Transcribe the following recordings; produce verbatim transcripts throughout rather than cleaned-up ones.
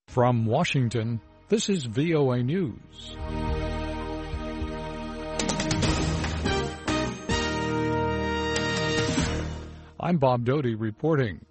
From Washington, this is V O A News. I'm Bob Doty reporting.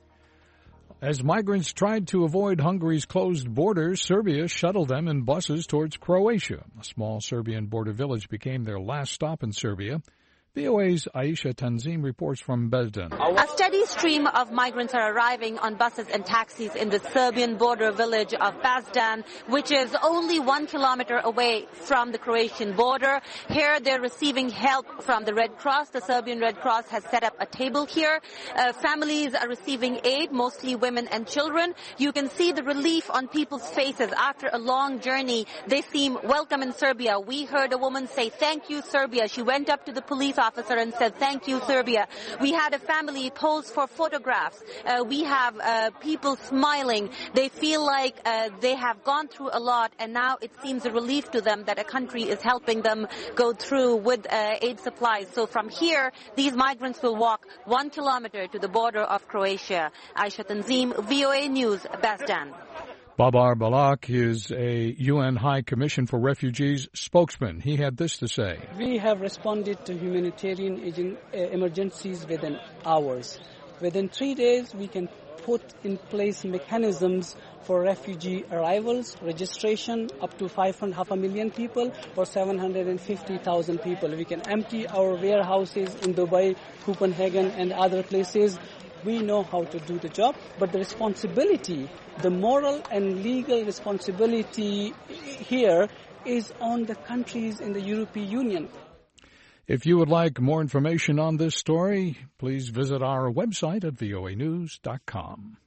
As migrants tried to avoid Hungary's closed borders, Serbia shuttled them in buses towards Croatia. A small Serbian border village became their last stop in Serbia. V O A's Aisha Tanzim reports from Bezdan. A steady stream of migrants are arriving on buses and taxis in the Serbian border village of Bezdan, which is only one kilometer away from the Croatian border. Here they're receiving help from the Red Cross. The Serbian Red Cross has set up a table here. Uh, families are receiving aid, mostly women and children. You can see the relief on people's faces after a long journey. They seem welcome in Serbia. We heard a woman say, "Thank you, Serbia." She went up to the police officer officer and said, "Thank you, Serbia." We had a family pose for photographs. Uh, we have uh, people smiling. They feel like uh, they have gone through a lot, and now it seems a relief to them that a country is helping them go through with uh, aid supplies. So from here, these migrants will walk one kilometer to the border of Croatia. Aisha Tanzim, V O A News, Bezdan. Babar Balak is a U N High Commission for Refugees spokesman. He had this to say. We have responded to humanitarian agent, uh, emergencies within hours. Within three days, we can put in place mechanisms for refugee arrivals, registration, up to five and a half a million people or seven hundred fifty thousand people. We can empty our warehouses in Dubai, Copenhagen, and other places. We know how to do the job, but the responsibility, the moral and legal responsibility here is on the countries in the European Union. If you would like more information on this story, please visit our website at V O A news dot com.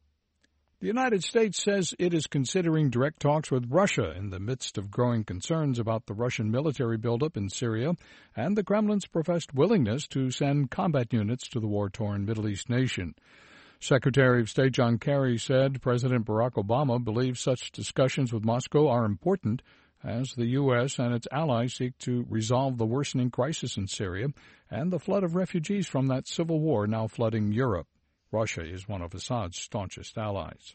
The United States says it is considering direct talks with Russia in the midst of growing concerns about the Russian military buildup in Syria and the Kremlin's professed willingness to send combat units to the war-torn Middle East nation. Secretary of State John Kerry said President Barack Obama believes such discussions with Moscow are important as the U S and its allies seek to resolve the worsening crisis in Syria and the flood of refugees from that civil war now flooding Europe. Russia is one of Assad's staunchest allies.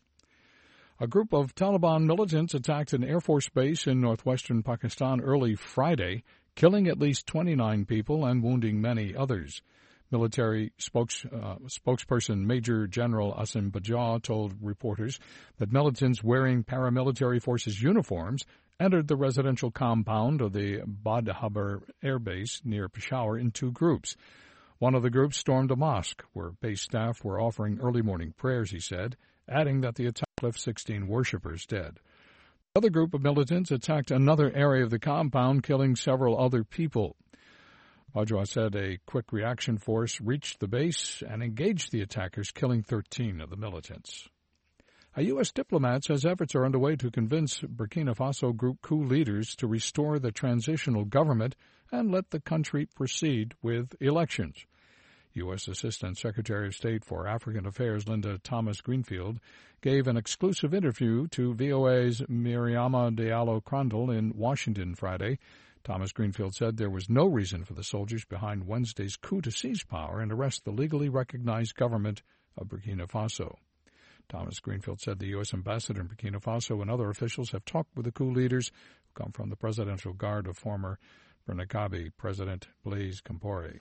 A group of Taliban militants attacked an Air Force base in northwestern Pakistan early Friday, killing at least twenty-nine people and wounding many others. Military spokes, uh, spokesperson Major General Asim Bajwa told reporters that militants wearing paramilitary forces uniforms entered the residential compound of the Badhabar Air Base near Peshawar in two groups. One of the groups stormed a mosque where base staff were offering early morning prayers, he said, adding that the attack left sixteen worshippers dead. The other group of militants attacked another area of the compound, killing several other people. Bajwa said a quick reaction force reached the base and engaged the attackers, killing thirteen of the militants. A U S diplomat says efforts are underway to convince Burkina Faso group coup leaders to restore the transitional government and let the country proceed with elections. U S Assistant Secretary of State for African Affairs Linda Thomas-Greenfield gave an exclusive interview to V O A's Miriama Diallo-Crandall in Washington Friday. Thomas-Greenfield said there was no reason for the soldiers behind Wednesday's coup to seize power and arrest the legally recognized government of Burkina Faso. Thomas-Greenfield said the U S ambassador in Burkina Faso and other officials have talked with the coup leaders who come from the Presidential Guard of former Bernakabi President Blaise Compaoré.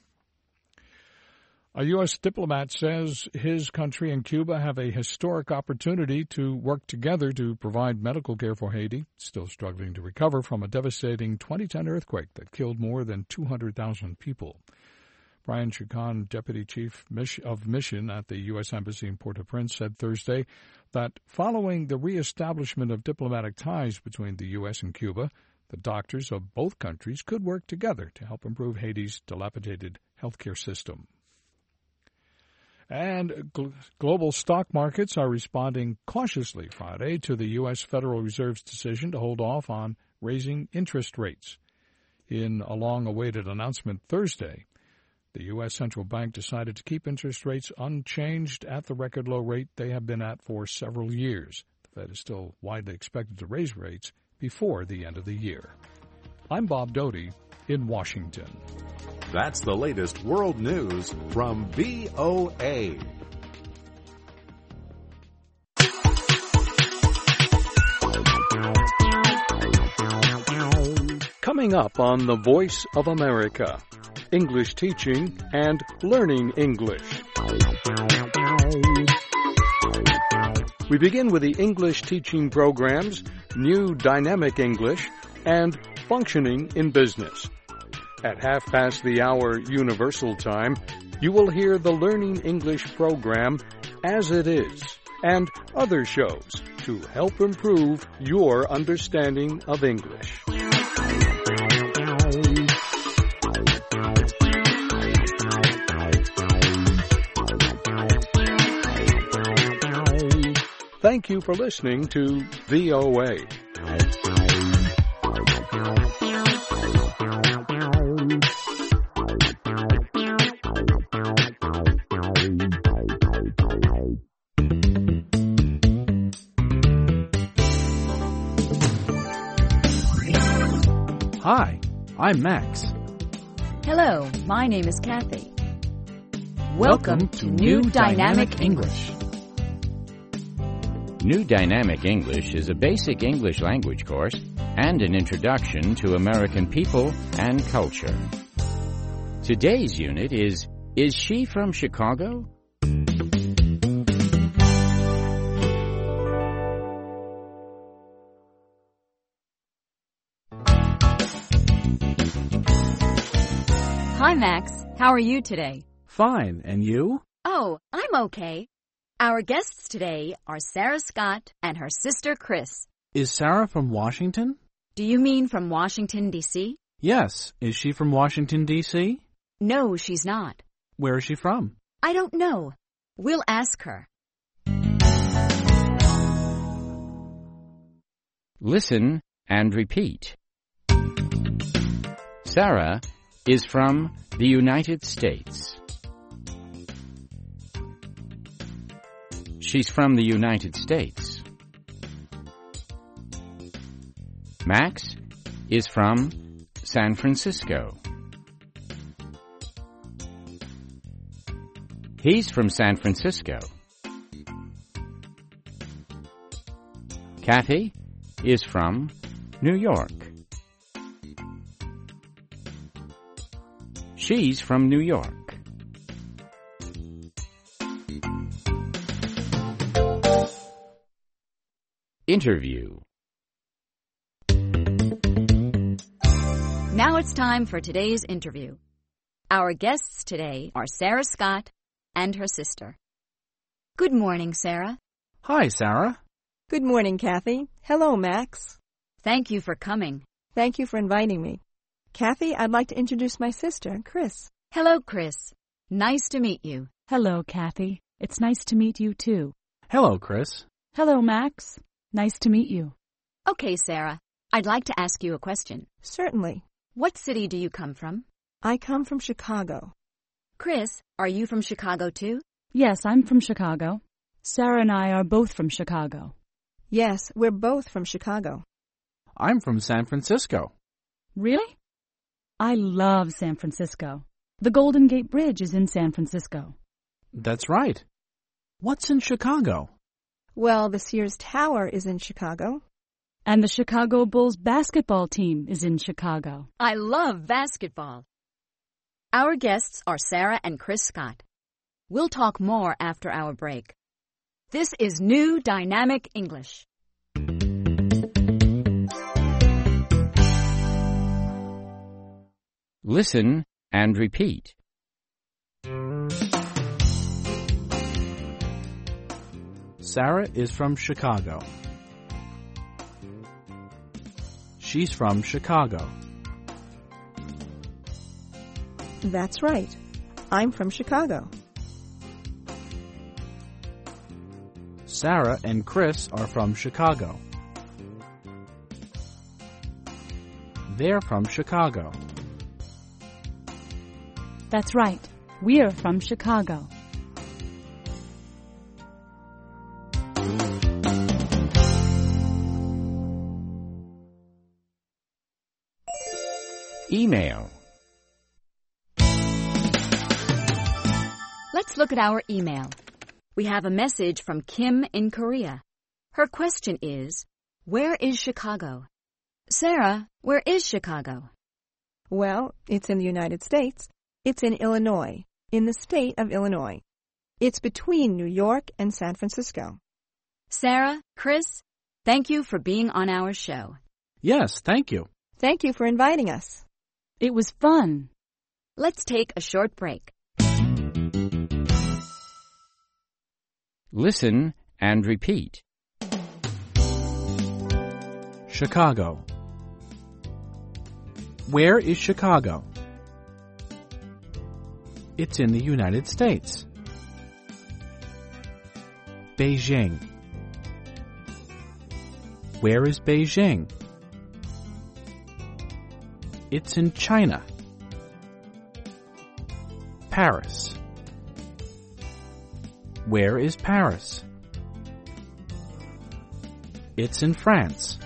A U S diplomat says his country and Cuba have a historic opportunity to work together to provide medical care for Haiti, still struggling to recover from a devastating twenty ten earthquake that killed more than two hundred thousand people. Brian Chacon, Deputy Chief of Mission at the U S Embassy in Port-au-Prince, said Thursday that following the reestablishment of diplomatic ties between the U S and Cuba, the doctors of both countries could work together to help improve Haiti's dilapidated healthcare system. And gl- global stock markets are responding cautiously Friday to the U S Federal Reserve's decision to hold off on raising interest rates. In a long-awaited announcement Thursday, the U S Central Bank decided to keep interest rates unchanged at the record low rate they have been at for several years. The Fed is still widely expected to raise rates before the end of the year. I'm Bob Doty in Washington. That's the latest world news from V O A. Coming up on The Voice of America, English teaching and learning English. We begin with the English teaching programs, New Dynamic English, and Functioning in Business. At half past the hour Universal Time, you will hear the Learning English program, As It Is, and other shows to help improve your understanding of English. Thank you for listening to V O A. Hi, I'm Max. Hello, my name is Kathy. Welcome, Welcome to New Dynamic English. New Dynamic English is a basic English language course and an introduction to American people and culture. Today's unit is, Is She from Chicago? Hi, Max. How are you today? Fine, and you? Oh, I'm okay. Our guests today are Sarah Scott and her sister Chris. Is Sarah from Washington? Do you mean from Washington, D C? Yes. Is she from Washington, D C? No, she's not. Where is she from? I don't know. We'll ask her. Listen and repeat. Sarah is from the United States. She's from the United States. Max is from San Francisco. He's from San Francisco. Kathy is from New York. She's from New York. Interview. Now it's time for today's interview. Our guests today are Sarah Scott and her sister. Good morning, Sarah. Hi, Sarah. Good morning, Kathy. Hello, Max. Thank you for coming. Thank you for inviting me. Kathy, I'd like to introduce my sister, Chris. Hello, Chris. Nice to meet you. Hello, Kathy. It's nice to meet you, too. Hello, Chris. Hello, Max. Nice to meet you. Okay, Sarah. I'd like to ask you a question. Certainly. What city do you come from? I come from Chicago. Chris, are you from Chicago, too? Yes, I'm from Chicago. Sarah and I are both from Chicago. Yes, we're both from Chicago. I'm from San Francisco. Really? I love San Francisco. The Golden Gate Bridge is in San Francisco. That's right. What's in Chicago? Well, the Sears Tower is in Chicago. And the Chicago Bulls basketball team is in Chicago. I love basketball. Our guests are Sarah and Chris Scott. We'll talk more after our break. This is New Dynamic English. Listen and repeat. Sarah is from Chicago. She's from Chicago. That's right. I'm from Chicago. Sarah and Chris are from Chicago. They're from Chicago. That's right. We're from Chicago. Email. Let's look at our email. We have a message from Kim in Korea. Her question is, where is Chicago? Sarah, where is Chicago? Well, it's in the United States. It's in Illinois, in the state of Illinois. It's between New York and San Francisco. Sarah, Chris, thank you for being on our show. Yes, thank you. Thank you for inviting us. It was fun. Let's take a short break. Listen and repeat. Chicago. Where is Chicago? It's in the United States. Beijing. Where is Beijing? It's in China. Paris. Where is Paris? It's in France.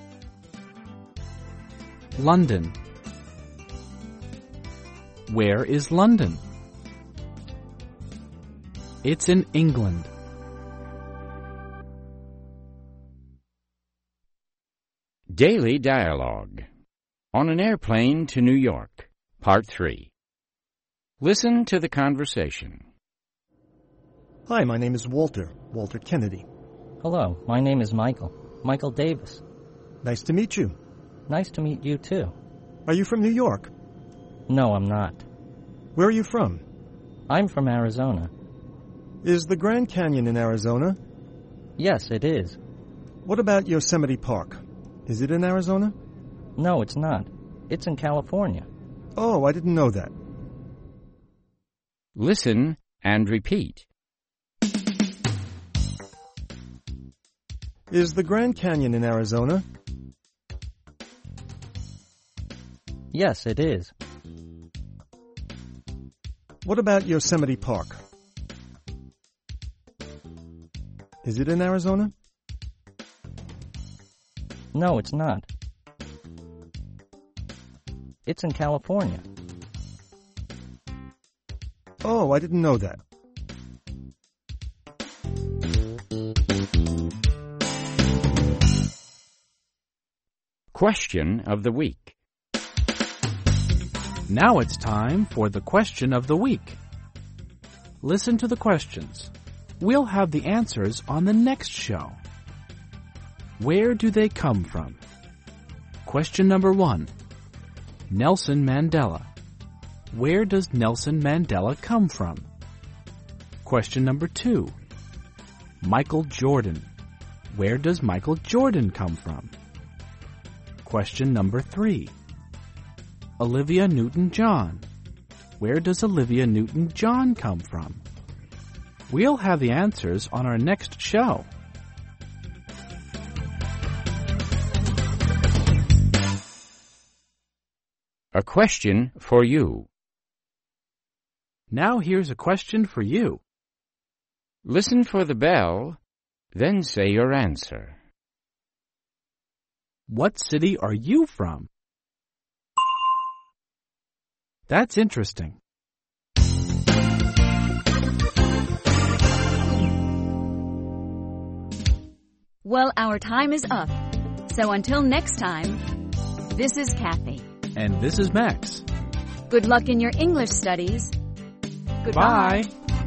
London. Where is London? It's in England. Daily Dialogue. On an Airplane to New York, Part three. Listen to the conversation. Hi, my name is Walter, Walter Kennedy. Hello, my name is Michael, Michael Davis. Nice to meet you. Nice to meet you, too. Are you from New York? No, I'm not. Where are you from? I'm from Arizona. Is the Grand Canyon in Arizona? Yes, it is. What about Yosemite Park? Is it in Arizona? No, it's not. It's in California. Oh, I didn't know that. Listen and repeat. Is the Grand Canyon in Arizona? Yes, it is. What about Yosemite Park? Is it in Arizona? No, it's not. It's in California. Oh, I didn't know that. Question of the Week. Now it's time for the question of the week. Listen to the questions. We'll have the answers on the next show. Where do they come from? Question number one. Nelson Mandela. Where does Nelson Mandela come from? Question number two. Michael Jordan. Where does Michael Jordan come from? Question number three. Olivia Newton-John. Where does Olivia Newton-John come from? We'll have the answers on our next show. A question for you. Now here's a question for you. Listen for the bell, then say your answer. What city are you from? That's interesting. Well, our time is up. So until next time, this is Kathy. And this is Max. Good luck in your English studies. Goodbye. Bye.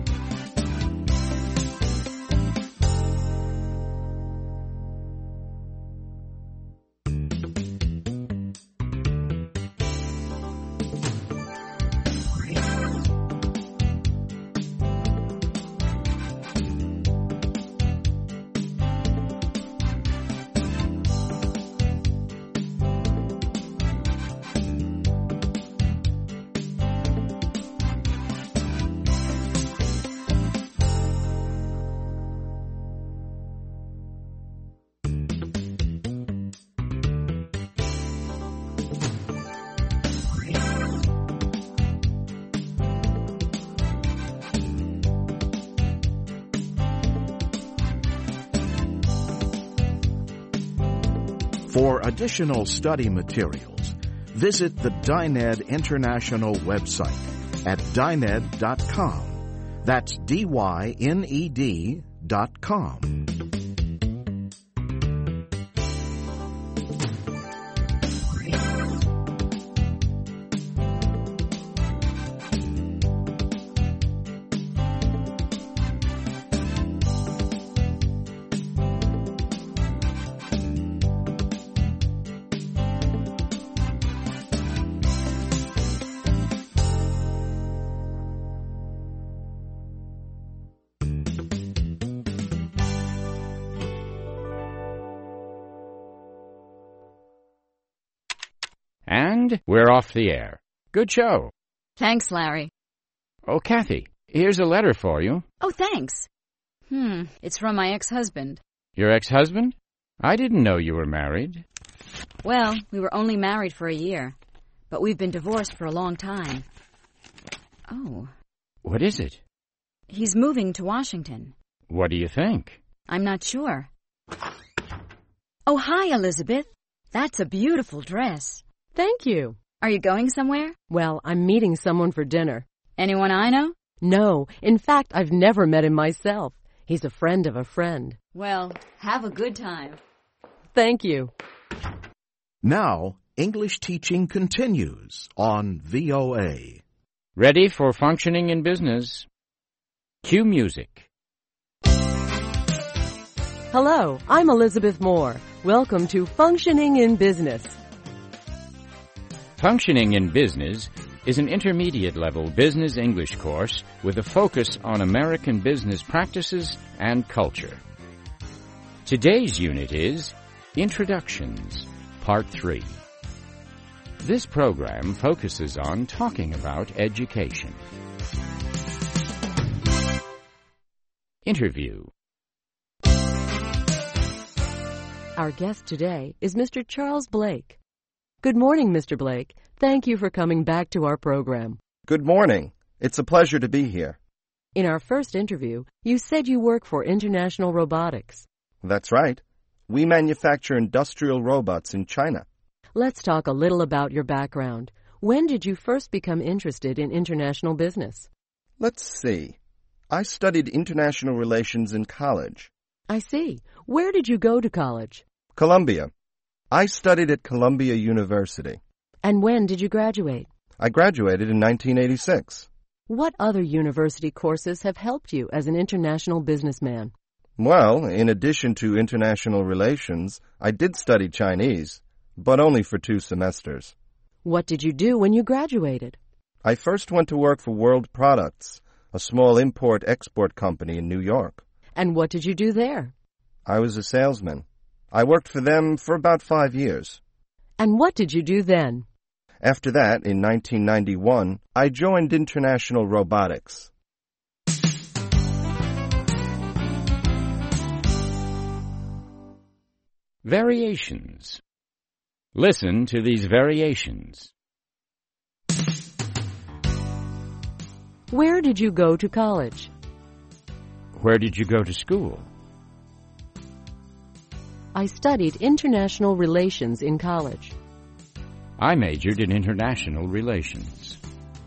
For additional study materials, visit the Dyned International website at dyned dot com. That's D Y N E D dot com. And we're off the air. Good show. Thanks, Larry. Oh, Kathy, here's a letter for you. Oh, thanks. Hmm, it's from my ex-husband. Your ex-husband? I didn't know you were married. Well, we were only married for a year, but we've been divorced for a long time. Oh. What is it? He's moving to Washington. What do you think? I'm not sure. Oh, hi, Elizabeth. That's a beautiful dress. Thank you. Are you going somewhere? Well, I'm meeting someone for dinner. Anyone I know? No. In fact, I've never met him myself. He's a friend of a friend. Well, have a good time. Thank you. Now, English teaching continues on V O A. Ready for functioning in business. Cue music. Hello, I'm Elizabeth Moore. Welcome to Functioning in Business. Functioning in Business is an intermediate-level business English course with a focus on American business practices and culture. Today's unit is Introductions, Part three. This program focuses on talking about education. Interview. Our guest today is Mister Charles Blake. Good morning, Mister Blake. Thank you for coming back to our program. Good morning. It's a pleasure to be here. In our first interview, you said you work for International Robotics. That's right. We manufacture industrial robots in China. Let's talk a little about your background. When did you first become interested in international business? Let's see. I studied international relations in college. I see. Where did you go to college? Columbia. I studied at Columbia University. And when did you graduate? I graduated in nineteen eighty-six. What other university courses have helped you as an international businessman? Well, in addition to international relations, I did study Chinese, but only for two semesters. What did you do when you graduated? I first went to work for World Products, a small import-export company in New York. And what did you do there? I was a salesman. I worked for them for about five years. And what did you do then? After that, in nineteen ninety-one, I joined International Robotics. Variations. Listen to these variations. Where did you go to college? Where did you go to school? I studied international relations in college. I majored in international relations.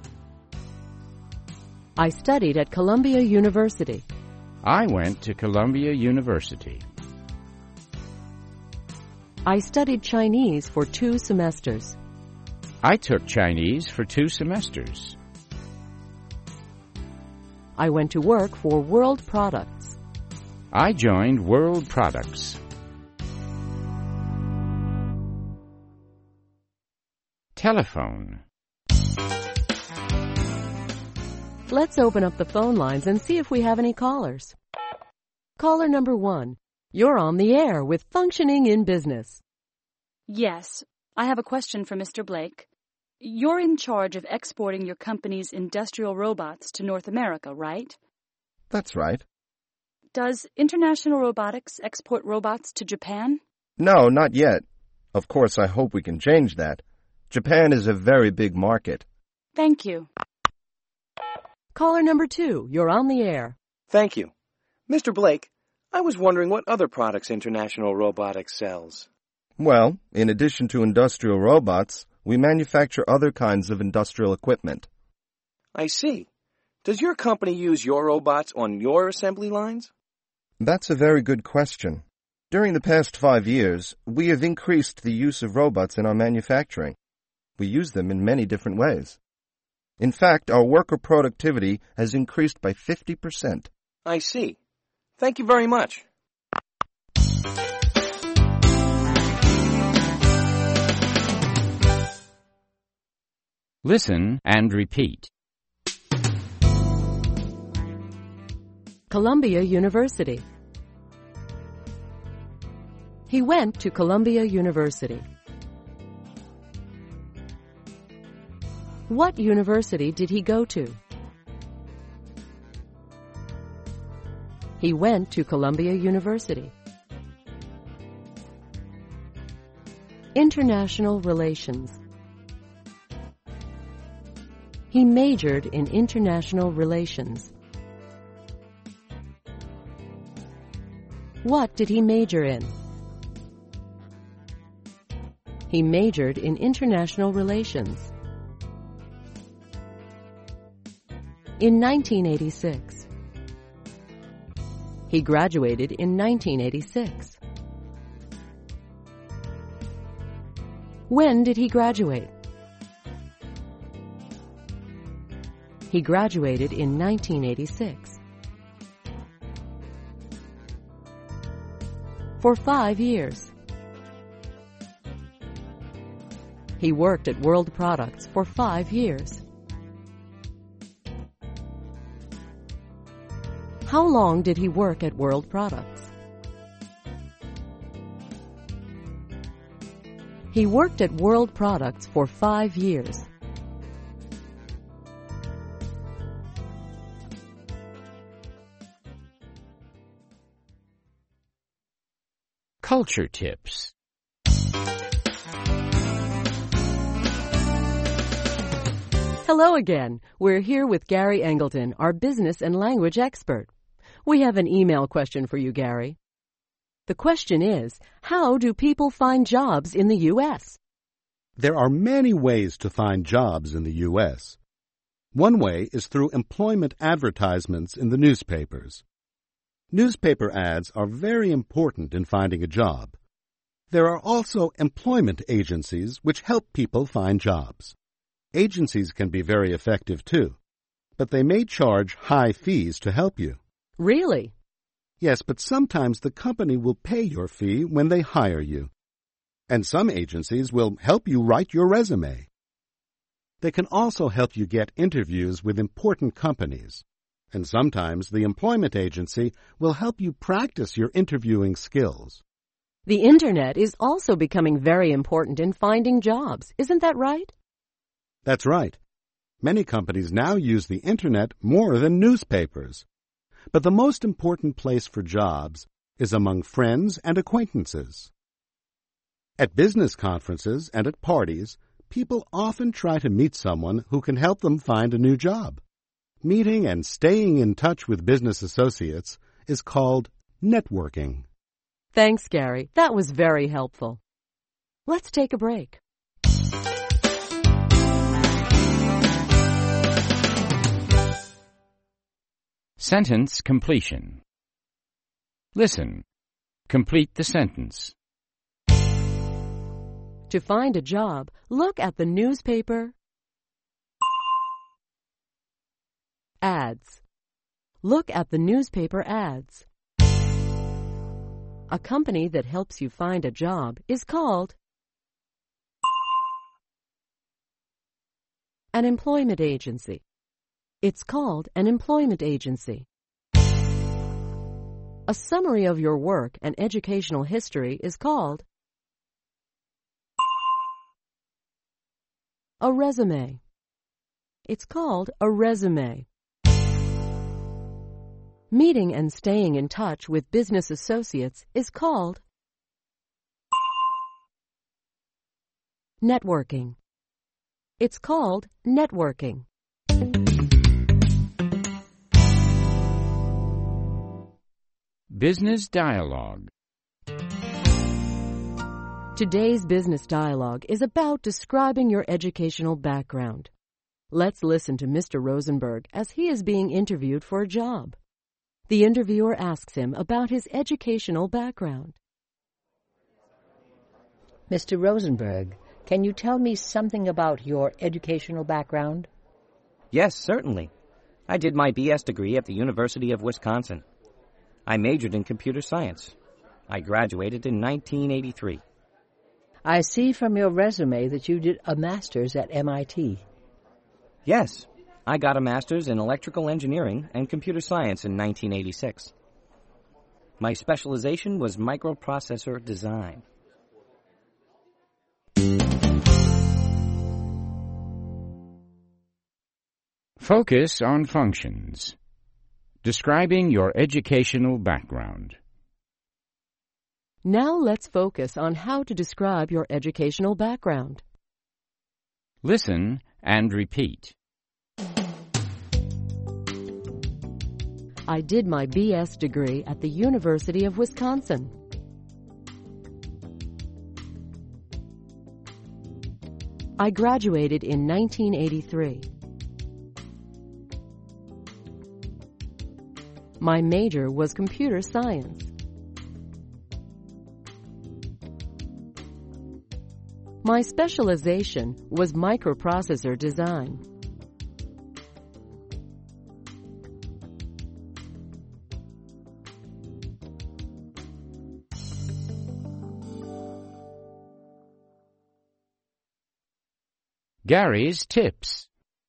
I studied at Columbia University. I went to Columbia University. I studied Chinese for two semesters. I took Chinese for two semesters. I went to work for World Products. I joined World Products. Telephone. Let's open up the phone lines and see if we have any callers. Caller number one, you're on the air with Functioning in Business. Yes, I have a question for Mister Blake. You're in charge of exporting your company's industrial robots to North America, right? That's right. Does International Robotics export robots to Japan? No, not yet. Of course, I hope we can change that. Japan is a very big market. Thank you. Caller number two, you're on the air. Thank you. Mister Blake, I was wondering what other products International Robotics sells. Well, in addition to industrial robots, we manufacture other kinds of industrial equipment. I see. Does your company use your robots on your assembly lines? That's a very good question. During the past five years, we have increased the use of robots in our manufacturing. We use them in many different ways. In fact, our worker productivity has increased by fifty percent. I see. Thank you very much. Listen and repeat. Columbia University. He went to Columbia University. What university did he go to? He went to Columbia University. International relations. He majored in international relations. What did he major in? He majored in international relations. In nineteen eighty-six. He graduated in nineteen eighty-six. When did he graduate? He graduated in nineteen eighty-six. For five years. He worked at World Products for five years. How long did he work at World Products? He worked at World Products for five years. Culture tips. Hello again. We're here with Gary Engleton, our business and language expert. We have an email question for you, Gary. The question is, how do people find jobs in the U S? There are many ways to find jobs in the U S. One way is through employment advertisements in the newspapers. Newspaper ads are very important in finding a job. There are also employment agencies which help people find jobs. Agencies can be very effective too, but they may charge high fees to help you. Really? Yes, but sometimes the company will pay your fee when they hire you. And some agencies will help you write your resume. They can also help you get interviews with important companies. And sometimes the employment agency will help you practice your interviewing skills. The Internet is also becoming very important in finding jobs. Isn't that right? That's right. Many companies now use the Internet more than newspapers. But the most important place for jobs is among friends and acquaintances. At business conferences and at parties, people often try to meet someone who can help them find a new job. Meeting and staying in touch with business associates is called networking. Thanks, Gary. That was very helpful. Let's take a break. Sentence completion. Listen. Complete the sentence. To find a job, look at the newspaper ads. Look at the newspaper ads. A company that helps you find a job is called an employment agency. It's called an employment agency. A summary of your work and educational history is called a resume. It's called a resume. Meeting and staying in touch with business associates is called networking. It's called networking. Business dialogue. Today's business dialogue is about describing your educational background. Let's listen to Mister Rosenberg as he is being interviewed for a job. The interviewer asks him about his educational background. Mister Rosenberg, can you tell me something about your educational background? Yes, certainly. I did my B S degree at the University of Wisconsin. I majored in computer science. I graduated in nineteen eighty-three. I see from your resume that you did a master's at M I T. Yes, I got a master's in electrical engineering and computer science in nineteen eighty-six. My specialization was microprocessor design. Focus on functions. Describing your educational background. Now let's focus on how to describe your educational background. Listen and repeat. I did my B S degree at the University of Wisconsin. I graduated in nineteen eighty-three. My major was computer science. My specialization was microprocessor design. Gary's Tips.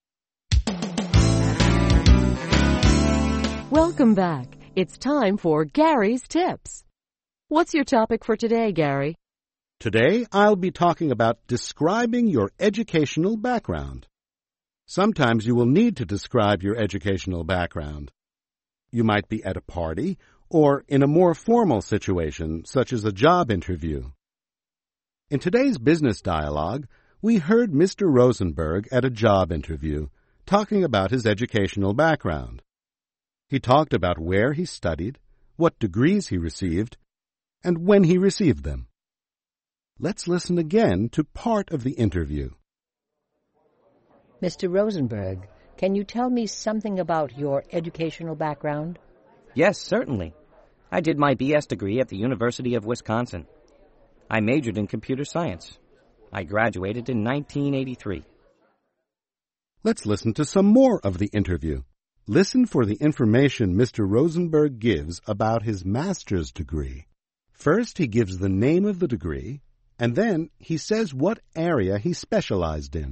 Welcome back. It's time for Gary's Tips. What's your topic for today, Gary? Today, I'll be talking about describing your educational background. Sometimes you will need to describe your educational background. You might be at a party or in a more formal situation, such as a job interview. In today's business dialogue, we heard Mister Rosenberg at a job interview talking about his educational background. He talked about where he studied, what degrees he received, and when he received them. Let's listen again to part of the interview. Mister Rosenberg, can you tell me something about your educational background? Yes, certainly. I did my B S degree at the University of Wisconsin. I majored in computer science. I graduated in nineteen eighty-three. Let's listen to some more of the interview. Listen for the information Mister Rosenberg gives about his master's degree. First, he gives the name of the degree, and then he says what area he specialized in.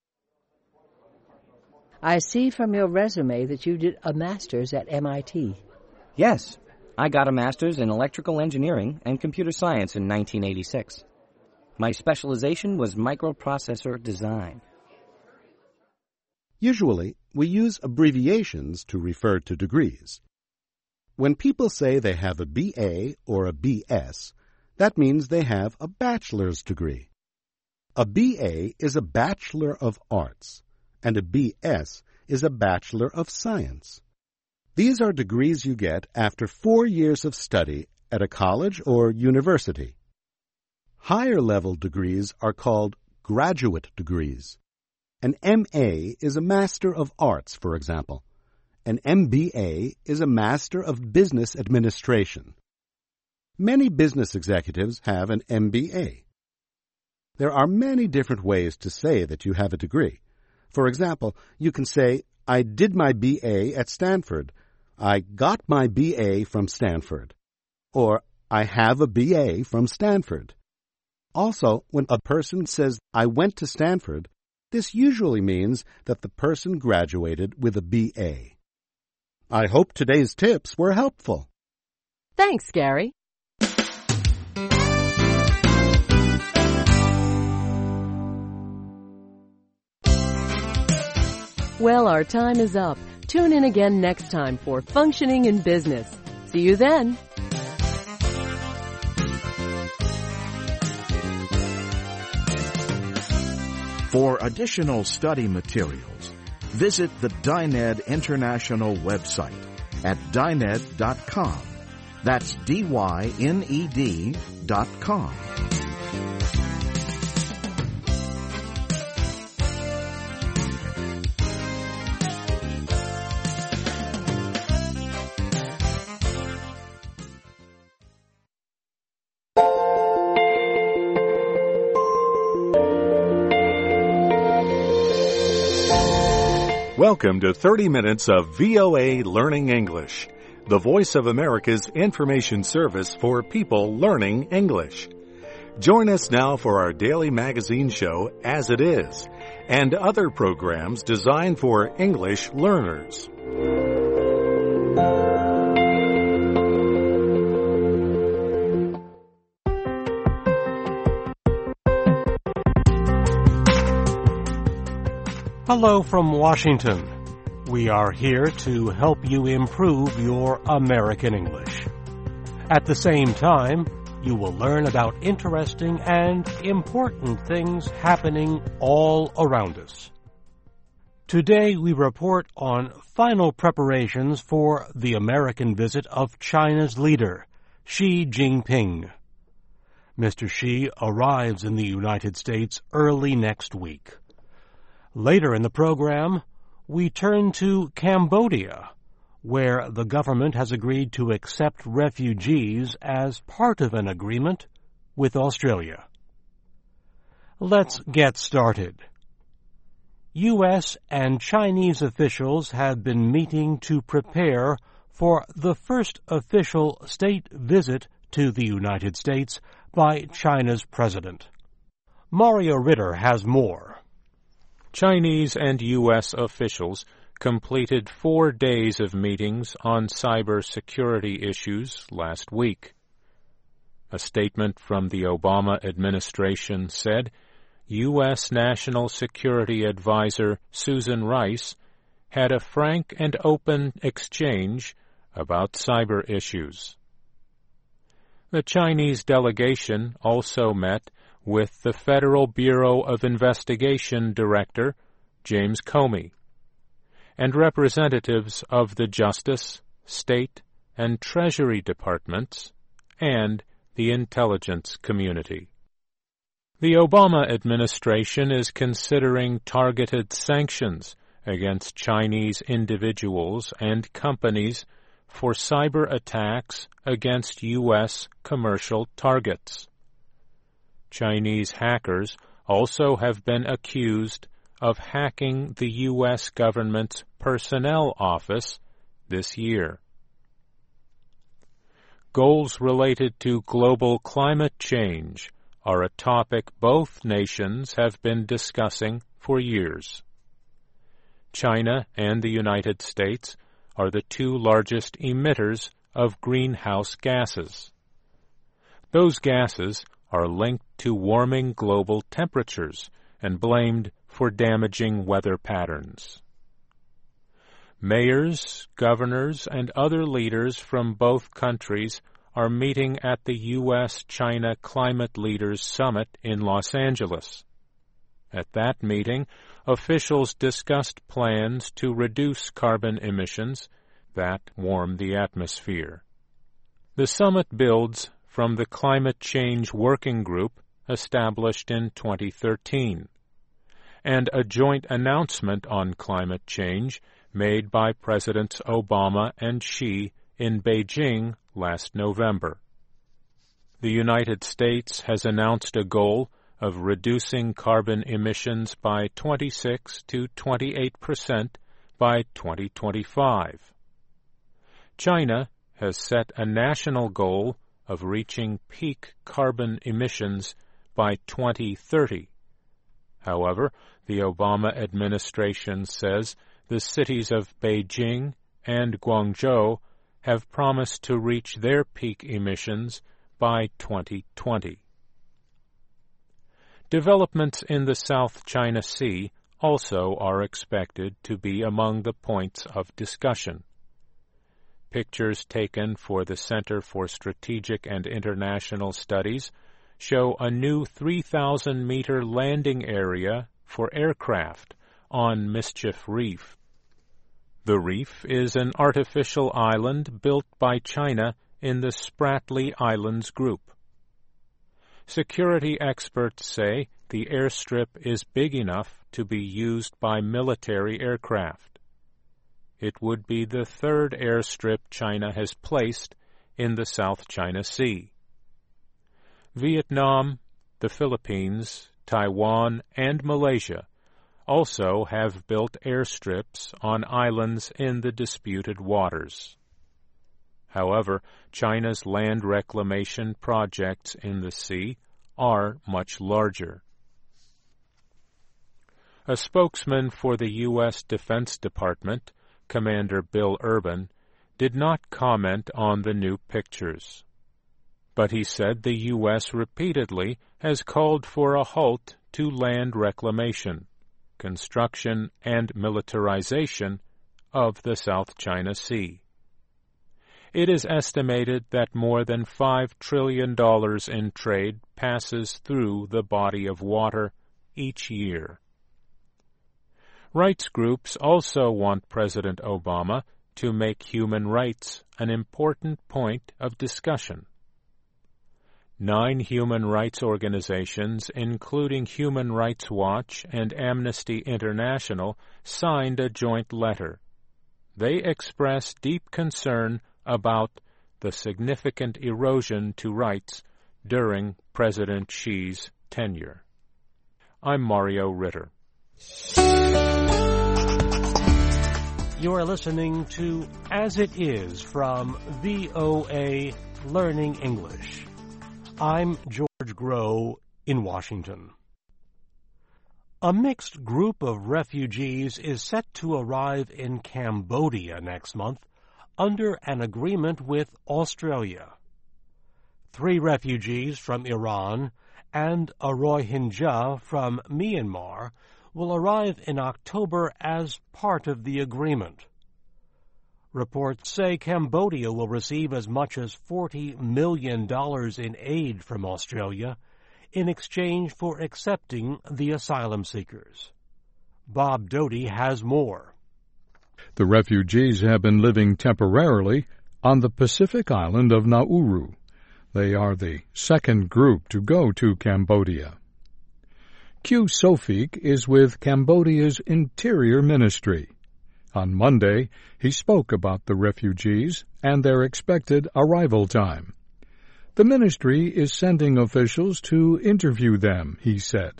I see from your resume that you did a master's at M I T. Yes, I got a master's in electrical engineering and computer science in nineteen eighty-six. My specialization was microprocessor design. Usually, we use abbreviations to refer to degrees. When people say they have a B A or a B S, that means they have a bachelor's degree. A B A is a Bachelor of Arts, and a B S is a Bachelor of Science. These are degrees you get after four years of study at a college or university. Higher-level degrees are called graduate degrees. An M A is a Master of Arts, for example. An M B A is a Master of Business Administration. Many business executives have an M B A. There are many different ways to say that you have a degree. For example, you can say, I did my B A at Stanford. I got my B A from Stanford. Or, I have a B A from Stanford. Also, when a person says, I went to Stanford, this usually means that the person graduated with a B A. I hope today's tips were helpful. Thanks, Gary. Well, our time is up. Tune in again next time for Functioning in Business. See you then. For additional study materials, visit the Dyned International website at dyned dot com. That's D Y N E D dot com. Welcome to thirty minutes of V O A Learning English, the Voice of America's information service for people learning English. Join us now for our daily magazine show, As It Is, and other programs designed for English learners. Hello from Washington. We are here to help you improve your American English. At the same time, you will learn about interesting and important things happening all around us. Today we report on final preparations for the American visit of China's leader, Xi Jinping. Mister Xi arrives in the United States early next week. Later in the program, we turn to Cambodia, where the government has agreed to accept refugees as part of an agreement with Australia. Let's get started. U S and Chinese officials have been meeting to prepare for the first official state visit to the United States by China's president. Mario Ritter has more. Chinese and U S officials completed four days of meetings on cybersecurity issues last week. A statement from the Obama administration said U S National Security Advisor Susan Rice had a frank and open exchange about cyber issues. The Chinese delegation also met with the Federal Bureau of Investigation Director, James Comey, and representatives of the Justice, State, and Treasury Departments, and the intelligence community. The Obama administration is considering targeted sanctions against Chinese individuals and companies for cyber attacks against U S commercial targets. Chinese hackers also have been accused of hacking the U S government's personnel office this year. Goals related to global climate change are a topic both nations have been discussing for years. China and the United States are the two largest emitters of greenhouse gases. Those gases are linked to warming global temperatures and blamed for damaging weather patterns. Mayors, governors, and other leaders from both countries are meeting at the U S China Climate Leaders Summit in Los Angeles. At that meeting, officials discussed plans to reduce carbon emissions that warm the atmosphere. The summit builds from the Climate Change Working Group established in twenty thirteen, and a joint announcement on climate change made by Presidents Obama and Xi in Beijing last November. The United States has announced a goal of reducing carbon emissions by twenty-six to twenty-eight percent by twenty twenty-five. China has set a national goal of reaching peak carbon emissions by twenty thirty. However, the Obama administration says the cities of Beijing and Guangzhou have promised to reach their peak emissions by twenty twenty. Developments in the South China Sea also are expected to be among the points of discussion. Pictures taken for the Center for Strategic and International Studies show a new three thousand meter landing area for aircraft on Mischief Reef. The reef is an artificial island built by China in the Spratly Islands group. Security experts say the airstrip is big enough to be used by military aircraft. It would be the third airstrip China has placed in the South China Sea. Vietnam, the Philippines, Taiwan, and Malaysia also have built airstrips on islands in the disputed waters. However, China's land reclamation projects in the sea are much larger. A spokesman for the U S Defense Department, Commander Bill Urban, did not comment on the new pictures. But he said the U S repeatedly has called for a halt to land reclamation, construction, and militarization of the South China Sea. It is estimated that more than five trillion dollars in trade passes through the body of water each year. Rights groups also want President Obama to make human rights an important point of discussion. Nine human rights organizations, including Human Rights Watch and Amnesty International, signed a joint letter. They express deep concern about the significant erosion to rights during President Xi's tenure. I'm Mario Ritter. You are listening to As It Is from V O A Learning English. I'm George Groh in Washington. A mixed group of refugees is set to arrive in Cambodia next month under an agreement with Australia. Three refugees from Iran and a Rohingya from Myanmar will arrive in October as part of the agreement. Reports say Cambodia will receive as much as forty million dollars in aid from Australia in exchange for accepting the asylum seekers. Bob Doty has more. The refugees have been living temporarily on the Pacific island of Nauru. They are the second group to go to Cambodia. Q Sofik is with Cambodia's Interior Ministry. On Monday, he spoke about the refugees and their expected arrival time. The ministry is sending officials to interview them, he said.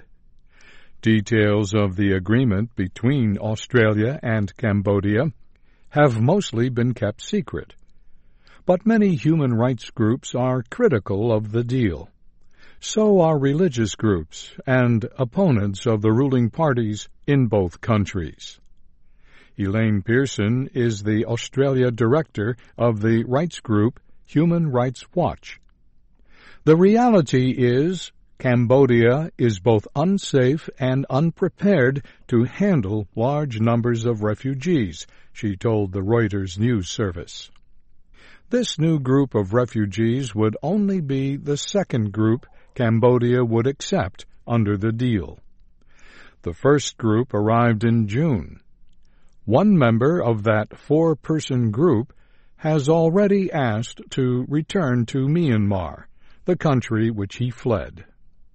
Details of the agreement between Australia and Cambodia have mostly been kept secret. But many human rights groups are critical of the deal. So are religious groups and opponents of the ruling parties in both countries. Elaine Pearson is the Australia director of the rights group Human Rights Watch. The reality is Cambodia is both unsafe and unprepared to handle large numbers of refugees, she told the Reuters news service. This new group of refugees would only be the second group Cambodia would accept under the deal. The first group arrived in June. One member of that four-person group has already asked to return to Myanmar, the country which he fled.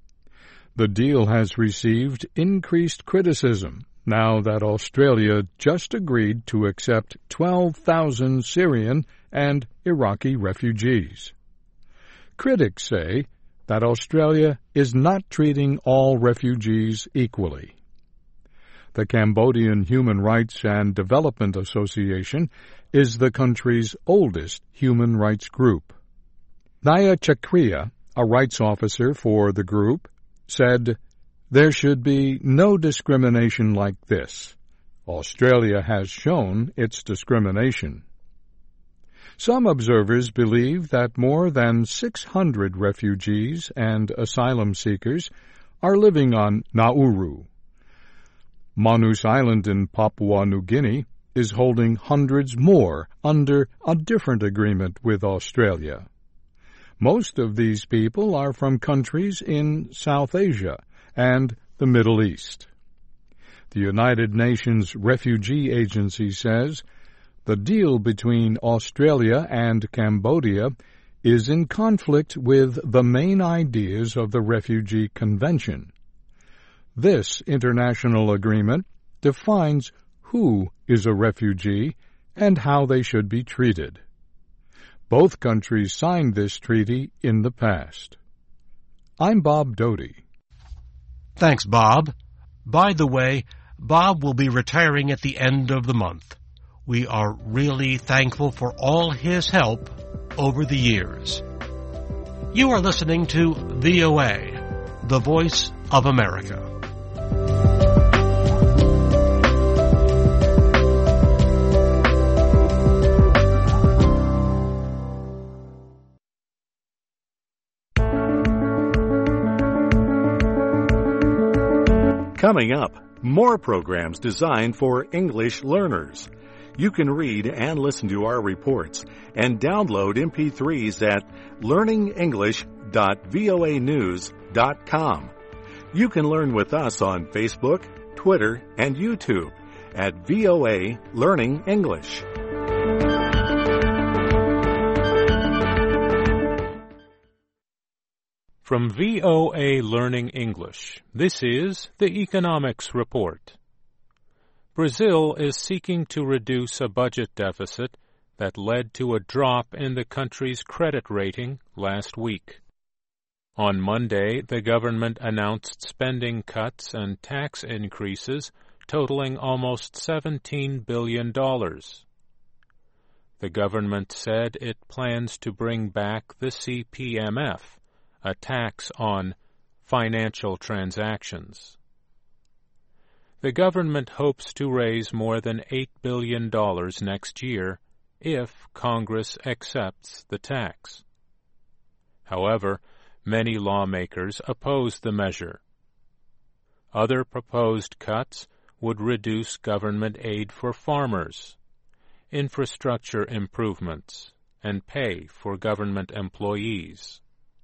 The deal has received increased criticism now that Australia just agreed to accept twelve thousand Syrian and Iraqi refugees. Critics say that Australia is not treating all refugees equally. The Cambodian Human Rights and Development Association is the country's oldest human rights group. Naya Chakriya, a rights officer for the group, said, "There should be no discrimination like this. Australia has shown its discrimination." Some observers believe that more than six hundred refugees and asylum seekers are living on Nauru. Manus Island in Papua New Guinea is holding hundreds more under a different agreement with Australia. Most of these people are from countries in South Asia and the Middle East. The United Nations Refugee Agency says the deal between Australia and Cambodia is in conflict with the main ideas of the Refugee Convention. This international agreement defines who is a refugee and how they should be treated. Both countries signed this treaty in the past. I'm Bob Doty. Thanks, Bob. By the way, Bob will be retiring at the end of the month. We are really thankful for all his help over the years. You are listening to V O A, the Voice of America. Coming up, more programs designed for English learners. You can read and listen to our reports and download M P threes at learning english dot voa news dot com. You can learn with us on Facebook, Twitter, and YouTube at V O A Learning English. From V O A Learning English, this is the Economics Report. Brazil is seeking to reduce a budget deficit that led to a drop in the country's credit rating last week. On Monday, the government announced spending cuts and tax increases totaling almost seventeen billion dollars. The government said it plans to bring back the C P M F, a tax on financial transactions. The government hopes to raise more than eight billion dollars next year if Congress accepts the tax. However, many lawmakers oppose the measure. Other proposed cuts would reduce government aid for farmers, infrastructure improvements, and pay for government employees.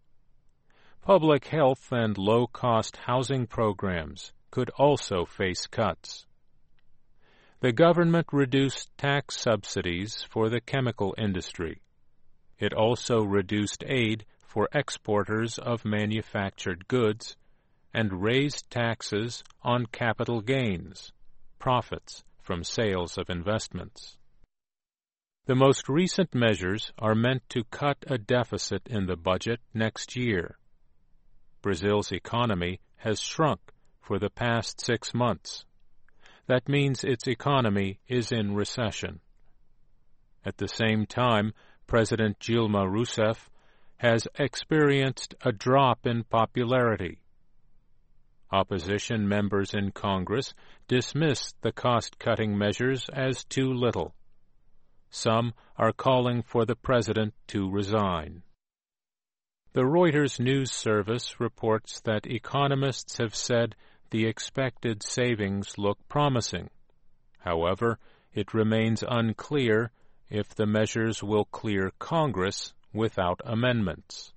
Public health and low-cost housing programs could also face cuts. The government reduced tax subsidies for the chemical industry. It also reduced aid for exporters of manufactured goods and raised taxes on capital gains, profits from sales of investments. The most recent measures are meant to cut a deficit in the budget next year. Brazil's economy has shrunk for the past six months. That means its economy is in recession. At the same time, President Dilma Rousseff has experienced a drop in popularity. Opposition members in Congress dismissed the cost-cutting measures as too little. Some are calling for the president to resign. The Reuters news service reports that economists have said the expected savings look promising. However, it remains unclear if the measures will clear Congress without amendments.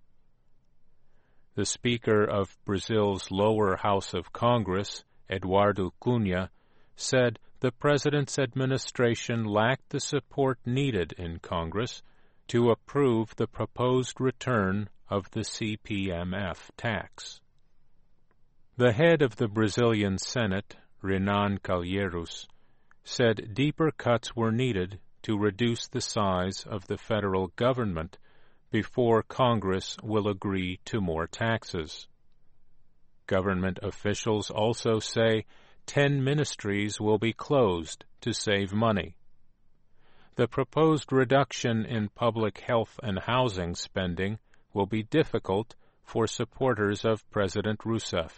The Speaker of Brazil's lower house of Congress, Eduardo Cunha, said the president's administration lacked the support needed in Congress to approve the proposed return of the C P M F tax. The head of the Brazilian Senate, Renan Calheiros, said deeper cuts were needed to reduce the size of the federal government before Congress will agree to more taxes. Government officials also say ten ministries will be closed to save money. The proposed reduction in public health and housing spending will be difficult for supporters of President Rousseff.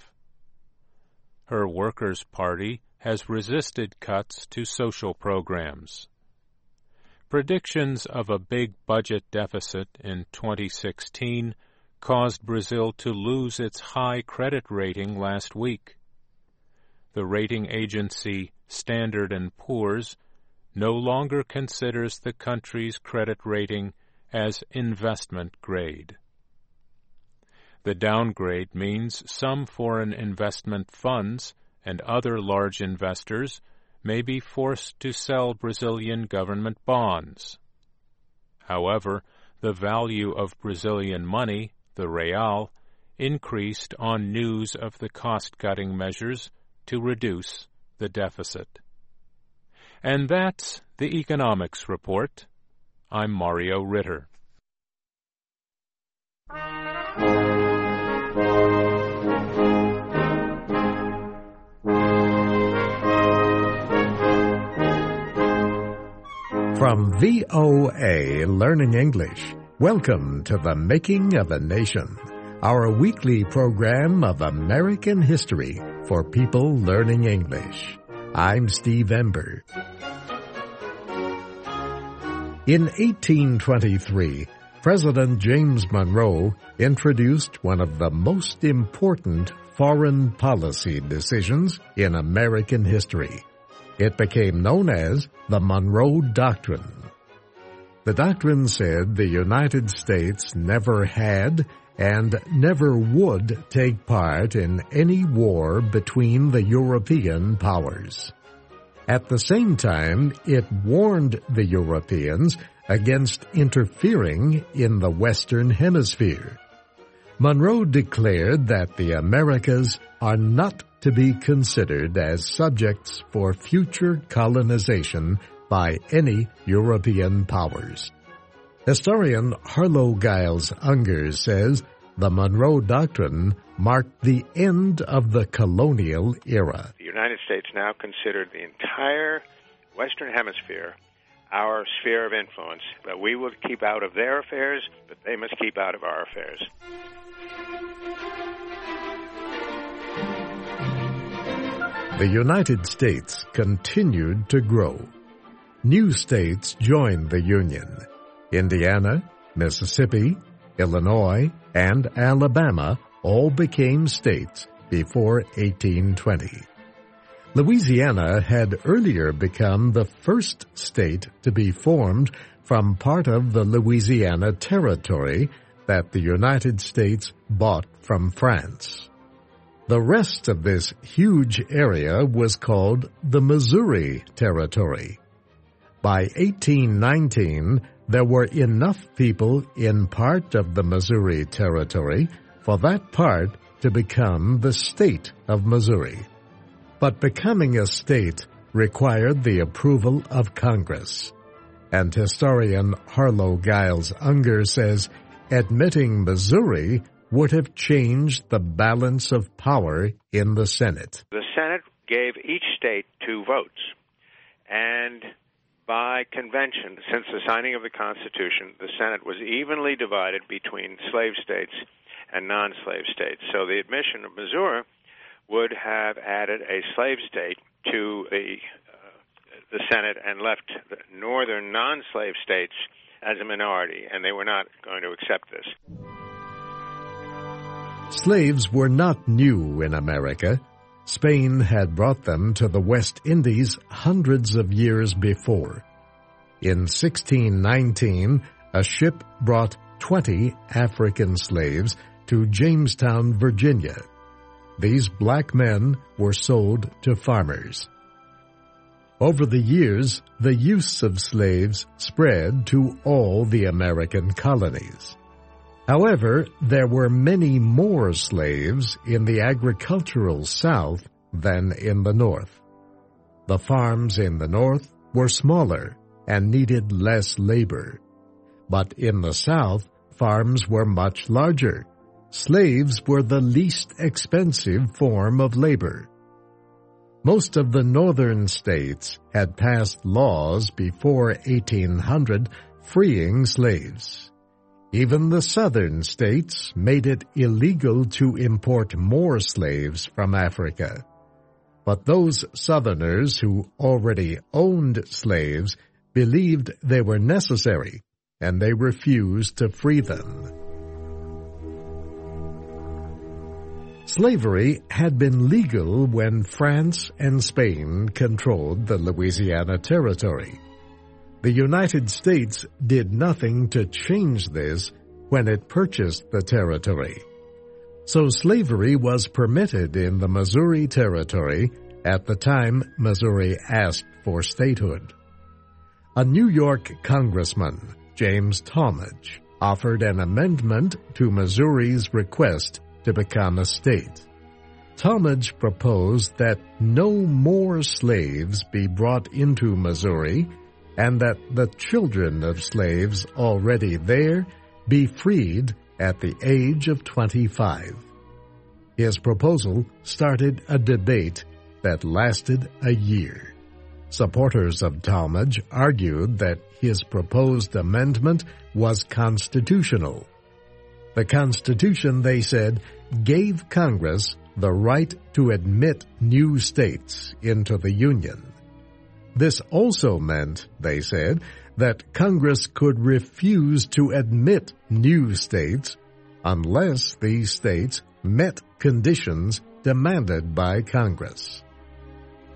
Her Workers' Party has resisted cuts to social programs. Predictions of a big budget deficit in twenty sixteen caused Brazil to lose its high credit rating last week. The rating agency Standard and Poor's no longer considers the country's credit rating as investment grade. The downgrade means some foreign investment funds and other large investors may be forced to sell Brazilian government bonds. However, the value of Brazilian money, the real, increased on news of the cost-cutting measures to reduce the deficit. And that's the Economics Report. I'm Mario Ritter. From V O A Learning English, welcome to The Making of a Nation, our weekly program of American history for people learning English. I'm Steve Ember. In eighteen twenty-three, President James Monroe introduced one of the most important foreign policy decisions in American history. It became known as the Monroe Doctrine. The doctrine said the United States never had and never would take part in any war between the European powers. At the same time, it warned the Europeans against interfering in the Western Hemisphere. Monroe declared that the Americas are not to be considered as subjects for future colonization by any European powers. Historian Harlow Giles Unger says the Monroe Doctrine marked the end of the colonial era. The United States now considered the entire Western Hemisphere our sphere of influence, but we would keep out of their affairs, but they must keep out of our affairs. The United States continued to grow. New states joined the Union. Indiana, Mississippi, Illinois, and Alabama all became states before eighteen twenty. Louisiana had earlier become the first state to be formed from part of the Louisiana Territory that the United States bought from France. The rest of this huge area was called the Missouri Territory. By eighteen nineteen, there were enough people in part of the Missouri Territory for that part to become the state of Missouri. But becoming a state required the approval of Congress. And historian Harlow Giles Unger says admitting Missouri would have changed the balance of power in the Senate. The Senate gave each state two votes. And by convention, since the signing of the Constitution, the Senate was evenly divided between slave states and non-slave states. So the admission of Missouri would have added a slave state to the, uh, the Senate and left the northern non-slave states as a minority, and they were not going to accept this. Slaves were not new in America. Spain had brought them to the West Indies hundreds of years before. In sixteen nineteen, a ship brought twenty African slaves to Jamestown, Virginia. These black men were sold to farmers. Over the years, the use of slaves spread to all the American colonies. However, there were many more slaves in the agricultural South than in the North. The farms in the North were smaller and needed less labor. But in the South, farms were much larger. Slaves were the least expensive form of labor. Most of the northern states had passed laws before eighteen hundred freeing slaves. Even the southern states made it illegal to import more slaves from Africa. But those Southerners who already owned slaves believed they were necessary, and they refused to free them. Slavery had been legal when France and Spain controlled the Louisiana Territory. The United States did nothing to change this when it purchased the territory. So slavery was permitted in the Missouri Territory at the time Missouri asked for statehood. A New York congressman, James Talmadge, offered an amendment to Missouri's request to become a state. Talmadge proposed that no more slaves be brought into Missouri and that the children of slaves already there be freed at the age of twenty-five. His proposal started a debate that lasted a year. Supporters of Talmadge argued that his proposed amendment was constitutional. The Constitution, they said, gave Congress the right to admit new states into the Union. This also meant, they said, that Congress could refuse to admit new states unless these states met conditions demanded by Congress.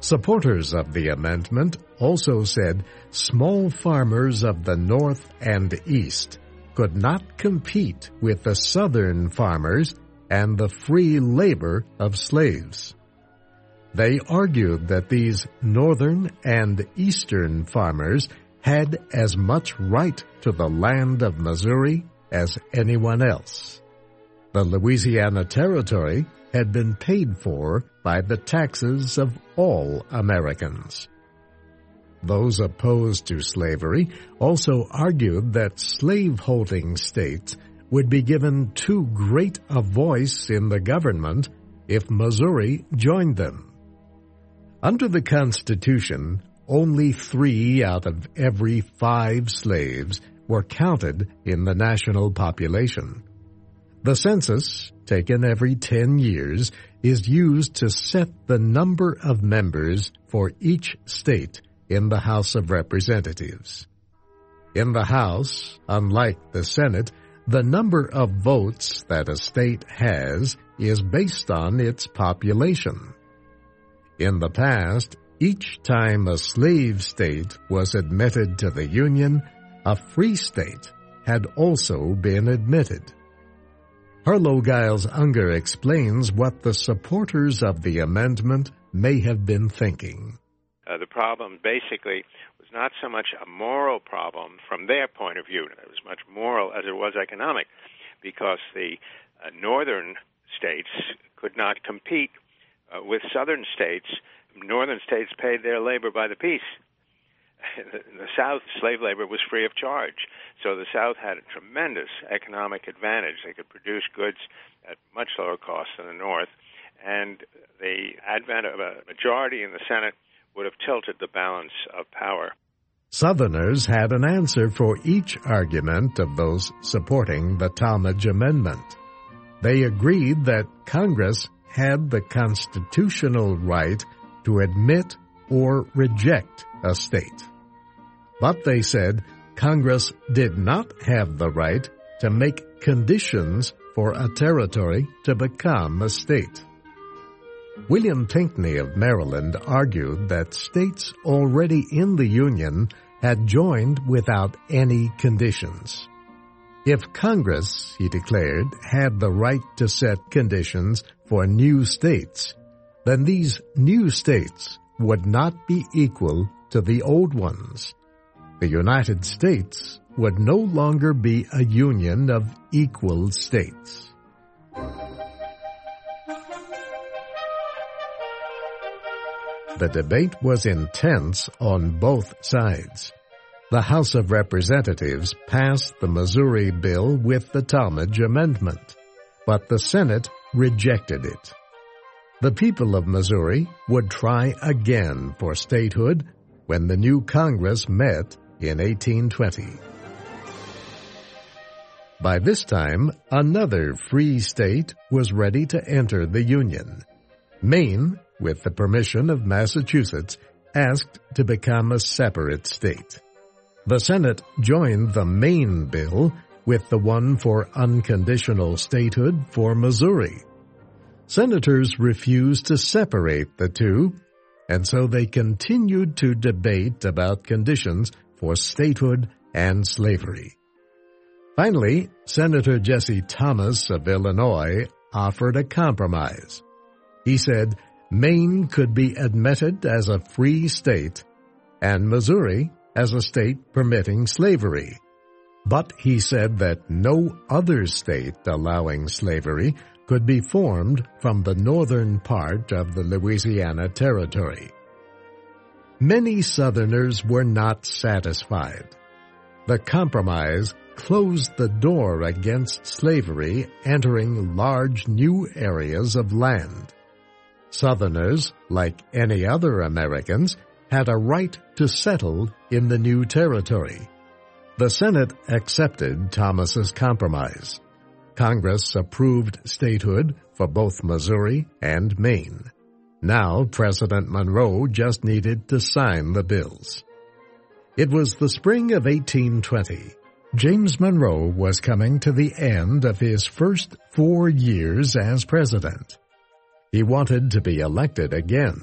Supporters of the amendment also said small farmers of the North and East could not compete with the Southern farmers and the free labor of slaves. They argued that these Northern and Eastern farmers had as much right to the land of Missouri as anyone else. The Louisiana Territory had been paid for by the taxes of all Americans. Those opposed to slavery also argued that slave-holding states would be given too great a voice in the government if Missouri joined them. Under the Constitution, only three out of every five slaves were counted in the national population. The census, taken every ten years, is used to set the number of members for each state in the House of Representatives. In the House, unlike the Senate, the number of votes that a state has is based on its population. In the past, each time a slave state was admitted to the Union, a free state had also been admitted. Harlow Giles Unger explains what the supporters of the amendment may have been thinking. Uh, the problem basically was not so much a moral problem from their point of view. It was much moral as it was economic, because the uh, northern states could not compete uh, with southern states. Northern states paid their labor by the piece. In the South, slave labor was free of charge. So the South had a tremendous economic advantage. They could produce goods at much lower cost than the North. And the advent of a majority in the Senate would have tilted the balance of power. Southerners had an answer for each argument of those supporting the Talmadge Amendment. They agreed that Congress had the constitutional right to admit or reject a state. But they said Congress did not have the right to make conditions for a territory to become a state. William Pinckney of Maryland argued that states already in the Union had joined without any conditions. If Congress, he declared, had the right to set conditions for new states, then these new states would not be equal to the old ones. The United States would no longer be a union of equal states. The debate was intense on both sides. The House of Representatives passed the Missouri bill with the Talmadge Amendment, but the Senate rejected it. The people of Missouri would try again for statehood when the new Congress met in eighteen twenty. By this time, another free state was ready to enter the Union. Maine, with the permission of Massachusetts, asked to become a separate state. The Senate joined the Maine bill with the one for unconditional statehood for Missouri. Senators refused to separate the two, and so they continued to debate about conditions for statehood and slavery. Finally, Senator Jesse Thomas of Illinois offered a compromise. He said Maine could be admitted as a free state and Missouri as a state permitting slavery. But he said that no other state allowing slavery could be formed from the northern part of the Louisiana Territory. Many Southerners were not satisfied. The compromise closed the door against slavery entering large new areas of land. Southerners, like any other Americans, had a right to settle in the new territory. The Senate accepted Thomas's compromise. Congress approved statehood for both Missouri and Maine. Now President Monroe just needed to sign the bills. It was the spring of eighteen twenty. James Monroe was coming to the end of his first four years as president. He wanted to be elected again.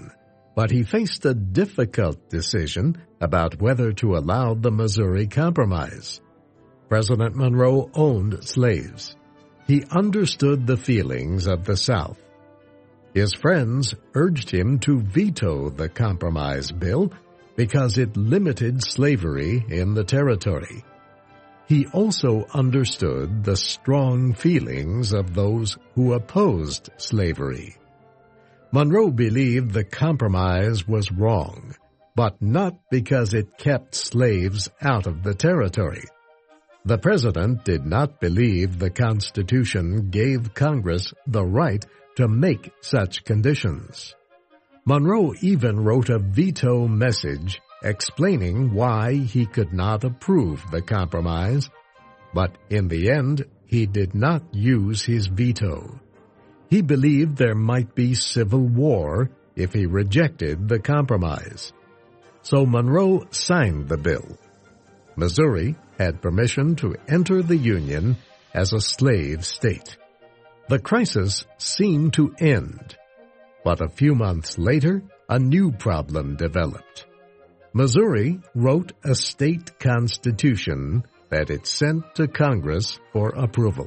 but he faced a difficult decision about whether to allow the Missouri Compromise. President Monroe owned slaves. He understood the feelings of the South. His friends urged him to veto the Compromise Bill because it limited slavery in the territory. He also understood the strong feelings of those who opposed slavery. Monroe believed the compromise was wrong, but not because it kept slaves out of the territory. The president did not believe the Constitution gave Congress the right to make such conditions. Monroe even wrote a veto message explaining why he could not approve the compromise, but in the end he did not use his veto. He believed there might be civil war if he rejected the compromise. So Monroe signed the bill. Missouri had permission to enter the Union as a slave state. The crisis seemed to end, but a few months later, a new problem developed. Missouri wrote a state constitution that it sent to Congress for approval.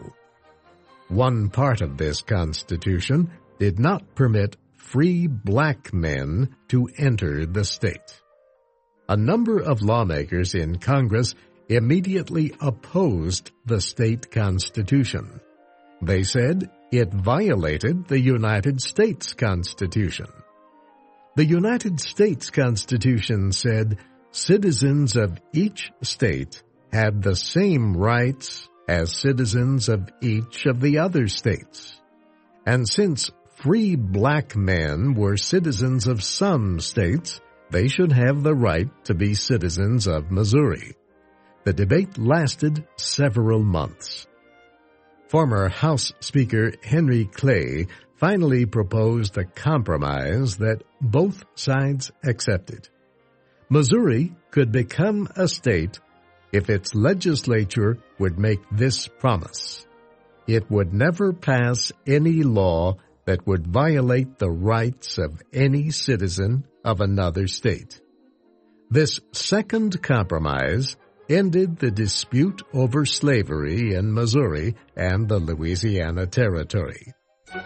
One part of this constitution did not permit free black men to enter the state. A number of lawmakers in Congress immediately opposed the state constitution. They said it violated the United States Constitution. The United States Constitution said citizens of each state had the same rights as citizens of each of the other states. And since free black men were citizens of some states, they should have the right to be citizens of Missouri. The debate lasted several months. Former House Speaker Henry Clay finally proposed a compromise that both sides accepted. Missouri could become a state if its legislature would make this promise. It would never pass any law that would violate the rights of any citizen of another state. This second compromise ended the dispute over slavery in Missouri and the Louisiana Territory.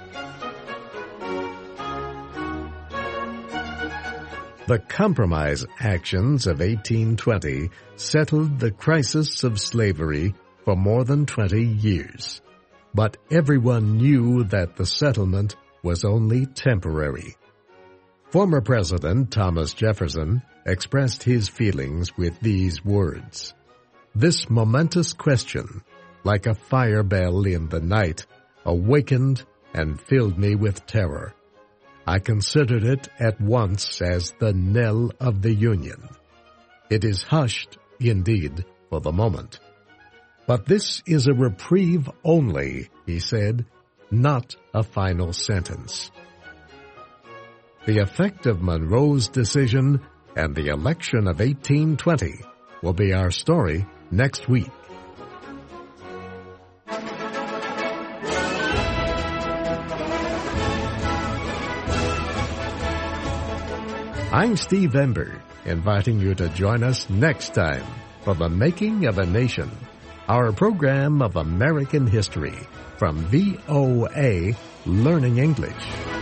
The Compromise Actions of eighteen twenty settled the crisis of slavery for more than twenty years. But everyone knew that the settlement was only temporary. Former President Thomas Jefferson expressed his feelings with these words: "This momentous question, like a fire bell in the night, awakened and filled me with terror. I considered it at once as the knell of the Union. It is hushed, indeed, for the moment. But this is a reprieve only," he said, "not a final sentence." The effect of Monroe's decision and the election of eighteen twenty will be our story next week. I'm Steve Ember, inviting you to join us next time for The Making of a Nation, our program of American history from V O A Learning English.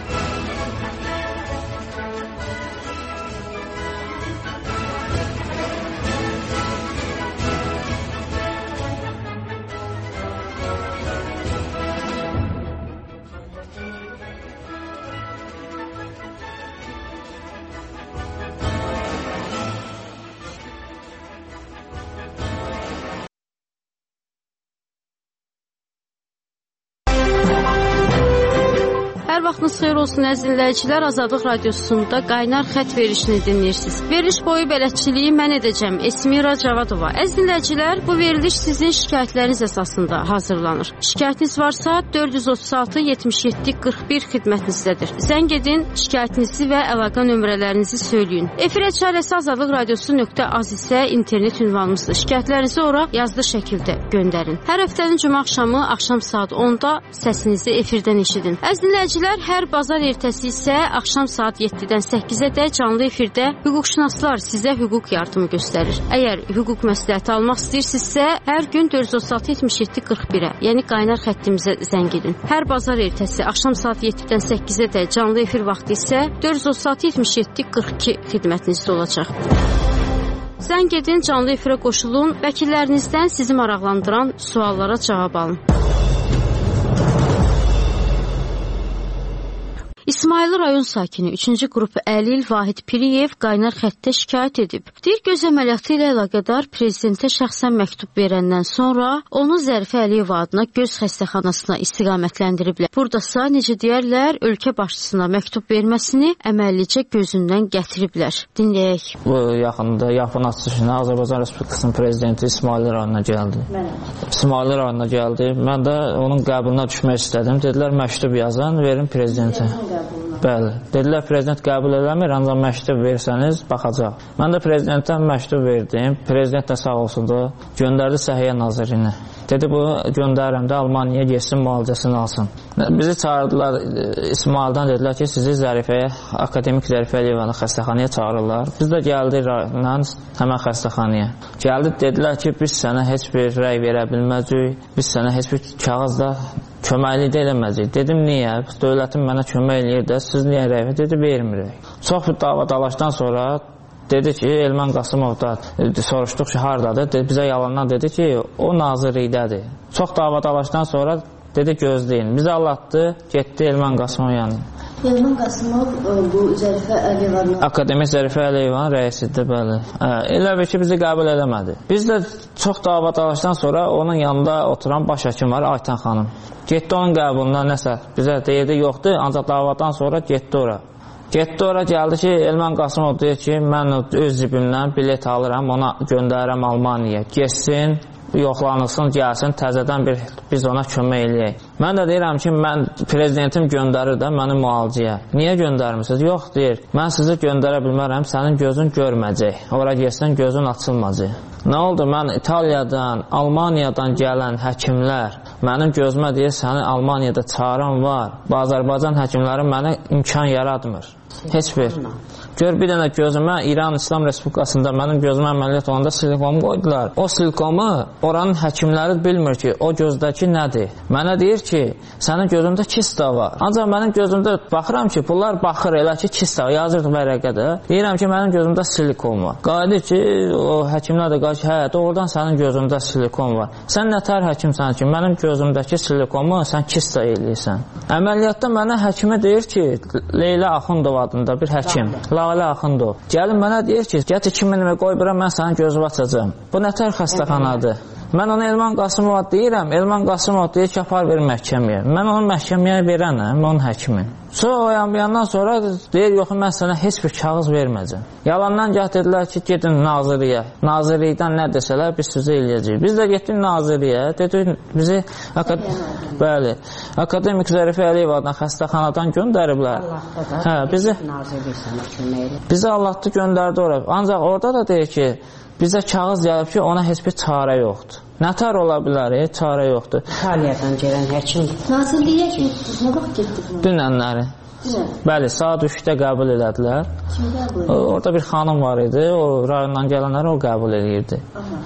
Hər vaxtınız xeyir olsun əziz dinləyicilər, Azadlıq Radiosunda qaynar xətt verilişini dinləyirsiniz. Veriliş boyu bələdçiliyi mən edəcəm, Esmira Cavadova. Əziz dinləyicilər, bu veriliş sizin şikayətləriniz əsasında hazırlanır. Şikayətiniz varsa dörd yüz otuz altı yetmiş yeddi qırx bir xidmətinizdədir. Zəng edin, şikayətinizi və əlaqə nömrələrinizi söyləyin. Efirə çarəsi azadlıq radiosu nöqtə az isə internet ünvanımızdır. Şikayətlərinizi ora yazılı şəkildə göndərin. Hər həftənin cümə axşamı axşam saat onda səsinizi efirdən eşidin. Əziz dinləyicilər, dinləyicilər, hər bazar ertəsi isə axşam saat yeddidən səkkizədək canlı efirdə hüquqşünaslar sizə hüquq yardımı göstərir. Əgər hüquq məsləhəti almaq istəyirsinizsə, hər gün dörd yüz otuz altı yetmiş yeddi qırx birə, yəni qaynar xəttimizə zəng edin. Hər bazar ertəsi axşam saat yeddidən səkkizədək canlı efir vaxtı isə dörd yüz otuz altı yetmiş yeddi qırx iki xidmətinizdə olacaq. Zəng edin, canlı efirə qoşulun, vəkillərinizdən sizi maraqlandıran suallara cavab alın. İsmayılı rayon sakini üçüncü qrupu Əlil Vahid Piriyev qaynar xəttə şikayət edib. Deyir, göz əməliyyatı ilə əlaqədar prezidentə şəxsən məktub verəndən sonra onu Zərifə Əliyev adına göz xəstəxanasına istiqamətləndiriblər. Buradasa, necə deyərlər, ölkə başçısına məktub verməsini əməllicə gözündən gətiriblər. Dinləyək. Bu yaxında yapın açılışına Azərbaycan Respublikasının prezidenti İsmayılı rayonuna gəldi. İsmayılı rayonuna gəldi. Mən də onun qəbuluna düşmək istədim. Dedilər, məktub yazın, verin prezidentə. Bəli. Dedilər, prezident qəbul eləmir, ancaq məktub versəniz, baxacaq. Mən də prezidentdən məktub verdim. Prezident də sağ olsun da göndərdi Səhiyyə Nazirinə. Dedi, bu göndərirəm də Almaniyaya getsin, müalicəsini alsın. Bizi çağırdılar İsmaildən, dedilər ki, sizi Zərifəyə, Akademik Zərifə Əliyevana xəstəxanaya çağırırlar. Biz də gəldik rayondan həmən xəstəxanaya. Gəldi, dedilər ki, biz sənə heç bir rəy verə bilməyəcəyik, biz sənə heç bir kağızda köməklik də eləməyəcək. Dedim, niyə? Dövlətin mənə kömək eləyir də, siz niyə rəy? Dedi, vermirik. Çox bir dava dalaşdan sonra dedi ki, Elman Qasımov da soruşduq ki, haradadır? Dedi, bizə yalandan dedi ki, o nazirlikdədir. Çox dava dalaşdan sonra dedi, gözləyin. Bizi allatdı, getdi Elman Qasımov yanına. Elman Qasımov bu Zərifə Əliyevanın Akademik Zərifə Əliyevanın rəisidir, bəli. Elə bir ki, bizi qəbul eləmədi. Biz də çox dava dalaşdan sonra onun yanında oturan baş həkim var, Aytan xanım. Getdi onun qəbuluna nəsə. Bizə deyildi, yoxdur, ancaq davadan sonra getdi ora. Getdi ora, gəldi ki, Elman Qasımov deyir ki, mən öz cibimdən bilet alıram, ona göndərirəm Almaniyaya. Geçsin, yoxlanılsın, gəlsin, təzədən bir, biz ona kömək eləyək. Mən də deyirəm ki, mən prezidentim göndərir də məni müalicəyə. Niyə göndərmirsiniz? Yox, deyir, mən sizi göndərə bilmərəm, sənin gözün görməyəcək. Ora gəlsən, gözün açılmayacaq. Nə oldu? Mən İtaliyadan, Almaniyadan gələn həkimlər mənim gözümə deyir, səni Almaniyada çağıran var. Azərbaycan həkimləri mənə imkan yaratmır. Heç bir. Gör, bir dənə gözümə İran İslam Respublikasında mənim gözümə əməliyyat olanda silikomu qoydular. O silikomu oranın həkimləri bilmir ki, o gözdəki nədir. Mənə deyir ki, sənin gözündə kista var. Ancaq mənim gözümdə baxıram ki, bunlar baxır elə ki, kista yazırdı vərəqədə. Deyirəm ki, mənim gözümdə silikon var. Qayıdır ki, o həkimlər də qayıdır ki, hə, doğrudan sənin gözündə silikon var. Sən nətər həkimsən ki, mənim gözümdəki silikomu sən kista eləyirsən. Əməliyyatda mənə həkimə deyir ki, Leyla Axundov adında bir həkim. Lalə Axundov. Gəlin mənə deyir ki, get iki min qoy bura, mən sənin gözünü açacağım. Bu nətər xəstəxanadır? Mən ona Elman Qasımova deyirəm, Elman Qasımov deyir ki, apar ver məhkəməyə. Mən onu məhkəməyə verənəm, onun həkimin. Sonra o yandan sonra deyir, yox, mən sənə heç bir kağız verməyəcəm. Yalandan gəh dedilər ki, gedin naziriyə. Nazirlikdən nə desələr, biz sizə eləyəcəyik. Biz də getdik naziriyə, dedik, bizi akad bəli, Akademik Zərifə Əliyev adına xəstəxanadan göndəriblər. Hə, bizi bizi Allah'tı göndərdi ora. Ancaq orada da deyir ki, bizə kağız gəlib ki, ona heç bir çarə yoxdur. Nətər ola bilər, e? Çarə yoxdur. İtaliyadan gələn həkimdir. Nazirliyə getdiniz, nə vaxt getdiniz? Dünənləri. Bəli, saat üçdə qəbul elədilər. Kim qəbul edir? Orada bir xanım var idi, o rayondan gələnləri o qəbul edirdi.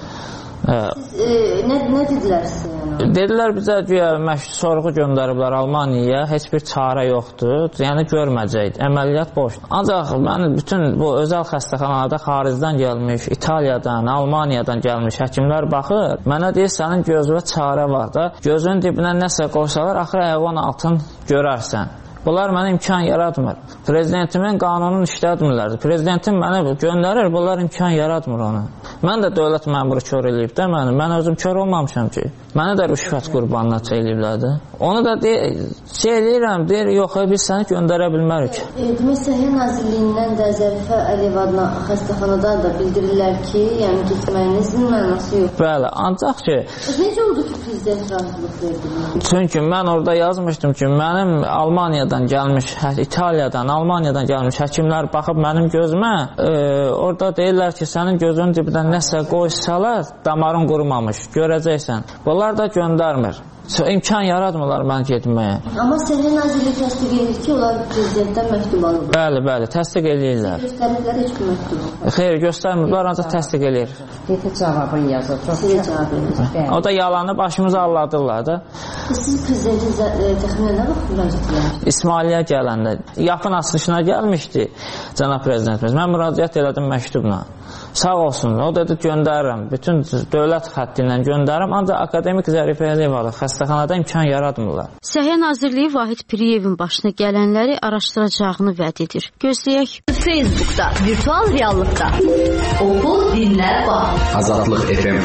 Siz e, nə, nə dedilər sizə? Yəni? Dedilər bizə güya sorğu göndəriblər Almaniyaya, heç bir çarə yoxdur, yəni görməyəcək, əməliyyat boşdur. Ancaq mən bütün bu özəl xəstəxanalarda xaricdən gəlmiş, İtaliyadan, Almaniyadan gəlmiş həkimlər baxır, mənə deyir, sənin gözünə çarə var da, gözünün dibinə nəsə qoysalar, axır ayağın altın görərsən. Bunlar mənə imkan yaratmır. Prezidentimin qanununu işlətmirlər. Prezidentim mənə göndərir, bunlar imkan yaratmır onu. Mən də dövlət məmuru kör eləyib də məni. Mən özüm kör olmamışam ki. Məni də rüşvət qurbanına çeyləyiblər də. Onu da şey eləyirəm, deyir, yox, biz səni göndərə bilmərik. E, demək, Səhiyyə Nazirliyindən də Zərifə Əliyev adına xəstəxanadan da bildirirlər ki, yəni getməyinizin mənası yox. Bəli, ancaq ki... Necə oldu ki, prezident razılıq verdi? Çünki mən orada yazmışdım ki, mənim Almaniyadan gəlmiş, İtaliyadan, Almaniyadan gəlmiş həkimlər baxıb mənim gözümə, e, orada deyirlər ki, sənin gözünün dibindən nəsə qoysalar, damarın qurumamış, görəcəksən. Bunlar da göndərmir. İmkan yaratmırlar mən getməyə. Amma Səhiyyə Nazirliyi təsdiq edir ki, onlar prezidentdən məktub alırlar. Bəli, bəli, təsdiq eləyirlər. Göstəriblər heç bir məktubu. Xeyr, göstərmirlər, ancaq təsdiq eləyir. Deyir cavabın yazır. Sizə cavab verir. O da yalanı başımıza alladırlar da. Siz prezidentin təxminən nə vaxt müraciət edirsiniz? İsmailiyə gələndə, yapın açılışına gəlmişdi cənab prezidentimiz. Mən müraciət elədim məktubla. Sağ olsun, o dedi göndərirəm, bütün dövlət xətti ilə göndərirəm, ancaq akademik Zərifə Əliyevalı xəstəxanada imkan yaratmırlar. Səhiyyə Nazirliyi Vahid Piriyevin başına gələnləri araşdıracağını vəd edir. Gözləyək. Facebookda, virtual reallıqda. Oxu, dinlə, bax. Azadlıq F M.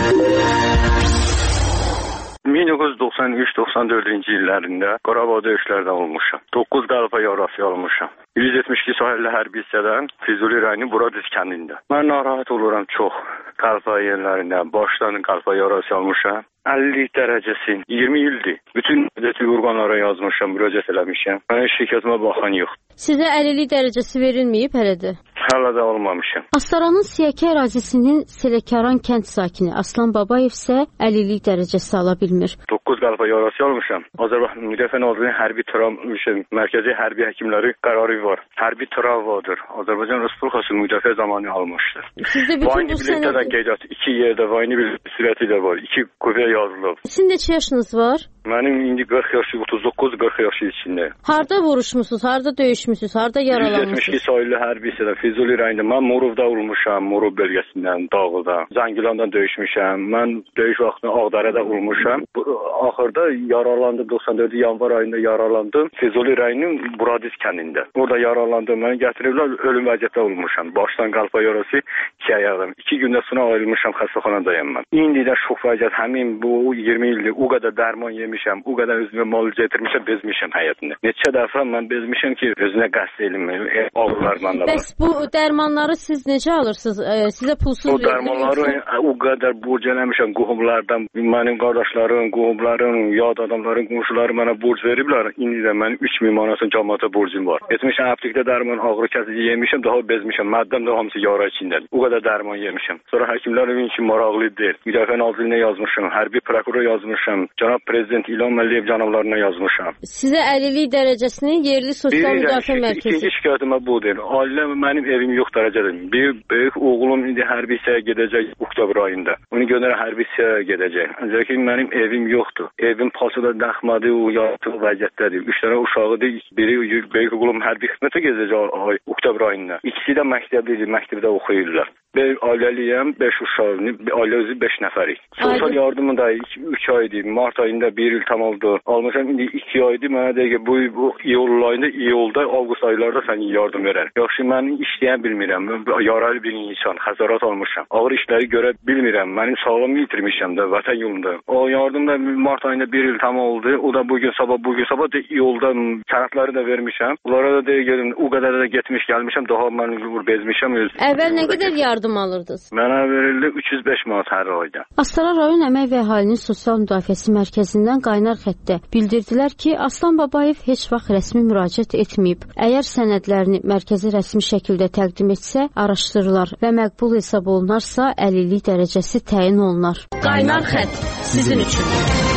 min doqquz yüz doxsan üç doxsan dördüncü illərində Qarabağ döyüşlərdə olmuşam. doqquz qəlpə yarası almışam. yüz yetmiş iki sahilli hərbi hissədən Füzuli rayonu Buradiz kəndində. Mən narahat oluram çox. Qəlpə yerlərində başdan qəlpə yarası almışam. əlli dərəcəsi, iyirmi ildir. Bütün dövlət orqanlara yazmışam, müraciət eləmişəm. Mənim şirkətimə baxan yoxdur. Sizə əlillik dərəcəsi verilməyib hələdir? Hələ də almamışam. Astaranın Siyəkə ərazisinin Selekaran kənd sakini Aslan Babayev isə əlillik dərəcəsi ala bilmir. doqquz qəlpə yarası almışam. Azərbaycan Müdafiə Nazirliyinin hərbi tram mərkəzi hərbi həkimləri qərarı var. Hərbi travadır. Azərbaycan Respublikası müdafiə zamanı almışdır. Sizdə bütün bu sənəd qeydiyyat iki yerdə vayni bir sürəti də var. İki qüvvə yazılıb. Sizin neçə yaşınız var? Mənim indi qırx yaşı, otuz doqquz qırx yaşı içində. Harda vuruşmusunuz, harda döyüşmüsünüz, harda yaralanmışsınız? yüz yetmiş iki sayılı hərbi hissədə Füzuli rayonunda mən Murovda olmuşam, Murov bölgəsindən, Dağlıda. Zəngilandan döyüşmüşəm. Mən döyüş vaxtında Ağdərədə olmuşam. Axırda yaralandım, doxsan dördüncü yanvar ayında yaralandım. Füzuli rayonunun Buradiz kəndində. Orada yaralandım, məni gətiriblər, ölüm vəziyyətdə olmuşam. Başdan qəlpə yarası iki ayağım. İki gündə sonra ayrılmışam, xəstəxanadayım mən. İndi də şox vəziyyət, həmin bu iyirmi ildir, o qədər dərman yemişəm, o qədər özümə mal getirmişəm, bezmişəm həyatında. Neçə dəfə mən bezmişəm ki, özünə qəsd elməyim, ağrılar məndə var. Bəs bu dərmanları siz necə alırsınız? E, sizə pulsuz verilir? O dərmanları o qədər borc eləmişəm qohumlardan, mənim qardaşlarım, qohumlarım, yad adamların, qonşuları mənə borc veriblər. İndi də mənim üç min manatın cəmaata borcum var. Etmişəm aptekdə dərman, ağrı kəsici yemişəm, daha bezmişəm. Məddəm də hamısı yara içindədir. O qədər dərman yemişəm. Sonra həkimlər evin ki, maraqlı deyil. Müdafiə Nazirliyinə yazmışam, hərbi prokurora yazmışam, cənab prezident İlham Əliyev cənablarına yazmışam. Sizə əlillik dərəcəsini yerli sosial müdafiə mərkəzi. İkinci şikayətimə budur. Ailə mənim evim yox dərəcədir. Bir böyük oğlum indi hərbi hissəyə gedəcək oktyabr ayında. Onu göndərə hərbi hissəyə gedəcək. Ancaq ki, mənim evim yoxdur. Evim pasada daxmadı, o yatıq vəziyyətdədir. Üç dənə uşağıdır. Biri böyük oğlum hərbi xidmətə gedəcək oktyabr ayında. İkisi də məktəblidir, məktəbdə oxuyurlar. Ben aileliyim, beş uşağım, aile özü beş nəfərik. Sosyal yardımı da üç aydı, Mart ayında bir il tam oldu. Almışam, indi iki aydı, mənə deyək ki, bu, bu iyul ayında, iyulda, avqust aylarda sən yardım verər. Yaxşı, mən işləyən bilmirəm, yaralı bir insan, xəsarət almışam. Ağır işləri görə bilmirəm, mənim sağlamı yitirmişəm də, vətən yolunda. O yardım da Mart ayında bir il tam oldu, o da bugün sabah, bugün sabah da iyulda kənətləri də vermişəm. Onlara da deyək, o qədər də getmiş gəlmişəm, daha mən bezmişəm. Əvvəl nə qədər yardım alırdınız? Mənə verildi üç yüz beş manat hər ayda. Astara rayon Əmək və Əhalinin Sosial Müdafiəsi Mərkəzindən qaynar xəttdə bildirdilər ki, Aslan Babayev heç vaxt rəsmi müraciət etməyib. Əgər sənədlərini mərkəzi rəsmi şəkildə təqdim etsə, araşdırılar və məqbul hesab olunarsa, əlillik dərəcəsi təyin olunar. Qaynar xətt sizin üçün.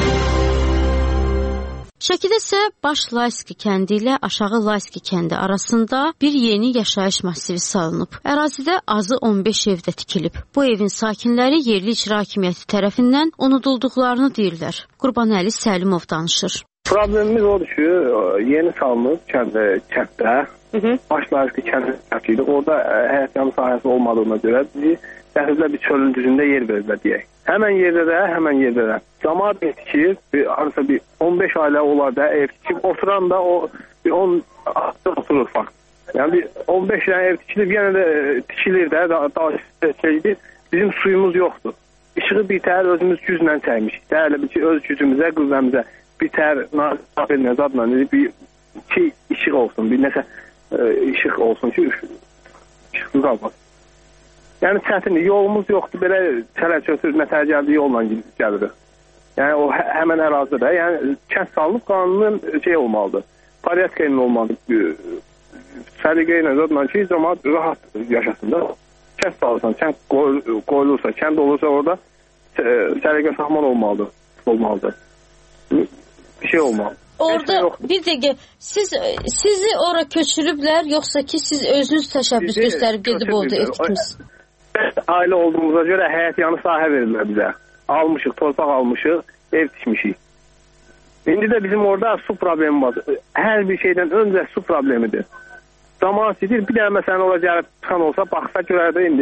Şəkidə isə Baş Layski kəndi ilə Aşağı Layski kəndi arasında bir yeni yaşayış massivi salınıb. Ərazidə azı on beş evdə tikilib. Bu evin sakinləri yerli icra hakimiyyəti tərəfindən unudulduqlarını deyirlər. Qurbanəli Səlimov danışır. Problemimiz odur ki, yeni salınıb kəndə, kənddə, Baş Layski kəndi, orada həyat yanı sahəsi olmadığına görə bizi dəhlizlə bir çölün düzündə yer verirlər deyək. Həmən yerdə də, həmən yerdə də. Camaat ev tikir, arası bir on beş ailə olar da ev tikib, oturan da o bir on oturur fakt. Yəni bir on beş dənə ev tikilib, yenə də tikilir də, daha şeydir. Bizim suyumuz yoxdur. İşığı bir təhər özümüz güclə çəkmişik. Dəhələ bir ki, öz gücümüzə, qüvvəmizə bir təhər nazirlə, zadla bir ki, işıq olsun, bir nəsə işıq olsun ki, işıqsız qalmasın. Yəni çətindir, yolumuz yoxdur, belə çələ-çötür, nətər gəldi yolla gəlirik. Yəni o hə həmən ərazidə, yəni kənd salınıb qanunun şey olmalıdır, pariyatka ilə olmalıdır, səliqə ilə zadla ki, cəmaat rahat yaşasın da. Kənd salırsan, kənd qoyulursa, kənd olursa orada səliqə saxman olmalıdır. olmalıdır. bir şey olmaz. Orada bir dəqiqə, siz sizi ora köçürüblər, yoxsa ki siz özünüz təşəbbüs Bizi göstərib gedib oldu ev tikmisiniz? Ailə olduğumuza görə həyət yanı sahə verirlər bizə. Almışıq, torpaq almışıq, ev tikmişik. İndi də bizim orada su problemi var. Hər bir şeydən öncə su problemidir. Zaman sidir, bir dənə məsələn ora gəlib çıxan olsa, baxsa görərdə indi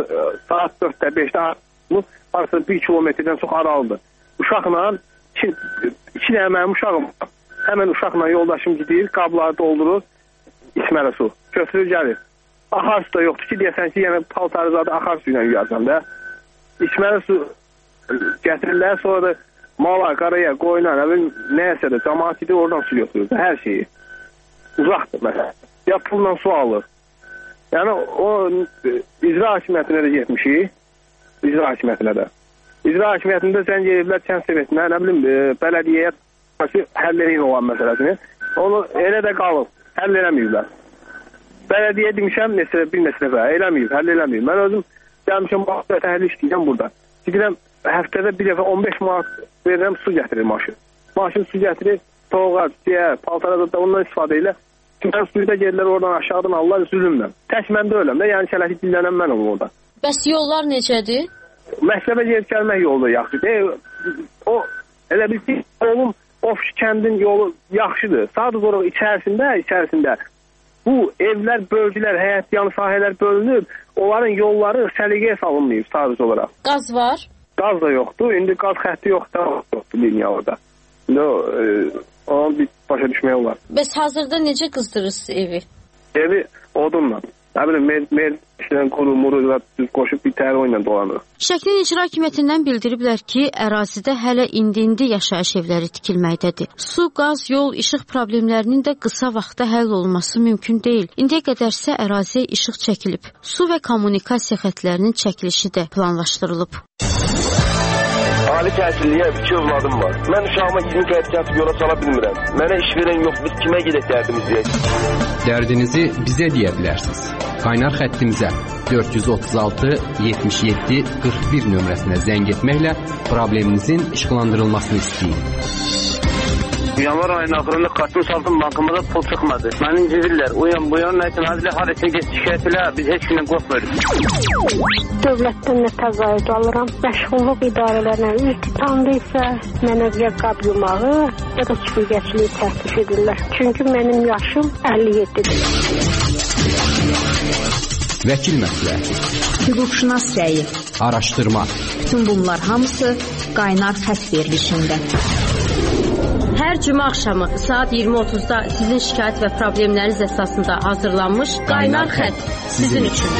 saat dörddə, beşdə arası bir kilometrdən çox aralıdır. Uşaqla, iki, iki dənə mənim uşağım var. Həmən uşaqla yoldaşım gidir, qabları doldurur, içməli su. Götürür gəlir. Axar su da yoxdur ki, deyəsən ki, yəni paltarı zadı axar su ilə yuyarsan da. İçməli su gətirirlər, sonra da mala, qaraya, qoyuna, nəyəsə də cəmaat idi, oradan su götürür. Hər şeyi. Uzaqdır məsələn. Ya pulla su alır. Yəni o icra hakimiyyətinə də getmişik. İcra hakimiyyətinə də. İcra hakimiyyətində zəng ediblər kənd sovetinə, nə bilim, bələdiyyəyə həll edin olan məsələsini. Onu elə də qalıb, həll eləməyiblər. Bələdiyyə demişəm, nesə, bir nesə dəfə, eləməyib, həll eləməyib. Mən özüm gəlmişəm, həll işləyəcəm burada. Gidirəm, həftədə bir dəfə on beş manat verirəm, su gətirir maşın. Maşın su gətirir, toğac, ciğər, paltara da ondan istifadə ilə. Mən suyuda gelirlər, oradan aşağıdan Allah zülümlə. Tək mən də öləm də, yəni şələki dillənəm mən olum orada. Bəs yollar necədir? Məktəbə gedib gəlmək yolu yaxşıdır. E, o, elə bir ki, oğlum, of kəndin yolu yaxşıdır. Sadəcə olaraq içərisində, içərisində bu evlər, bölgülər, həyət yanı sahələr bölünüb, onların yolları səliqəyə salınmayıb sadəcə olaraq. Qaz var? Qaz da yoxdur, indi qaz xətti yoxdur, yoxdur liniya orada. İndi o, e, onu bir başa düşmək olar. Bəs hazırda necə qızdırırsınız evi? Evi odunla. Nə bilim, mer, mer işlən quru, muru, düz qoşub bir təhər oyla dolanır. Şəklin İcra Hakimiyyətindən bildiriblər ki, ərazidə hələ indi-indi yaşayış evləri tikilməkdədir. Su, qaz, yol, işıq problemlərinin də qısa vaxtda həll olması mümkün deyil. İndiyə qədərsə əraziyə işıq çəkilib. Su və kommunikasiya xətlərinin çəkilişi də planlaşdırılıb. Ali təhsilliyə iki övladım var. Mən uşağıma kimi qayıt gəlib yola sala bilmirəm. Mənə iş verən yox, biz kimə gedək dərdimiz deyək? Dərdinizi bizə deyə bilərsiniz. Qaynar xəttimizə dörd yüz otuz altı yetmiş yeddi qırx bir nömrəsinə zəng etməklə probleminizin işıqlandırılmasını istəyin. Yanvar ayının axırında kartın saldım bankımıza pul çıxmadı. Mənim civirlər, uyan buyan, nəyəsən, hadilə harəsə geç şikayət elə, biz heç gündən qorxmuyoruz. Dövlətdən nə təzayüd alıram, məşğulluq idarələrlə iltitamda isə mənə ya qab yumağı, ya da süpürgəçiliyi təklif edirlər. Çünki mənim yaşım əlli yeddidir. Vəkil məsləhəti, hüquqşünas rəyi, araşdırma. Bütün bunlar hamısı qaynar xətt verilişində. Hər cümə axşamı saat iyirmi otuzda sizin şikayət və problemləriniz əsasında hazırlanmış Qaynar Xətt sizin üçün.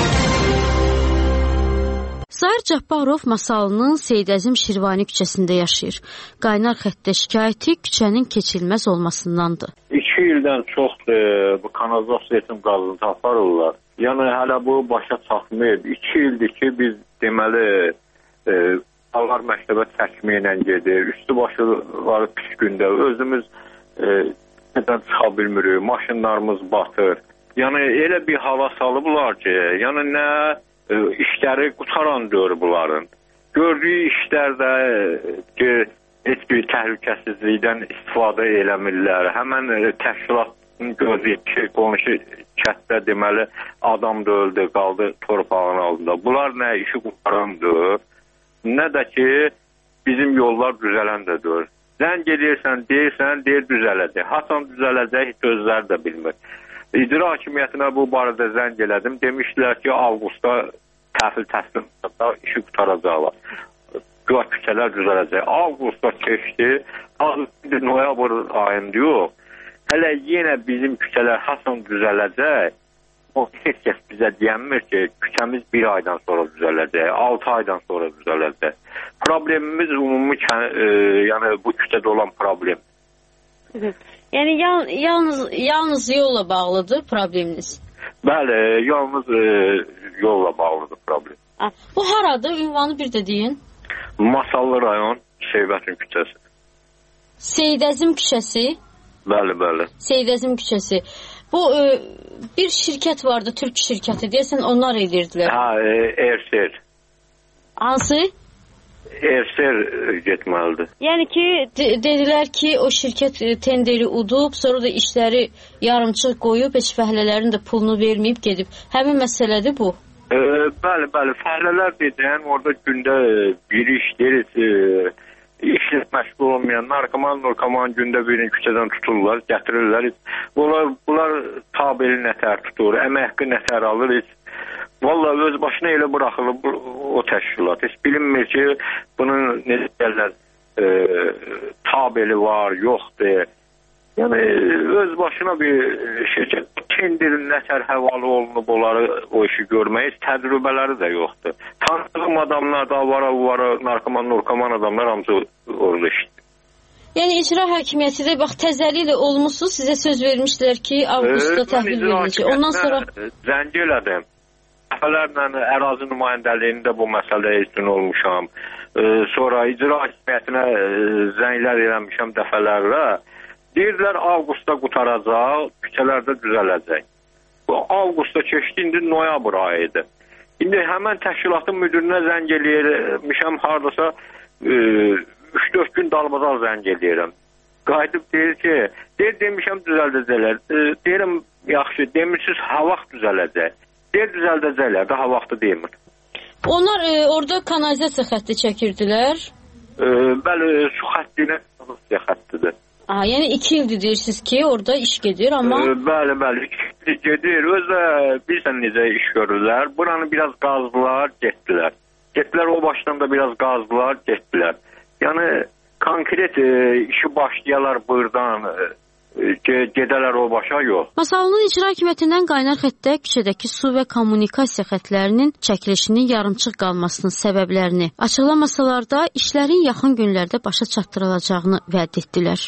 Zahir Cabbarov Masalının Seyid Əzim Şirvani küçəsində yaşayır. Qaynar Xəttdə şikayəti küçənin keçilməz olmasındandır. İki ildən çoxdur bu kanalizasiya etim qazını aparırlar. Yəni hələ bu başa çatmayıb. İki ildir ki biz deməli e, Alvar məktəbə çəkmə ilə gedir, üstü başı var pis gündə, özümüz e, nədən çıxa bilmirik, maşınlarımız batır. Yəni elə bir hava salıblar ki, yəni nə e, işləri qutaran deyir bunların. Gördüyü işlərdə ki, heç bir təhlükəsizlikdən istifadə eləmirlər. Həmən e, təşkilatın gözü ki, qonşu kətdə deməli adam da öldü, qaldı torpağın altında. Bunlar nə işi qutarandır? Nə də ki, bizim yollar düzələn də deyir. Zəng edirsən, deyirsən, deyir düzələcək. Hasan düzələcək, heç özləri də bilmir. İcra hakimiyyətinə bu barədə zəng elədim. Demişdilər ki, avqustda təhsil təslimatda işi qutaracaqlar. Güya küçələr düzələcək. Avqustda keçdi, azı noyabr ayında yox. Hələ yenə bizim küçələr hasan düzələcək. O heç kəs bizə deyənmir ki, küçəmiz bir aydan sonra düzələcək, altı aydan sonra düzələcək. Problemimiz ümumi, e, yəni bu küçədə olan problem. Yəni yal, yalnız, yalnız yolla bağlıdır probleminiz? Bəli, yalnız e, yolla bağlıdır problem. Ha, bu haradır? Ünvanı bir də deyin. Masallı rayon, Şeybətin küçəsi. Seyid Əzim küçəsi? Bəli, bəli. Seyid Əzim küçəsi. Bu e, bir şirkət vardı, Türk şirkəti deyəsən, onlar edirdilər. Ha, e, Ersel. Hansı? Erser getməlidir. Yəni ki, dedilər ki, o şirkət tenderi udub, sonra da işləri yarımçıq qoyub, heç fəhlələrin də pulunu verməyib gedib. Həmin məsələdir bu? E, bəli, bəli, fəhlələr dedən orada gündə bir iş deyiriz, e, işlə məşğul olmayan narkoman, narkoman gündə birini küçədən tuturlar, gətirirlər. Bunlar, bunlar tabeli nətər tutur, əmək haqqı nətər alır, heç vallahi öz başına elə bıraxılıb o təşkilat. Heç bilinmir ki, bunun necə deyirlər, e, tabeli var, yoxdur. Yəni öz başına bir şirkət tenderin nətər həvalı olunub onları o işi görmək, təcrübələri də yoxdur. Tanıdığım adamlar da var, var, narkoman, narkoman adamlar hamısı orada işdir. Yəni icra hakimiyyəti də bax təzəliklə olmuşsunuz, sizə söz vermişdilər ki, avqustda təhvil verilecək. Ondan sonra zəng elədim. Dəfələrlə ərazi nümayəndəliyində bu məsələyə üstün olmuşam. E, sonra icra hakimiyyətinə e, zənglər eləmişəm dəfələrlə. Deyirlər, avqustda qutaracaq, küçələrdə düzələcək. Bu avqustda keçdi, indi noyabr ayıdır. İndi həmən təşkilatın müdürünə zəng eləyirmişəm, haradasa üç dörd gün dalbadal zəng eləyirəm. Qayıdıb deyir ki, deyir, demişəm düzəldəcəklər. E, deyirəm, yaxşı, demişsiniz, ha vaxt düzələcək. Deyir, düzəldəcəklər, daha vaxtı demir. Onlar e, orada kanalizasiya xətti çəkirdilər? E, bəli, su xəttinə kanalizasiya xəttidir. Aha, yəni iki ildir deyirsiniz ki, orada iş gedir, amma... E, bəli, bəli, iki ildir gedir. Özdə bilsən necə iş görürlər. Buranı biraz qazdılar, getdilər. Getdilər, o başdan da biraz qazdılar, getdilər. Yəni, konkret e, işi başlayalar buradan... E, gedələr o başa, yox. Masalının icra hakimiyyətindən qaynar xəttdə küçədəki su və kommunikasiya xətlərinin çəkilişinin yarımçıq qalmasının səbəblərini açıqlamasalar da işlərin yaxın günlərdə başa çatdırılacağını vəd etdilər.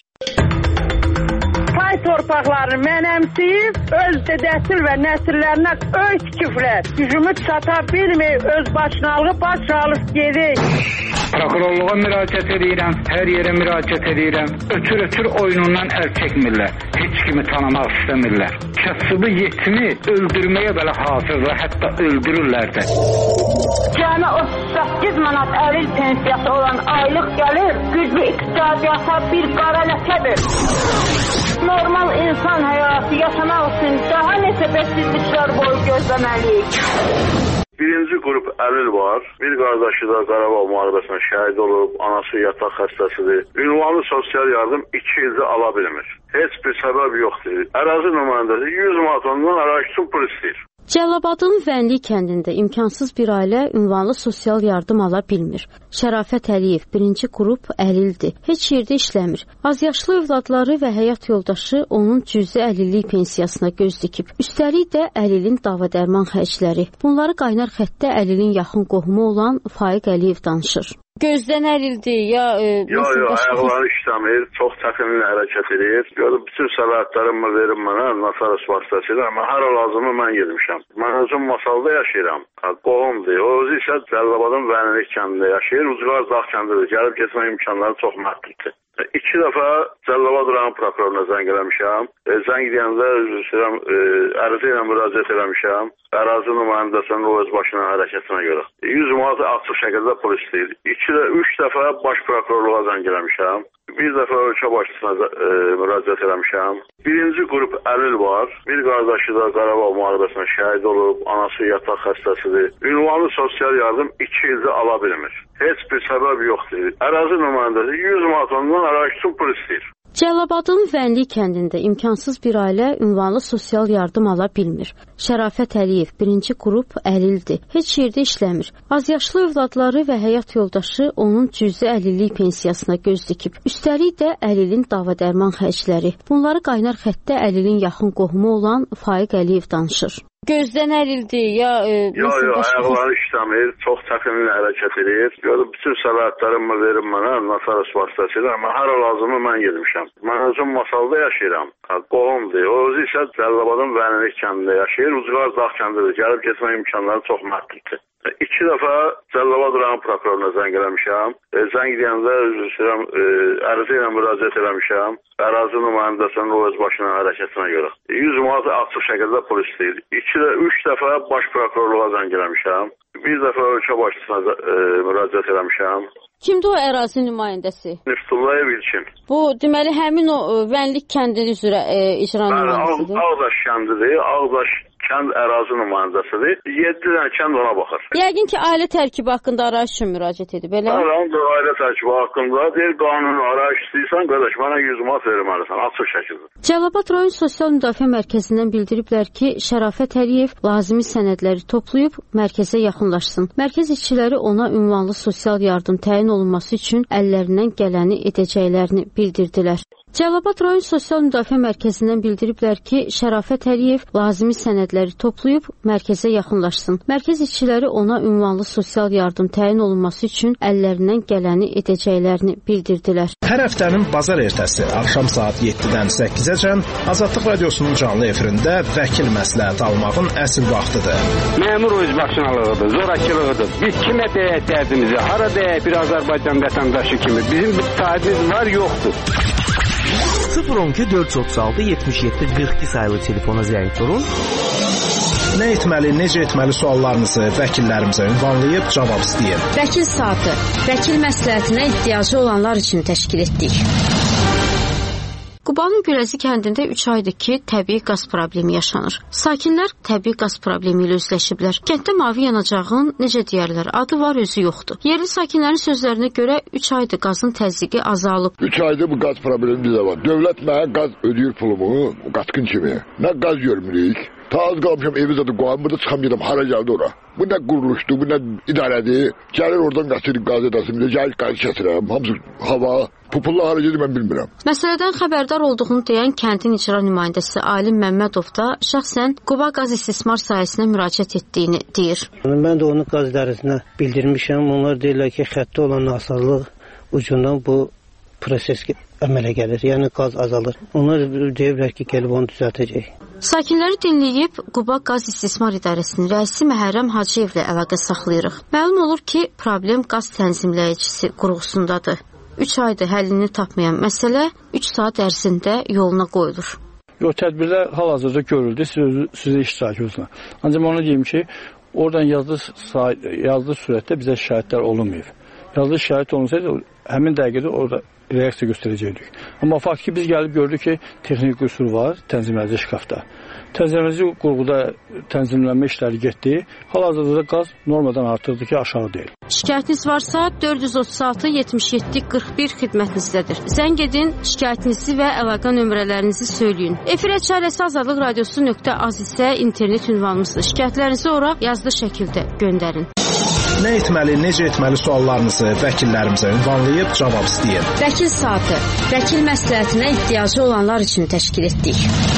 Pay torpaqlarını mənəmsiyib, öz dədəsil və nəsillərinə öy tikiblər. Gücümü çata bilməyib, öz başınalığı baş alıb gedir. Prokurorluğa müraciət edirəm, hər yerə müraciət edirəm. Ötür-ötür oyunundan əl çəkmirlər. Heç kimi tanımaq istəmirlər. Kəsbi yetimi öldürməyə belə hazırlar, hətta öldürürlər də. Cəmi otuz səkkiz manat əlil pensiyası olan aylıq gəlir, güclü iqtisadiyyata bir qara ləkədir. Normal insan həyatı yaşamaq üçün daha neçə bəksizliklər boyu gözləməliyik. Birinci qrup əlil var. Bir qardaşı da Qarabağ müharibəsində şəhid olub, anası yataq xəstəsidir. Ünvanlı sosial yardım iki ildir ala bilmir. Heç bir səbəb yoxdur. Ərazi nümayəndəsi yüz manat ondan ərazi üçün pul istəyir. Cəlilabadın Vənli kəndində imkansız bir ailə ünvanlı sosial yardım ala bilmir. Şərafət Əliyev birinci qrup əlildir. Heç yerdə işləmir. Azyaşlı övladları və həyat yoldaşı onun cüzi əlillik pensiyasına göz dikib. Üstəlik də əlilin dava-dərman xərcləri. Bunları qaynar xəttdə əlilin yaxın qohumu olan Faiq Əliyev danışır. Gözdən əlildir, ya... E, yox, yox, ayaqları işləmir, çox çətinlə hərəkət edir. Görüm, bütün səlahiyyətlərimi verim mənə, Nasaras vasitəsilə, amma hər lazımı mən yedirmişəm. Mən özüm Masalda yaşayıram, qohumdur. O özü isə Cəlilabadın Vənli kəndində yaşayır, Ucqar Dağ kəndidir. Gəlib getmək imkanları çox məhduddur. İki dəfə Cəlilabad rayon prokuroruna zəng eləmişəm. E, zəng deyəndə üzrəm, e, ərizə ilə müraciət eləmişəm. Ərazi nümayəndəsinin o öz başına hərəkətinə görə. yüz manat açıq şəkildə pul istəyir. İki də, üç dəfə baş prokurorluğa zəng eləmişəm. Bir dəfə ölkə başçısına e, müraciət eləmişəm. Birinci qrup əlil var. Bir qardaşı da Qarabağ müharibəsində şəhid olub, anası yataq xəstəsidir. Ünvanlı sosial yardım iki ildir ala bilmir. Heç bir səbəb yoxdur. Ərazi nümayəndəsi yüz manat ondan ərazi üçün pul istəyir. Cəlilabadın Vənli kəndində imkansız bir ailə ünvanlı sosial yardım ala bilmir. Şərafət Əliyev birinci qrup əlildir. Heç yerdə işləmir. Azyaşlı övladları və həyat yoldaşı onun cüzi əlillik pensiyasına göz dikib. Üstəlik də əlilin dava-dərman xərcləri. Bunları qaynar xəttdə əlilin yaxın qohumu olan Faiq Əliyev danışır. Gözdən əlildir, ya... E, yox, yox, ayaqları işləmir, çox çətinlə hərəkət edir. Görüm, bütün səlahiyyətlərimi verim mənə, Nasaras vasitəsilə, amma hər lazımı mən yedirmişəm. Mən özüm Masalda yaşayıram, qohumdur. O özü isə Cəlilabadın Vənli kəndində yaşayır, Ucqar Dağ kəndidir. Gəlib getmək imkanları çox məhduddur. İki dəfə Cəlilabad rayon prokuroruna zəng eləmişəm. E, zəng deyəndə üzr istəyirəm, e, ərizə ilə müraciət eləmişəm. Ərazi nümayəndəsinin o öz başına hərəkətinə görə. yüz manat açıq şəkildə pul istəyir. İki də üç dəfə baş prokurorluğa zəng eləmişəm. Bir dəfə ölkə başçısına e, müraciət eləmişəm. Kimdir o ərazi nümayəndəsi? Niftullayev İlkin. Bu deməli həmin o Vənlik kəndi üzrə e, icra nümayəndəsidir. Ağdaş kəndidir. Ağdaş kənd ərazi nümayəndəsidir. yeddi dənə kənd ona baxır. Yəqin ki, ailə tərkibi haqqında arayış üçün müraciət edib, elə? Bəli, ailə tərkibi haqqında deyir, qanun arayış istəyirsən, qardaş, mənə yüz manat verməlisən, açıq şəkildə. Cəlilabad rayon Sosial Müdafiə Mərkəzindən bildiriblər ki, Şərafət Əliyev lazımi sənədləri toplayıb mərkəzə yaxınlaşsın. Mərkəz işçiləri ona ünvanlı sosial yardım təyin olunması üçün əllərindən gələni edəcəklərini bildirdilər. Cəlilabad rayon Sosial Müdafiə Mərkəzindən bildiriblər ki, Şərafət Əliyev lazımi sənədləri toplayıb mərkəzə yaxınlaşsın. Mərkəz işçiləri ona ünvanlı sosial yardım təyin olunması üçün əllərindən gələni edəcəklərini bildirdilər. Hər həftənin bazar ertəsi axşam saat yeddidən səkkizəcən Azadlıq Radiosunun canlı efirində vəkil məsləhət almağın əsl vaxtıdır. Məmur özbaşınalığıdır, zorakılığıdır. Biz kimə deyək dərdimizi, hara deyək bir Azərbaycan vətəndaşı kimi. Bizim bir sahibimiz var, yoxdur. sıfır on iki dörd yüz otuz altı yetmiş yeddi qırx iki sayılı telefona zəng vurun. Nə etməli, necə etməli suallarınızı vəkillərimizə ünvanlayıb cavab istəyin. Vəkil saatı, vəkil məsləhətinə ehtiyacı olanlar üçün təşkil etdik. Qubanın Gürəzi kəndində üç aydır ki, təbii qaz problemi yaşanır. Sakinlər təbii qaz problemi ilə üzləşiblər. Kənddə mavi yanacağın, necə deyərlər, adı var, özü yoxdur. Yerli sakinlərin sözlərinə görə üç aydır qazın təzyiqi azalıb. üç aydır bu qaz problemi bizə var. Dövlət mənə qaz ödəyir pulumu, qatqın kimi. Nə qaz görmürük. Ta az qalmışam evi zadı qoyam, burada çıxamayacam, hara gəldi ora. Bu nə quruluşdur, bu nə idarədir. Gəlir oradan qaçırıq qaz edəsim, gəlir qaz kəsirəm, hamısı hava. Pupulla haracıdır mən bilmirəm. Məsələdən xəbərdar olduğunu deyən kəndin icra nümayəndəsi Alim Məmmədov da şəxsən Quba qaz istismar sahəsinə müraciət etdiyini deyir. Mən də onu qaz idarəsinə bildirmişəm. Onlar deyirlər ki, xəttə olan nasazlıq ucundan bu proses əmələ gəlir. Yəni qaz azalır. Onlar deyirlər ki, gəlib onu düzəltəcək. Sakinləri dinləyib Quba qaz istismar idarəsinin rəisi Məhərrəm Hacıyevlə əlaqə saxlayırıq. Məlum olur ki, problem qaz tənzimləyicisi qurğusundadır. üç aydır həllini tapmayan məsələ üç saat ərzində yoluna qoyulur. Yox, tədbirlər hal-hazırda görüldü, siz, sizə iştirak edirsiniz. Ancaq onu deyim ki, oradan yazılı, yazılı sürətdə bizə şikayətlər olunmayıb. Yazılı şikayət olunsaydı, həmin dəqiqədə orada reaksiya göstərəcəkdik. Amma fakt ki, biz gəlib gördük ki, texnik qüsur var tənzimləyici şkafda. Tənzimləyici qurğuda tənzimlənmə işləri getdi. Hal-hazırda qaz normadan artıqdır ki, aşağı deyil. Şikayətiniz varsa dörd yüz otuz altı yetmiş yeddi qırx bir xidmətinizdədir. Zəng edin, şikayətinizi və əlaqə nömrələrinizi söyləyin. Efirə çarəsi azadlıq radiosu nöqtə az isə internet ünvanımızdır. Şikayətlərinizi ora yazılı şəkildə göndərin. Nə etməli, necə etməli suallarınızı vəkillərimizə ünvanlayıb cavab istəyin. Vəkil saatı, vəkil məsləhətinə ehtiyacı olanlar üçün təşkil etdik.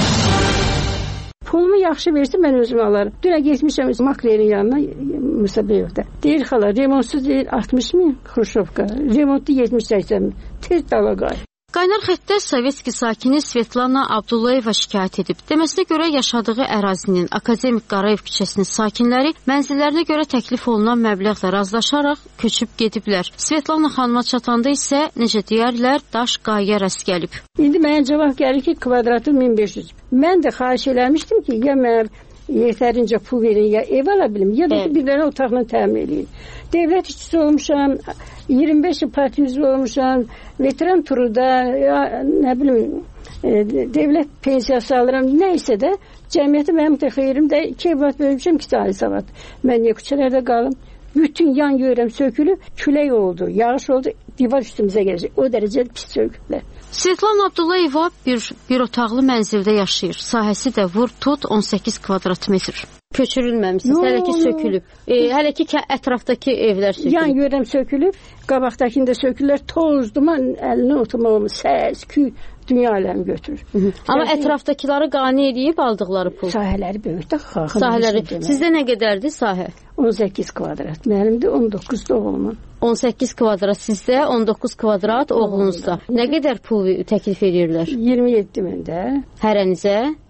Pulumu yaxşı versin, mən özüm alaram. Dünə getmişəm maklerin yanına, Musabeyevdə. Deyir xala, remontsuz deyir altmış min Xruşovka, remontlu yetmiş səksən min. Tez dala qay. Qaynar xəttdə Sovetski sakini Svetlana Abdullayeva şikayət edib. Deməsinə görə yaşadığı ərazinin Akademik Qarayev küçəsinin sakinləri mənzillərinə görə təklif olunan məbləğlə razılaşaraq köçüb gediblər. Svetlana xanıma çatanda isə, necə deyərlər, daş qayaya rast gəlib. İndi mənə cavab gəlir ki, kvadratı min beş yüz. Mən də xahiş eləmişdim ki, ya mən yetərincə pul verin, ya ev ala bilim, ya da bir dənə otaqla təmin edin. Dövlət işçisi olmuşam, iyirmi beş il parti üzvü olmuşam, veteran turuda, ya, nə bilim, e, devlət pensiyası alıram, nəysə də, cəmiyyəti mənim də xeyrimdə iki evlat bölmüşəm, iki tane savat. Mən niyə küçələrdə qalım? Bütün yan yörəm sökülüb, külək oldu, yağış oldu, divar üstümüzə gələcək. O dərəcədə pis söküblər. Svetlana Abdullayeva bir, bir otaqlı mənzildə yaşayır. Sahəsi də vur tut on səkkiz kvadrat metr. Köçürülməmişsiniz, hələ ki sökülüb. E, hələ ki ətrafdakı evlər sökülüb. Yan yörəm sökülüb, qabaqdakında sökülürlər, toz, duman, əlinə oturmağımız, səs, küy, dünya aləm götürür. Hı -hı. Amma Səsi... ətrafdakıları qane edib aldıqları pul. Sahələri böyükdə xalqın. Sahələri. Sizdə nə qədərdir sahə? on səkkiz kvadrat. Mənim də on doqquz da oğlumun. on səkkiz kvadrat sizdə, on doqquz kvadrat oğlunuzda. Nə qədər pul təklif edirlər? iyirmi yeddi min də. Hərənizə?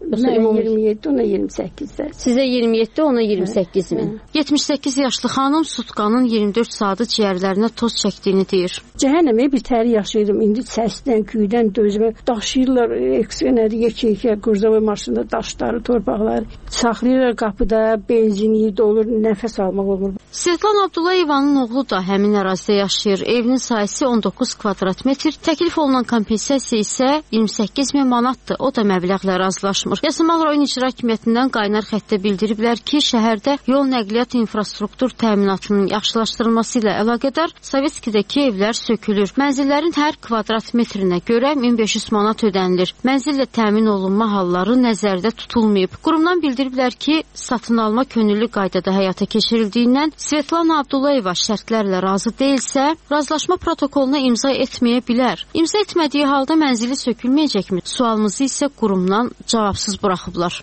Məsələn, iyirmi yeddi, ona iyirmi səkkizdə. Sizə iyirmi yeddi, ona iyirmi səkkiz min. yetmiş səkkiz yaşlı xanım sutkanın iyirmi dörd saatı ciyərlərinə toz çəkdiyini deyir. Cəhənnəmə bir təri yaşayırdım. İndi səsdən, küydən dözmə daşıyırlar, ekskənəri yekə-yekə qurcava maşında daşları, torpaqları saxlayırlar qapıda, benzini dolur, nəfəs almaq olmur. Svetlana Abdullayevanın oğlu da həmin ərazidə yaşayır. Evinin sahəsi on doqquz kvadrat metr, təklif olunan kompensasiya isə iyirmi səkkiz min manatdır. O da məbləğlə razılaşmır. Yasamal rayon icra hakimiyyətindən qaynar xəttə bildiriblər ki, şəhərdə yol nəqliyyat infrastruktur təminatının yaxşılaşdırılması ilə əlaqədar Sovetskidəki evlər sökülür. Mənzillərin hər kvadrat metrinə görə min beş yüz manat ödənilir. Mənzillə təmin olunma halları nəzərdə tutulmayıb. Qurumdan bildiriblər ki, satın alma könüllü qaydada həyata keçirildiyindən Svetlana Abdullayeva şərtlərlə razı deyilsə, razılaşma protokoluna imza etməyə bilər. İmza etmədiyi halda mənzili sökülməyəcəkmi? Sualımızı isə qurumdan cavabsız buraxıblar.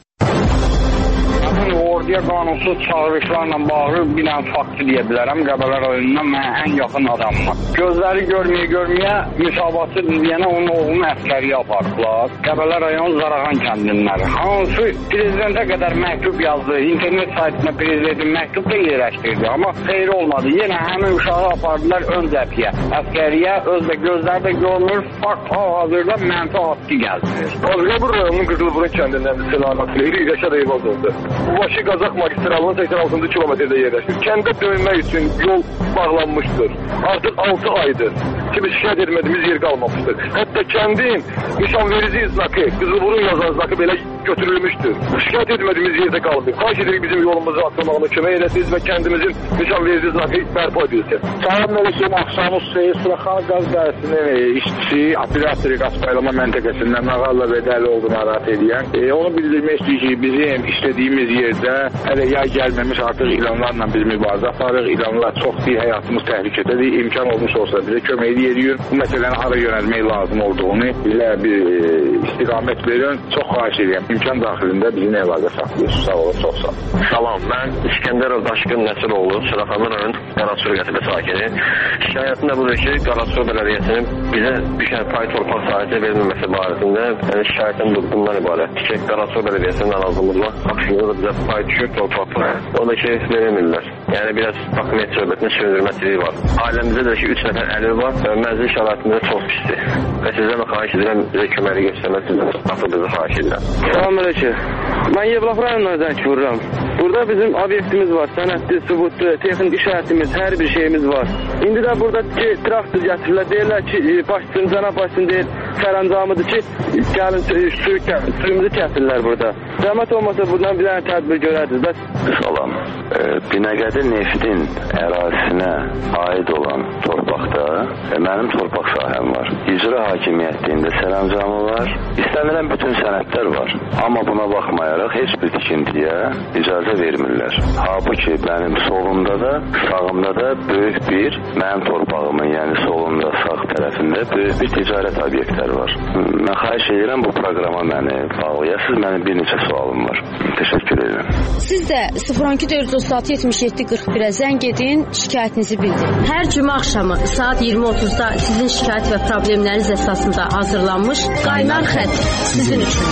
Orduya qanunsuz çağırışlarla bağlı bir dənə faktı deyə bilərəm. Qəbələ rayonundan mənə ən yaxın adamım. Gözləri görməyə görməyə müsabatı deyənə onun oğlunu əskəriyə apardılar. Qəbələ rayon Zarağan kəndinləri. Hansı prezidentə qədər məktub yazdı. İnternet saytına prezidentin məktub da yerləşdirdi. Amma xeyri olmadı. Yenə həmin uşağı apardılar ön cəbhəyə. Əskəriyə özdə gözləri də görmür. Fakt hal-hazırda mənfi haqqı gəldirir. Azqabur rayonunun Qızılburun kəndindən Selamat Leyli Rəşad Eyvaz oldu. Başı Qazaq magistralının səksən altıncı kilometrdə yerləşir. Kəndə dönmək üçün yol bağlanmışdır. Artıq altı aydır ki, biz şikayət etmədiyimiz yer qalmamışdır. Hətta kəndin nişanverici znakı, Qızılburun yazan znakı belə götürülmüşdür. Şikayət etmədiyimiz yerdə qalıb. Xahiş edirik bizim yolumuzu atlamağına kömək edəsiniz və kəndimizin nişanverici znakı bərpa edilsin. Salam Məlikəm, axşamınız xeyir. Suraxan qaz dərəsinin işçisi, operatori qaz paylama məntəqəsindən Ağalla və Dəli oldu narahat edən. E, onu bildirmək istəyir ki, bizim işlədiyimiz yerdə hələ yay gəlməmiş artıq ilanlarla biz mübarizə aparırıq. İlanlar çox bir həyatımız təhlükədədir. İmkan olmuş olsa bizə kömək edirik. Bu məsələni hara yönəlmək lazım olduğunu bizə bir e, istiqamət verin. Çox xahiş edirəm. İmkan daxilində bizim əlaqə saxlayırsınız. Sağ olun, çox sağ olun. Salam, mən İskəndərov Daşqın Nəsiroğlu, Suraxanlı rayon Qarasur qəsəbə sakini. Şikayətim də budur ki, Qarasur bələdiyyəsinin bizə düşən pay torpaq sahəsi verilməməsi barəsində yəni şikayətim bundan ibarət. Ki, Qarasur bələdiyyəsinin narazılığıyla aksiyonda da bizə pay düşür torpaqlar. O da ki, verilmirlər. Yəni biraz hakimiyyət söhbətinin söndürməsiliyi var. Ailəmizdə də ki, üç nəfər əliv var və mənzil şəraitində çox pisdir. Və sizdən də xahiş edirəm, bizə köməkli göstərmək, sizdən tapıldığınızı xahiş edirəm. Salam əleykum. Mən Yevlax rayonundan zəng vururam. Burada bizim obyektimiz var, sənədli, sübutlu, texnik işarətimiz, hər bir şeyimiz var. İndi də burada ki, traktor gətirirlər, deyirlər ki, başçısın, cənab başçısın deyir, sərəncamıdır ki, gəlin suyu, suyumuzu kəsirlər burada. Zəhmət olmasa buradan bir dənə tədbir görərdiniz. Bəs... Salam. E, Binəqədi Neftin ərazisinə aid olan torpaqda e, mənim torpaq sahəm var. İcra hakimiyyətliğində sərəncamı var. İstənilən bütün sənədlər var. Amma buna baxmayaraq heç bir tikintiyə icazə vermirlər. Halbuki mənim solumda da, sağımda da böyük bir mənim torpağımın, yəni solumda, sağ tərəfində böyük bir ticarət obyektləri var. Mən xahiş edirəm bu proqrama məni bağlayasınız. Mənim bir neçə sualım var. Təşəkkür edirəm. Siz də sıfır on iki dörd yüz otuz altı yetmiş yeddi qırx birə zəng edin, şikayətinizi bildirin. Hər cümə axşamı saat iyirmi otuzda sizin şikayət və problemləriniz əsasında hazırlanmış Qaynar Xətt sizin üçün.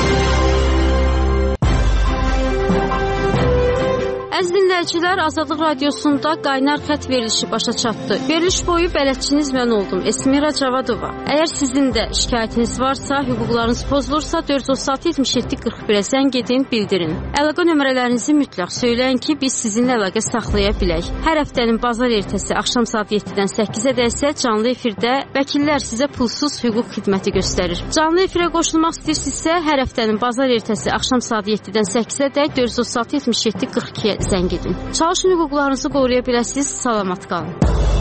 Əziz dinləyicilər, Azadlıq Radiosunda Qaynar Xətt verilişi başa çatdı. Veriliş boyu bələdçiniz mən oldum, Esmira Cavadova. Əgər sizin də şikayətiniz varsa, hüquqlarınız pozulursa dörd yüz otuz altı yetmiş yeddi qırx birə zəng edin, bildirin. Əlaqə nömrələrinizi mütləq söyləyin ki, biz sizinlə əlaqə saxlaya bilək. Hər həftənin bazar ertəsi axşam saat yeddidən səkkizədək isə canlı efirdə vəkillər sizə pulsuz hüquq xidməti göstərir. Canlı efirə qoşulmaq istəyirsinizsə, hər həftənin bazar ertəsi axşam saat yeddidən səkkizədək dörd yüz otuz altı yetmiş yeddi qırx ikiyə zəng edin. Çalışın hüquqlarınızı qoruya biləsiniz. Salamat qalın.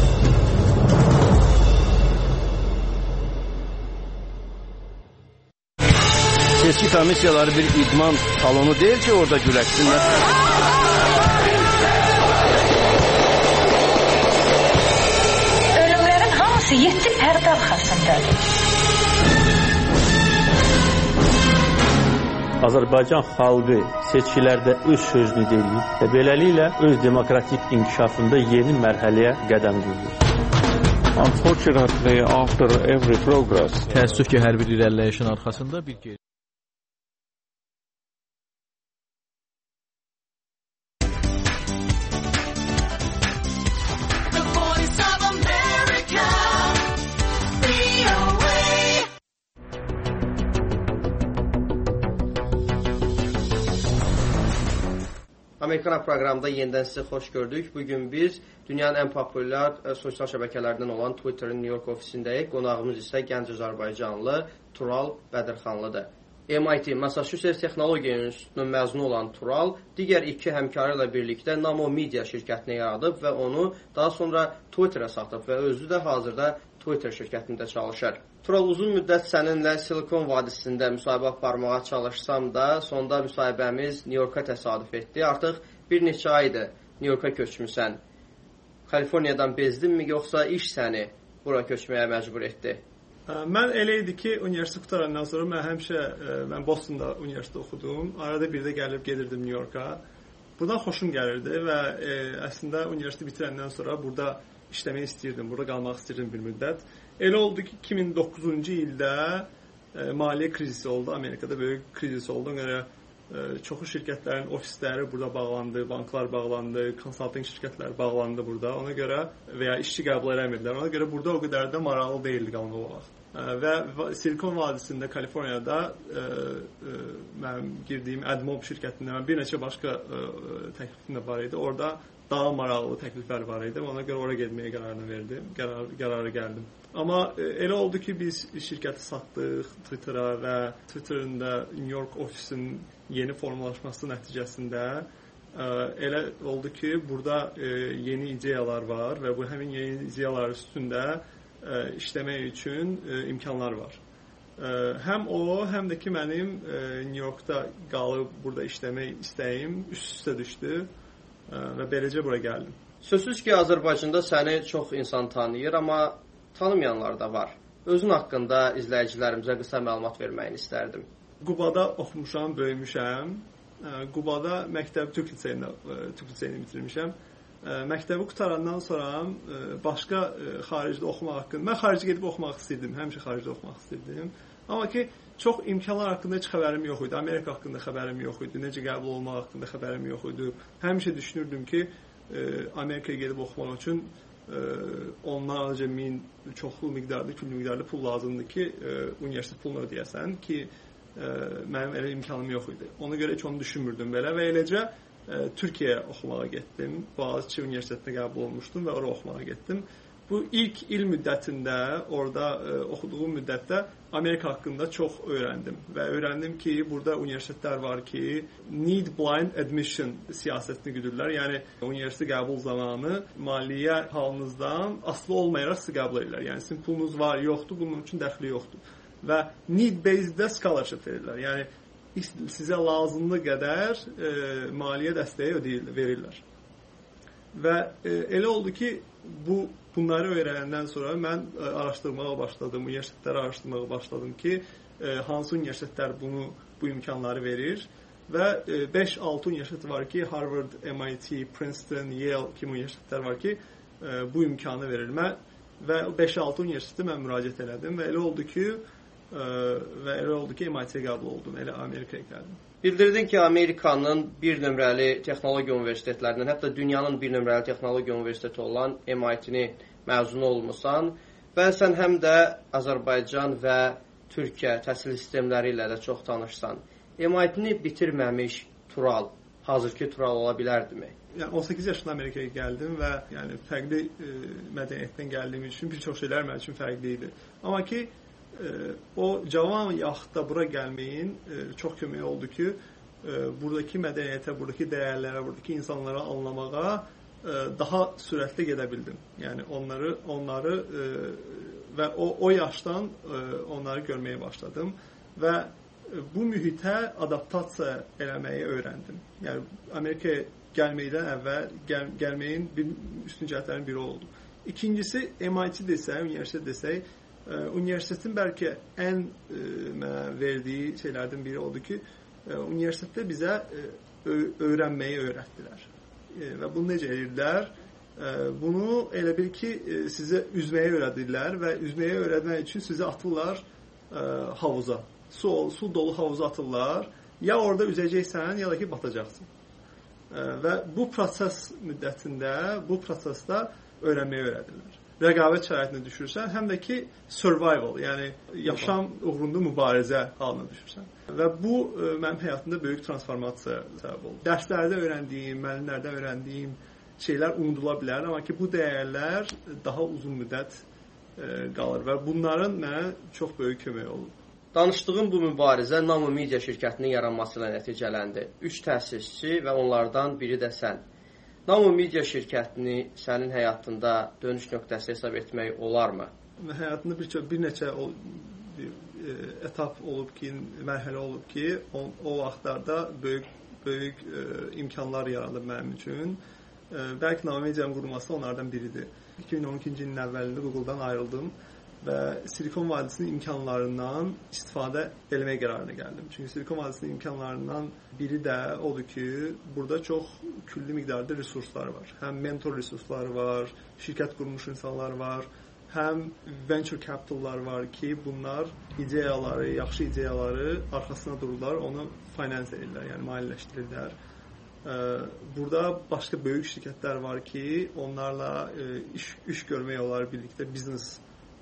Seçki komissiyaları bir idman salonu deyil ki, orada güləşsinlər. Ölümlərin hamısı yeddi pərdə arxasındadır. Azərbaycan xalqı seçkilərdə öz sözünü deyir və beləliklə öz demokratik inkişafında yeni mərhələyə qədəm qoyur. Unfortunately, after every progress, təəssüf ki, hər bir irəliləyişin arxasında bir Amerikana proqramında yenidən sizi xoş gördük. Bugün biz dünyanın ən populyar ə, sosial şəbəkələrindən olan Twitterin New York ofisindəyik. Qonağımız isə gənc Azərbaycanlı Tural Bədirxanlıdır. M I T, Massachusetts Texnologiya İnstitutunun məzunu olan Tural, digər iki həmkarı ilə birlikdə Namo Media şirkətini yaradıb və onu daha sonra Twitter'a satıb və özü də hazırda Twitter şirkətində çalışır. Tural, uzun müddət səninlə Silikon vadisində müsahibə aparmağa çalışsam da, sonda müsahibəmiz New York'a təsadüf etdi. Artıq bir neçə aydır New York'a köçmüsən. Kaliforniyadan bezdinmi, yoxsa iş səni bura köçməyə məcbur etdi? Mən elə idi ki, universitet qutarandan sonra mən həmişə, mən Bostonda universitet oxudum. Arada bir də gəlib gedirdim New York'a. Buradan xoşum gəlirdi və e, əslində universiteti bitirəndən sonra burada işləmək istəyirdim, burada qalmaq istəyirdim bir müddət. Elə oldu ki, iki min doqquzuncu ildə e, maliyyə krizisi oldu, Amerikada böyük krizis oldu. Ona görə e, çoxu şirkətlərin ofisləri burada bağlandı, banklar bağlandı, konsalting şirkətlər bağlandı burada. Ona görə və ya işçi qəbul eləmirdilər. Ona görə burada o qədər də maraqlı deyildi qalmaq o vaxt. Və Silikon vadisində, Kaliforniyada e, e, mənim girdiyim AdMob şirkətində mən bir neçə başqa e, təklifim də var idi. Orada daha maraqlı təkliflər var idi. Ona görə oraya getməyə qərarını verdim, qərar, qərarı gəldim. Amma e, elə oldu ki, biz şirkəti satdıq Twitter'a və Twitter'ın da New York ofisinin yeni formalaşması nəticəsində e, elə oldu ki, burada e, yeni ideyalar var və bu həmin yeni ideyalar üstündə Ə, işləmək üçün ə, imkanlar var. Ə, həm o, həm də ki, mənim ə, New Yorkda qalıb burada işləmək istəyim üst-üstə düşdü ə, və beləcə bura gəldim. Sözsüz ki, Azərbaycanda səni çox insan tanıyır, amma tanımayanlar da var. Özün haqqında izləyicilərimizə qısa məlumat verməyini istərdim. Qubada oxumuşam, böyümüşəm. Ə, Qubada məktəb Türk liseyində, Türk liseyini bitirmişəm. Məktəbi qutarandan sonra başqa xaricdə oxumaq haqqında, mən xarici gedib oxumaq istəyirdim, həmişə xaricdə oxumaq istəyirdim. Amma ki, çox imkanlar haqqında heç xəbərim yox idi, Amerika haqqında xəbərim yox idi, necə qəbul olmaq haqqında xəbərim yox idi. Həmişə düşünürdüm ki, Amerikaya gedib oxumaq üçün onlarca min çoxlu miqdarda, külli miqdarda pul lazımdır ki, universitet pulunu ödəyəsən ki, mənim elə imkanım yox idi. Ona görə heç onu düşünmürdüm belə və eləcə Türkiyəyə oxumağa getdim. Boğaziçi Universitetinə qəbul olmuşdum və oraya oxumağa getdim. Bu ilk il müddətində, orada e, oxuduğum müddətdə Amerika haqqında çox öyrəndim. Və öyrəndim ki, burada universitetlər var ki, need blind admission siyasətini güdürlər. Yəni, universitet qəbul zamanı maliyyə halınızdan asılı olmayaraq sizi qəbul edirlər. Yəni, sizin pulunuz var, yoxdur, bunun üçün dəxli yoxdur. Və need-based-də scholarship verirlər. Yəni, sizə lazımlı qədər e, maliyyə dəstəyi ödəyirlər, verirlər. Və e, elə oldu ki, bu bunları öyrənəndən sonra mən e, araşdırmağa başladım, universitetləri araşdırmağa başladım ki, e, hansı universitetlər bunu bu imkanları verir və e, beş altı universitet var ki, Harvard, M I T, Princeton, Yale kimi universitetlər var ki, e, bu imkanı verir. Mən və beş altı universitetə mən müraciət elədim və elə oldu ki, və elə oldu ki, M I T-yə qəbul oldum, elə Amerikaya gəldim. Bildirdin ki, Amerikanın bir nömrəli texnologiya universitetlərindən, hətta dünyanın bir nömrəli texnologiya universiteti olan M I T-ni məzunu olmusan və sən həm də Azərbaycan və Türkiyə təhsil sistemləri ilə də çox tanışsan. M I T-ni bitirməmiş Tural, hazırki Tural ola bilərdimi? Yəni on səkkiz yaşında Amerikaya gəldim və yəni fərqli e, mədəniyyətdən gəldiyim üçün bir çox şeylər mənim üçün fərqli idi. Amma ki, o cavan yaxda bura gəlməyin çox kömək oldu ki, buradakı mədəniyyətə, buradakı dəyərlərə, buradakı insanlara anlamağa daha sürətli gedə bildim. Yəni onları onları və o o yaşdan onları görməyə başladım və bu mühitə adaptasiya eləməyi öyrəndim. Yəni Amerikaya gəlməkdən əvvəl gəl, gəlməyin bir üstün cəhətlərindən biri oldu. İkincisi M I T desək, universitet desək, universitetin bəlkə ən e, mənə verdiyi şeylərdən biri oldu ki, e, universitetdə bizə e, öyrənməyi öyrətdilər. E, və bunu necə edirlər? E, bunu elə bil ki, e, sizə üzməyi öyrədirlər və üzməyi öyrətmək üçün sizi atırlar e, havuza. Su, su dolu havuza atırlar. Ya orada üzəcəksən, ya da ki, batacaqsın. E, və bu proses müddətində, bu prosesdə öyrənməyi öyrədirlər. rəqabət şəraitində düşürsən, həm də ki survival, yəni yaşam uğrunda mübarizə halına düşürsən. Və bu ə, mənim həyatımda böyük transformasiya səbəb oldu. Dərslərdə öyrəndiyim, müəllimlərdən öyrəndiyim şeylər unudula bilər, amma ki bu dəyərlər daha uzun müddət ə, qalır və bunların mənə çox böyük kömək oldu. Danışdığım bu mübarizə Namo Media şirkətinin yaranması ilə nəticələndi. Üç təsisçi və onlardan biri də sən. Namo Media şirkətini sənin həyatında dönüş nöqtəsi hesab etmək olarmı? Həyatımda bir, bir neçə o, bir, e, etap olub ki, mərhələ olub ki, o, o vaxtlarda böyük böyük e, imkanlar yarandı mənim üçün. E, bəlkə Namo Medianın qurulması onlardan biridir. iki min on ikinci ilin əvvəlində Google-dan ayrıldım və Silikon Vadisinin imkanlarından istifadə etməyə qərarına gəldim. Çünki Silikon Vadisinin imkanlarından biri də odur ki, burada çox külli miqdarda resurslar var. Həm mentor resursları var, şirkət qurmuş insanlar var, həm venture capitallar var ki, bunlar ideyaları, yaxşı ideyaları arxasına dururlar, onu finance edirlər, yəni maliyyələşdirirlər. Burada başqa böyük şirkətlər var ki, onlarla iş, iş görmək olar, birlikdə biznes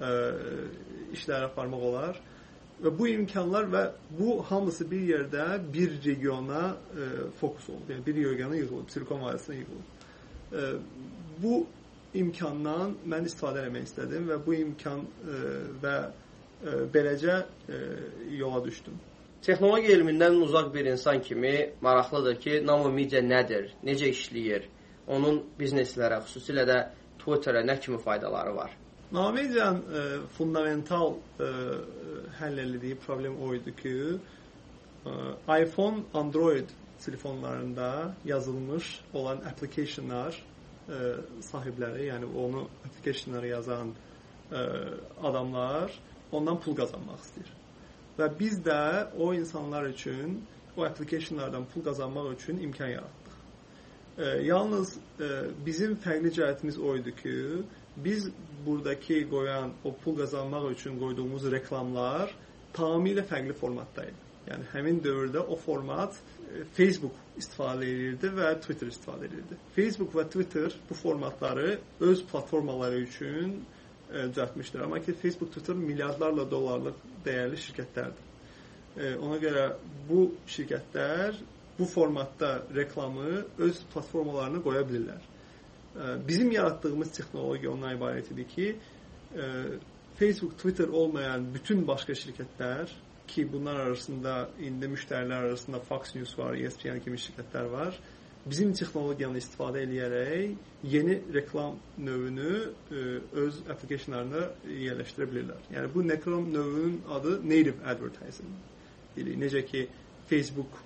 işlər aparmaq olar. Və bu imkanlar və bu hamısı bir yerdə bir regiona e, fokus oldu. Yəni bir regiona yığılıb, Silikon Vadisinə yığılıb. E, bu imkandan mən istifadə etmək istədim və bu imkan e, və e, beləcə e, yola düşdüm. Texnologiya elmindən uzaq bir insan kimi maraqlıdır ki, Namo Media nədir, necə işləyir, onun bizneslərə, xüsusilə də Twitter'a nə kimi faydaları var? Namo Media'nın e, fundamental e, həll etdiyi problem o idi ki, e, iPhone, Android telefonlarında yazılmış olan applicationlar e, sahibləri, yəni onu applicationları yazan e, adamlar ondan pul qazanmaq istəyir. Və biz də o insanlar üçün, o applicationlardan pul qazanmaq üçün imkan yaratdıq. E, yalnız e, bizim fərqli cəhətimiz o idi ki, biz buradakı qoyan, o pul qazanmaq üçün qoyduğumuz reklamlar tamamilə fərqli formatdaydı. Yəni həmin dövrdə o format e, Facebook istifadə edirdi və Twitter istifadə edirdi. Facebook və Twitter bu formatları öz platformaları üçün e, düzəltmişdir. Amma ki Facebook, Twitter milyardlarla dollarlıq dəyərli şirkətlərdir. E, ona görə bu şirkətlər bu formatda reklamı öz platformalarına qoya bilirlər. Bizim yaratdığımız texnologiya ondan ibarət idi ki, Facebook, Twitter olmayan bütün başqa şirkətlər ki, bunlar arasında indi müştərilər arasında Fox News var, E S P N kimi şirkətlər var, bizim texnologiyanı istifadə edərək yeni reklam növünü öz applicationlarına yerləşdirə bilirlər. Yəni bu reklam növünün adı native advertising. Necə ki Facebook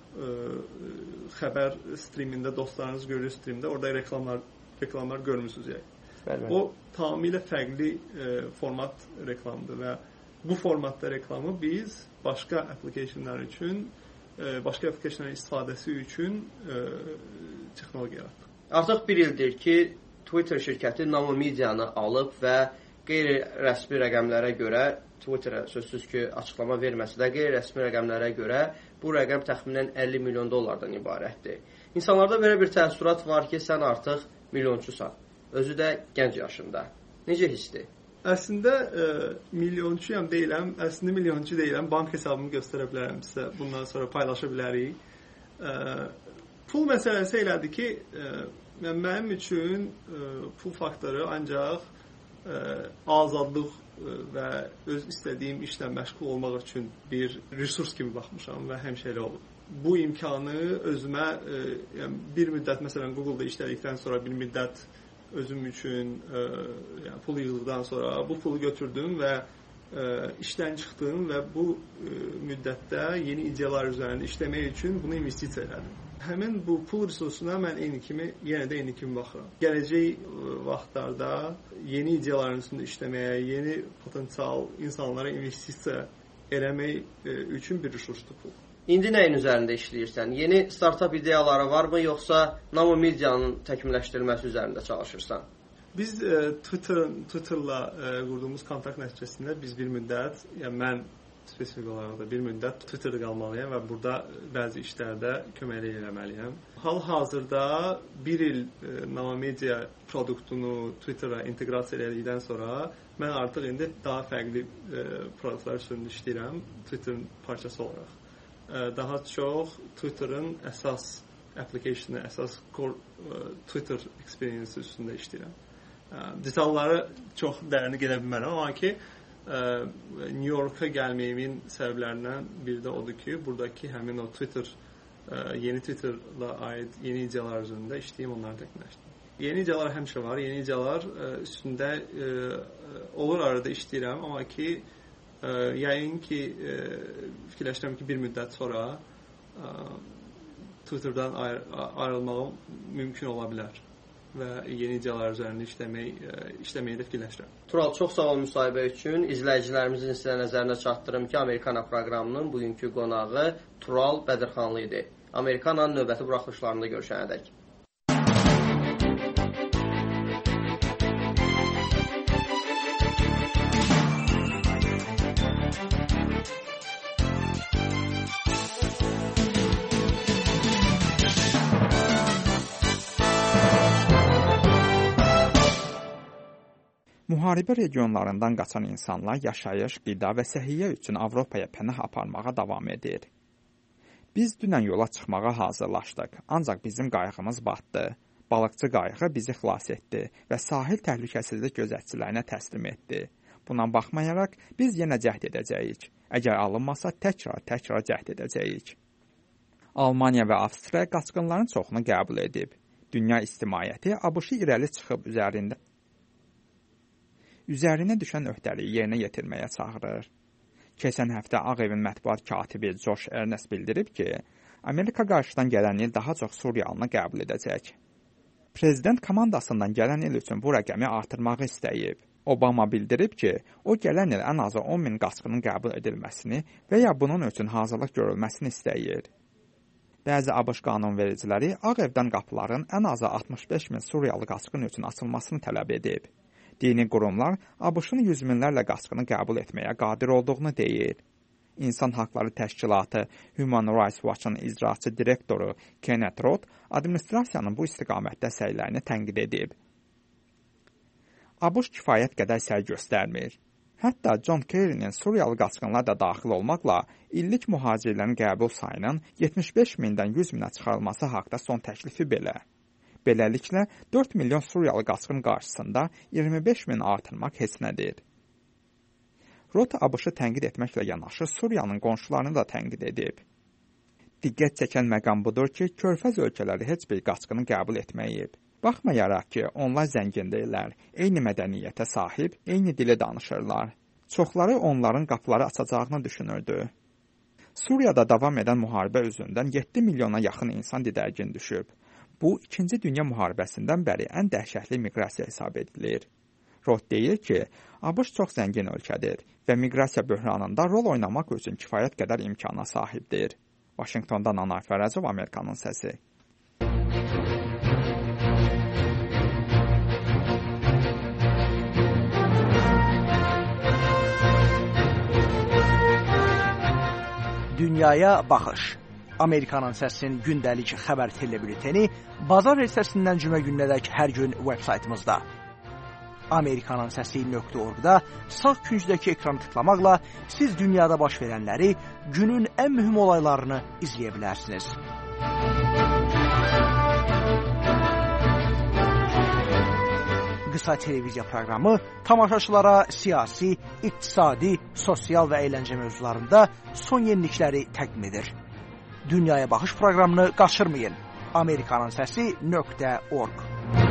xəbər streamində dostlarınız görür streamdə, orada reklamlar reklamlar görmüsünüz yəni. Bəli, bəli. O tamamilə fərqli e, format reklamdır və bu formatda reklamı biz başqa applicationlar üçün, e, başqa applicationların istifadəsi üçün e, texnologiya yaratdıq. Artıq bir ildir ki, Twitter şirkəti Namo Media'nı alıb və qeyri-rəsmi rəqəmlərə görə, Twitter'a sözsüz ki, açıqlama verməsə də, qeyri-rəsmi rəqəmlərə görə bu rəqəm təxminən əlli milyon dollardan ibarətdir. İnsanlarda belə bir təəssürat var ki, sən artıq milyonçusan. Özü də gənc yaşında. Necə hissdir? Əslində e, milyonçuyam deyiləm, əslində milyonçu deyiləm. Bank hesabımı göstərə bilərəm sizə. Bundan sonra paylaşa bilərik. E, pul məsələsi elədir ki, e, mənim üçün e, pul faktoru ancaq e, azadlıq e, və öz istədiyim işlə məşğul olmaq üçün bir resurs kimi baxmışam və həmişə elə olub. Bu imkanı özümə e, yəni bir müddət məsələn Google-da işlədikdən sonra bir müddət özüm üçün e, yəni pul yığdıqdan sonra bu pulu götürdüm və e, işdən çıxdım və bu e, müddətdə yeni ideyalar üzərində işləmək üçün bunu investisiya elədim. Həmin bu pul resursuna mən eyni kimi, yenə də eyni kimi baxıram. Gələcək e, vaxtlarda yeni ideyaların üstündə işləməyə, yeni potensial insanlara investisiya eləmək e, üçün bir resursdur pul. İndi nəyin üzərində işləyirsən? Yeni startup ideyaları varmı, yoxsa Namo Media'nın təkmilləşdirilməsi üzərində çalışırsan? Biz e, Twitter, Twitter'la e, qurduğumuz kontakt nəticəsində biz bir müddət, yəni mən spesifik olaraq da bir müddət Twitterda qalmalıyam və burada bəzi işlərdə köməklik eləməliyəm. Hal-hazırda bir il e, Nova Media produktunu Twitter'a inteqrasiya elədikdən sonra mən artıq indi daha fərqli e, produktlar üstündə işləyirəm Twitter'ın parçası olaraq. E, daha çox Twitter'ın əsas application-ı, əsas core e, Twitter experience üstündə işləyirəm. E, detalları çox dərinə gedə bilmərəm, amma ki New York'a gəlməyimin səbəblərindən biri də odur ki, buradakı həmin o Twitter, yeni Twitter'la aid yeni ideyalar üzərində işləyim, onları təkmilləşdim. Yeni ideyalar həmişə var, yeni ideyalar üstündə olur arada işləyirəm, amma ki, yəqin ki, fikirləşirəm ki, bir müddət sonra Twitter'dan ayrılmağım mümkün ola bilər və yeni ideyalar üzərində işləmək, işləməyi də fikirləşirəm. Tural, çox sağ ol müsahibə üçün. İzləyicilərimizin sizə nəzərinə çatdırım ki, Amerikana proqramının bugünkü qonağı Tural Bədirxanlı idi. Amerikananın növbəti buraxılışlarında görüşənədək. Müharibə regionlarından qaçan insanlar yaşayış, qida və səhiyyə üçün Avropaya pənah aparmağa davam edir. Biz dünən yola çıxmağa hazırlaşdıq, ancaq bizim qayığımız batdı. Balıqçı qayığı bizi xilas etdi və sahil təhlükəsizlik gözətçiliyinə təslim etdi. Buna baxmayaraq, biz yenə cəhd edəcəyik. Əgər alınmasa, təkrar-təkrar cəhd edəcəyik. Almaniya və Avstriya qaçqınların çoxunu qəbul edib. Dünya ictimaiyyəti ABŞ-ı irəli çıxıb üzərində üzərinə düşən öhdəliyi yerinə yetirməyə çağırır. Keçən həftə Ağ Evin mətbuat katibi Josh Earnest bildirib ki, Amerika qarşıdan gələn il daha çox Suriyalını qəbul edəcək. Prezident komandasından gələn il üçün bu rəqəmi artırmağı istəyib. Obama bildirib ki, o gələn il ən azı on min qaçqının qəbul edilməsini və ya bunun üçün hazırlıq görülməsini istəyir. Bəzi ABŞ qanunvericiləri Ağ Evdən qapıların ən azı altmış beş min Suriyalı qaçqın üçün açılmasını tələb edib. Dini qurumlar ABŞ-ın yüz minlərlə qaçqını qəbul etməyə qadir olduğunu deyir. İnsan Haqları Təşkilatı Human Rights Watch-ın icraçı direktoru Kenneth Roth administrasiyanın bu istiqamətdə səylərini tənqid edib. ABŞ kifayət qədər səy göstərmir. Hətta John Kerry'nin Suriyalı qaçqınlar da daxil olmaqla illik mühacirlərin qəbul sayının yetmiş beş mindən yüz minə çıxarılması haqda son təklifi belə. Beləliklə, dörd milyon Suriyalı qaçqın qarşısında iyirmi beş min artırmaq heç nədir. Roth ABŞ-ı tənqid etməklə yanaşı Suriyanın qonşularını da tənqid edib. Diqqət çəkən məqam budur ki, Körfəz ölkələri heç bir qaçqını qəbul etməyib. Baxmayaraq ki, onlar zəngin deyirlər, eyni mədəniyyətə sahib, eyni dili danışırlar. Çoxları onların qapıları açacağını düşünürdü. Suriyada davam edən müharibə üzündən yeddi milyona yaxın insan didərgin düşüb. Bu, İkinci Dünya müharibəsindən bəri ən dəhşətli miqrasiya hesab edilir. Roth deyir ki, ABŞ çox zəngin ölkədir və miqrasiya böhranında rol oynamaq üçün kifayət qədər imkana sahibdir. Vaşinqtondan Anar Fərəcov, Amerikanın səsi. Dünyaya baxış. Amerikanın səsinin gündəlik xəbər telebülteni bazar ertəsindən cümə gününədək hər gün veb-saytımızda. Amerikanın səsi nöqtə org-da sağ küncdəki ekranı tıklamaqla siz dünyada baş verənləri, günün ən mühüm olaylarını izləyə bilərsiniz. Qısa televiziya proqramı tamaşaçılara siyasi, iqtisadi, sosial və əyləncə mövzularında son yenilikləri təqdim edir. Dünyaya baxış proqramını qaçırmayın. Amerikanın səsi nöqtə org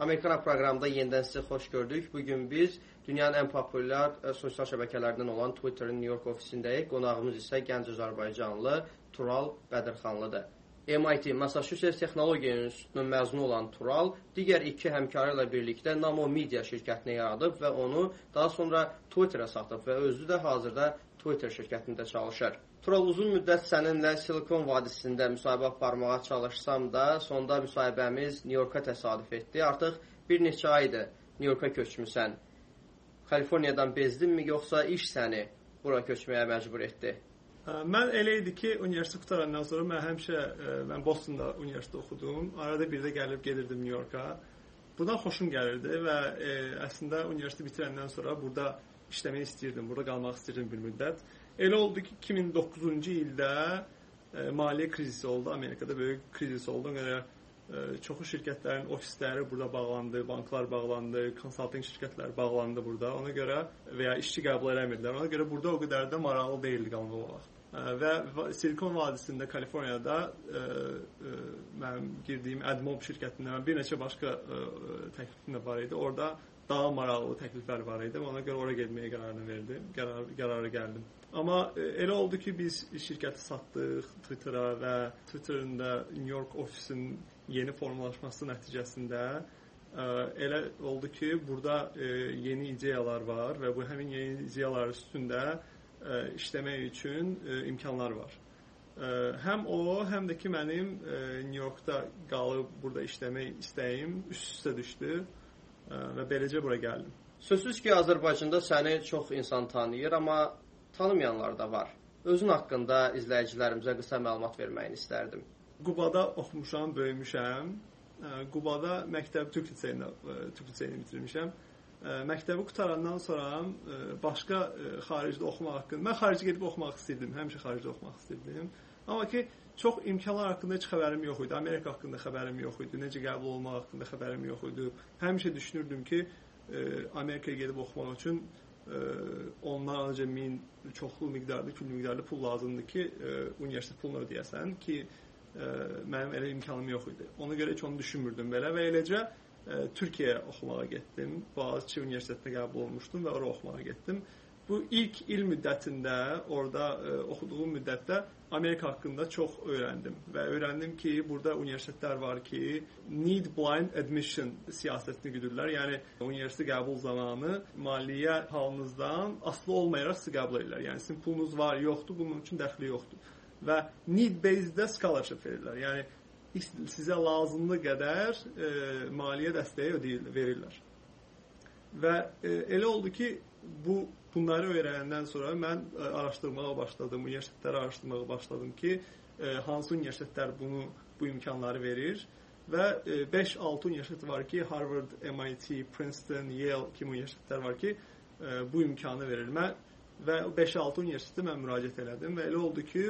Amerikana proqramında yenidən sizi xoş gördük. Bugün biz dünyanın ən populyar ə, sosial şəbəkələrindən olan Twitterin New York ofisindəyik. Qonağımız isə gənc Azərbaycanlı Tural Bədirxanlıdır. M I T, Massachusetts Texnologiya İnstitutunun məzunu olan Tural, digər iki həmkarı ilə birlikdə Namo Media şirkətini yaradıb və onu daha sonra Twitter'a satıb və özü də hazırda Twitter şirkətində çalışır. Tural, uzun müddət səninlə Silikon vadisində müsahibə aparmağa çalışsam da, sonda müsahibəmiz New York'a təsadüf etdi. Artıq bir neçə aydır New York'a köçmüsən. Kaliforniyadan bezdinmi, yoxsa iş səni bura köçməyə məcbur etdi? Mən elə idi ki, universitet qutarandan sonra mən həmişə, mən Bostonda universitet oxudum. Arada bir də gəlib gedirdim New York'a. Buradan xoşum gəlirdi və e, əslində universiteti bitirəndən sonra burada işləmək istəyirdim, burada qalmaq istəyirdim bir müddət. Elə oldu ki, iki min doqquzuncu ildə e, maliyyə krizisi oldu, Amerikada böyük krizis oldu. Ona görə e, çoxu şirkətlərin ofisləri burada bağlandı, banklar bağlandı, konsalting şirkətləri bağlandı burada. Ona görə və ya işçi qəbul eləmirdilər. Ona görə burada o qədər də maraqlı deyildi qalmaq olaraq. Və Silikon vadisində, Kaliforniyada e, e, mənim girdiyim Admob şirkətində bir neçə başqa e, təklifim də var idi. Orada daha maraqlı təkliflər var idi. Ona görə oraya getməyə qərarını verdim, qərar, qərara gəldim. Amma e, elə oldu ki, biz şirkəti satdıq Twitter'a və Twitter'ın da New York ofisinin yeni formalaşması nəticəsində e, elə oldu ki, burada e, yeni ideyalar var və bu həmin yeni ideyalar üstündə Ə, işləmək üçün ə, imkanlar var. Ə, həm o, həm də ki, mənim ə, New Yorkda qalıb burada işləmək istəyim üst-üstə düşdü ə, və beləcə bura gəldim. Sözsüz ki, Azərbaycanda səni çox insan tanıyır, amma tanımayanlar da var. Özün haqqında izləyicilərimizə qısa məlumat verməyini istərdim. Qubada oxumuşam, böyümüşəm. Ə, Qubada məktəb Türk liseyini, Türk liseyini bitirmişəm. Məktəbi qutarandan sonra başqa xaricdə oxumaq haqqında, mən xaricə gedib oxumaq istəyirdim, həmişə xaricdə oxumaq istəyirdim. Amma ki, çox imkanlar haqqında heç xəbərim yox idi, Amerika haqqında xəbərim yox idi, necə qəbul olmaq haqqında xəbərim yox idi. Həmişə düşünürdüm ki, Amerikaya gedib oxumaq üçün ondan ancaq min çoxlu miqdarda, küllü miqdarda pul lazımdır ki, universitet pulunu ödəyəsən ki, mənim elə imkanım yox idi. Ona görə heç onu düşünmürdüm belə və eləcə Türkiyəyə oxumağa getdim. Boğaziçi Universitetində qəbul olmuşdum və oraya oxumağa getdim. Bu ilk il müddətində, orada e, oxuduğum müddətdə Amerika haqqında çox öyrəndim. Və öyrəndim ki, burada universitetlər var ki, need blind admission siyasətini güdürlər. Yəni, universitet qəbul zamanı maliyyə halınızdan asılı olmayaraq sizi qəbul edirlər. Yəni, sizin pulunuz var, yoxdur, bunun üçün dəxli yoxdur. Və need-based-də scholarship verirlər. Yəni, sizə lazımlı qədər e, maliyyə dəstəyi ödəyir, verirlər. Və e, elə oldu ki, bu bunları öyrənəndən sonra mən e, araşdırmağa başladım, universitetləri araşdırmağa başladım ki, e, hansı universitetlər bunu bu imkanları verir və e, beş altı universitet var ki, Harvard, M I T, Princeton, Yale kimi universitetlər var ki, e, bu imkanı verir. Mən və beş altı universitetə mən müraciət elədim və elə oldu ki,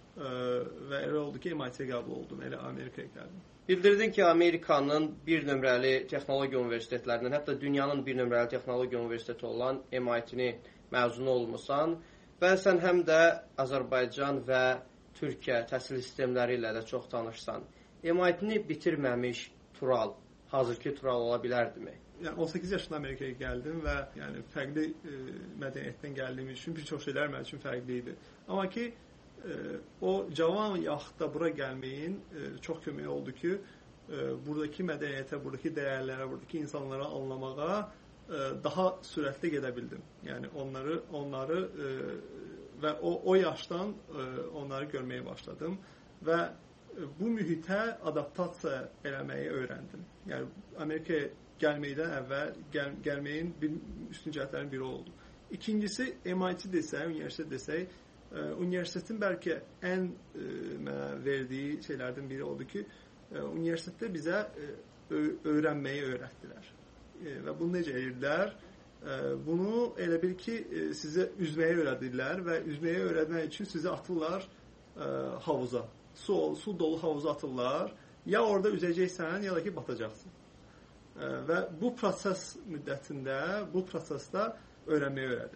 və elə oldu ki, M I T-yə qəbul oldum, elə Amerikaya gəldim. Bildirdin ki, Amerikanın bir nömrəli texnologiya universitetlərindən, hətta dünyanın bir nömrəli texnologiya universiteti olan M I T-ni məzunu olmusan və sən həm də Azərbaycan və Türkiyə təhsil sistemləri ilə də çox tanışsan. M I T-ni bitirməmiş Tural, hazırki Tural ola bilərdimi? Yəni on səkkiz yaşında Amerikaya gəldim və yəni fərqli e, mədəniyyətdən gəldiyim üçün bir çox şeylər mənim üçün fərqli idi. Amma ki, o cavan yaxda bura gəlməyin çox kömək oldu ki, buradakı mədəniyyətə, buradakı dəyərlərə, buradakı insanlara anlamağa daha sürətli gedə bildim. Yəni onları, onları və o, o yaşdan onları görməyə başladım və bu mühitə adaptasiya eləməyi öyrəndim. Yəni Amerikaya gəlməkdən əvvəl gəl, gəlməyin bir üstün cəhətlərin biri oldu. İkincisi, M I T desək, universitet desək, universitetin bəlkə ən e, mənə verdiyi şeylərdən biri oldu ki, e, universitetdə bizə e, öyrənməyi öyrətdilər. E, və bunu necə edirlər? E, bunu elə bil ki, e, sizə üzməyi öyrədirlər və üzməyi öyrətmək üçün sizi atırlar e, havuza. Su, su dolu havuza atırlar. Ya orada üzəcəksən, ya da ki, batacaqsın. E, və bu proses müddətində, bu prosesdə öyrənməyi öyrədirlər.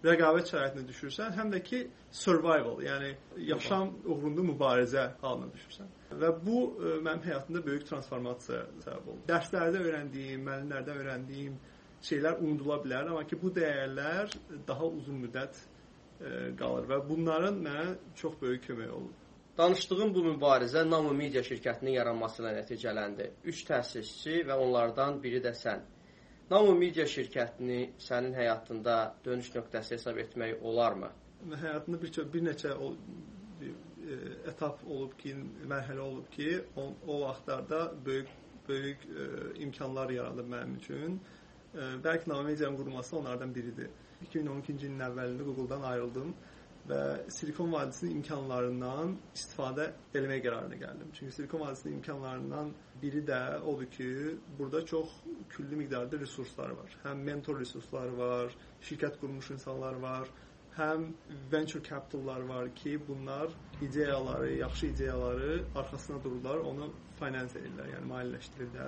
rəqabət şəraitinə düşürsən, həm də ki survival, yəni yaşam uğrunda mübarizə halına düşürsən. Və bu ə, mənim həyatımda böyük transformasiya səbəb oldu. Dərslərdə öyrəndiyim, müəllimlərdən öyrəndiyim şeylər unudula bilər, amma ki bu dəyərlər daha uzun müddət ə, qalır və bunların mənə çox böyük kömək oldu. Danışdığım bu mübarizə Namo Media şirkətinin yaranmasıyla nəticələndi. Üç təsisçi və onlardan biri də sən. Namo Media şirkətini sənin həyatında dönüş nöqtəsi hesab etmək olarmı? Həyatımda bir, bir neçə o, bir, e, etap olub ki, mərhələ olub ki, o, o vaxtlarda böyük böyük e, imkanlar yaradıb mənim üçün. E, bəlkə Namo Medianın qurulması onlardan biridir. iki min on ikinci ilin əvvəlində Google-dan ayrıldım və Silikon Vadisinin imkanlarından istifadə etməyə qərarına gəldim. Çünki Silikon Vadisinin imkanlarından biri də odur ki, burada çox küllü miqdarda resurslar var. Həm mentor resursları var, şirkət qurmuş insanlar var, həm venture capitallar var ki, bunlar ideyaları, yaxşı ideyaları arxasına dururlar, onu finans edirlər, yəni maliyyələşdirirlər.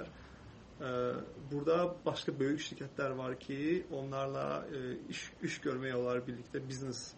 Burada başqa böyük şirkətlər var ki, onlarla iş, iş görmək olar, birlikdə biznes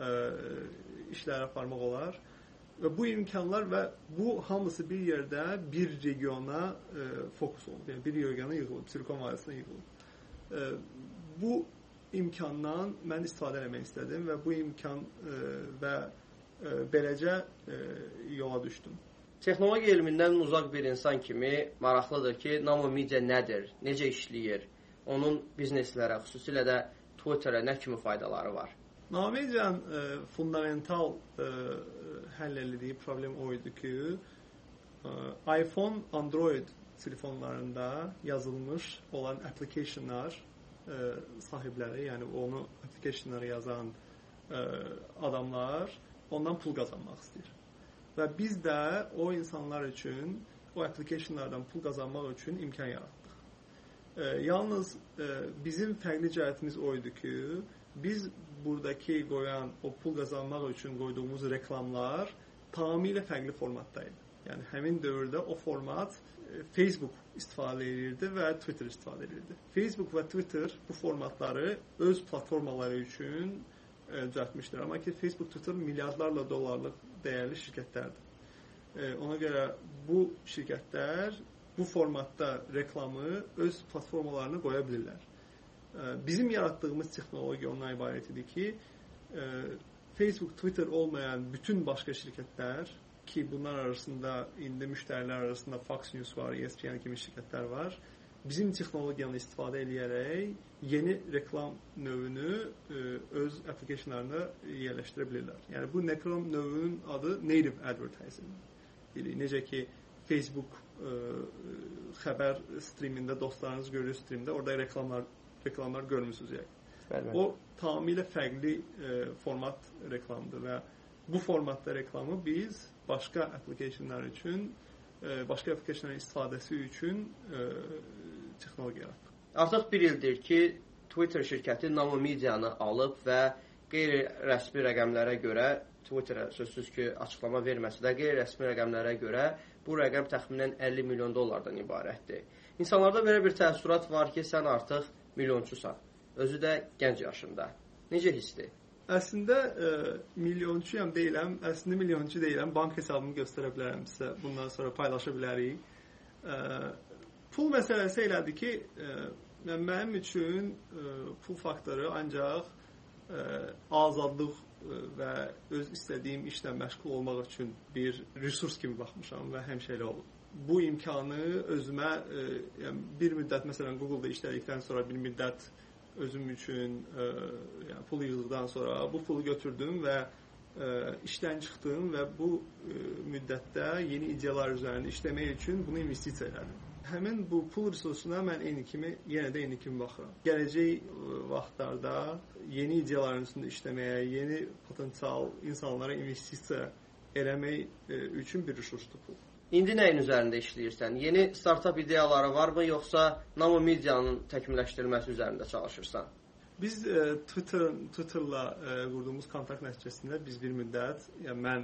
işlər aparmaq olar. Və bu imkanlar və bu hamısı bir yerdə bir regiona e, fokus olub. Yəni bir regiona yığılıb, Silikon Vadisi'ne yığılıb. E, bu imkandan mən istifadə etmək istədim və bu imkan e, və e, beləcə e, yola düşdüm. Texnologiya elmindən uzaq bir insan kimi maraqlıdır ki, Namo Media nədir, necə işləyir, onun bizneslərə, xüsusilə də Twitter'a nə kimi faydaları var? Namo Media'nın e, fundamental e, həll etdiyi problem o idi ki, e, iPhone, Android telefonlarında yazılmış olan applicationlar e, sahibləri, yəni onu applicationları yazan e, adamlar ondan pul qazanmaq istəyir. Və biz də o insanlar üçün, o applicationlardan pul qazanmaq üçün imkan yaratdıq. E, yalnız e, bizim fərqli cəhətimiz o idi ki, biz buradakı qoyan, o pul qazanmaq üçün qoyduğumuz reklamlar tamamilə fərqli formatdaydı. Yəni həmin dövrdə o format e, Facebook istifadə edirdi və Twitter istifadə edirdi. Facebook və Twitter bu formatları öz platformaları üçün e, düzəltmişdir. Amma ki Facebook, Twitter milyardlarla dollarlıq dəyərli şirkətlərdir. E, ona görə bu şirkətlər bu formatda reklamı öz platformalarına qoya bilirlər. Bizim yaratdığımız texnologiya ondan ibarət idi ki, Facebook, Twitter olmayan bütün başqa şirkətlər ki, bunlar arasında indi müştərilər arasında Fox News var, E S P N kimi şirkətlər var, bizim texnologiyanı istifadə edərək yeni reklam növünü öz applicationlarına yerləşdirə bilirlər. Yəni bu reklam növünün adı native advertising. Necə ki Facebook xəbər streamində dostlarınız görür streamdə, orada reklamlar reklamlar görmüsünüz yəni. O tamamilə fərqli e, format reklamdır və bu formatda reklamı biz başqa applicationlar üçün, e, başqa applicationların istifadəsi üçün e, texnologiya yaratdıq. Artıq bir ildir ki, Twitter şirkəti Namo Media'nı alıb və qeyri-rəsmi rəqəmlərə görə, Twitter'a sözsüz ki, açıqlama verməsə də qeyri-rəsmi rəqəmlərə görə bu rəqəm təxminən əlli milyon dollardan ibarətdir. İnsanlarda belə bir təəssürat var ki, sən artıq milyonçusan. Özü də gənc yaşında. Necə hissdir? Əslində e, milyonçuyam deyiləm. Əslində milyonçu deyiləm. Bank hesabımı göstərə bilərəm sizə. Bundan sonra paylaşa bilərik. E, pul məsələsi elədir ki, e, mənim üçün e, pul faktoru ancaq e, azadlıq e, və öz istədiyim işlə məşğul olmaq üçün bir resurs kimi baxmışam və həmişə elə olub. Bu imkanı özümə e, yəni bir müddət məsələn Google-da işlədikdən sonra bir müddət özüm üçün e, yəni pul yığdıqdan sonra bu pulu götürdüm və e, işdən çıxdım və bu e, müddətdə yeni ideyalar üzərində işləmək üçün bunu investisiya elədim. Həmin bu pul resursuna mən eyni kimi, yenə də eyni kimi baxıram. Gələcək e, vaxtlarda yeni ideyaların üstündə işləməyə, yeni potensial insanlara investisiya eləmək e, üçün bir resursdur pul. İndi nəyin üzərində işləyirsən? Yeni startup ideyaları varmı, yoxsa Namo Media'nın təkmilləşdirilməsi üzərində çalışırsan? Biz e, Twitter, Twitter'la e, qurduğumuz kontakt nəticəsində biz bir müddət, yəni mən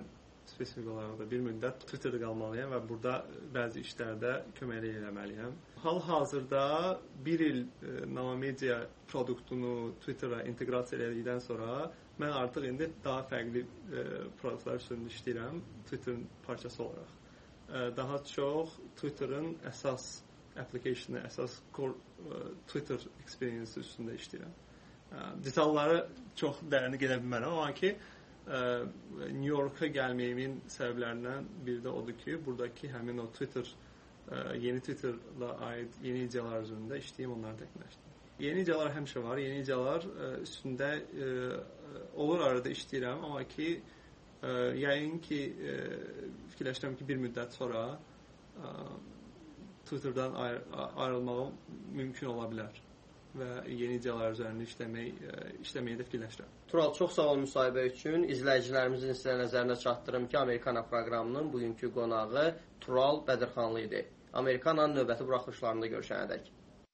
spesifik olaraq da bir müddət Twitterdə qalmalıyam və burada bəzi işlərdə köməklik eləməliyəm. Hal-hazırda bir il e, Navamedia produktunu Twitter'a inteqrasiya elədikdən sonra mən artıq indi daha fərqli e, produktlar üstündə işləyirəm Twitter'ın parçası olaraq. E, daha çox Twitter'ın əsas application-ı, əsas core e, Twitter experience üstündə işləyirəm. E, detalları çox dərinə gedə bilmərəm, amma ki e, New York'a gəlməyimin səbəblərindən biri də odur ki, buradakı həmin o Twitter e, yeni Twitter'la aid yeni ideyalar üzərində işləyim, onları təkmilləşdim. Yeni ideyalar həmişə var. Yeni ideyalar e, üstündə e, olur arada işləyirəm, amma ki e, yəqin ki e, fikirləşirəm ki bir müddət sonra e, Twitter'dan ayr ayrılmağım mümkün ola bilər və yeni ideyalar üzərində işləmək, e, işləməyi də fikirləşirəm. Tural, çox sağ ol müsahibə üçün. İzləyicilərimizin sizə nəzərinə çatdırım ki, Amerikana proqramının bugünkü qonağı Tural Bədirxanlı idi. Amerikananın növbəti buraxılışlarında görüşənədək.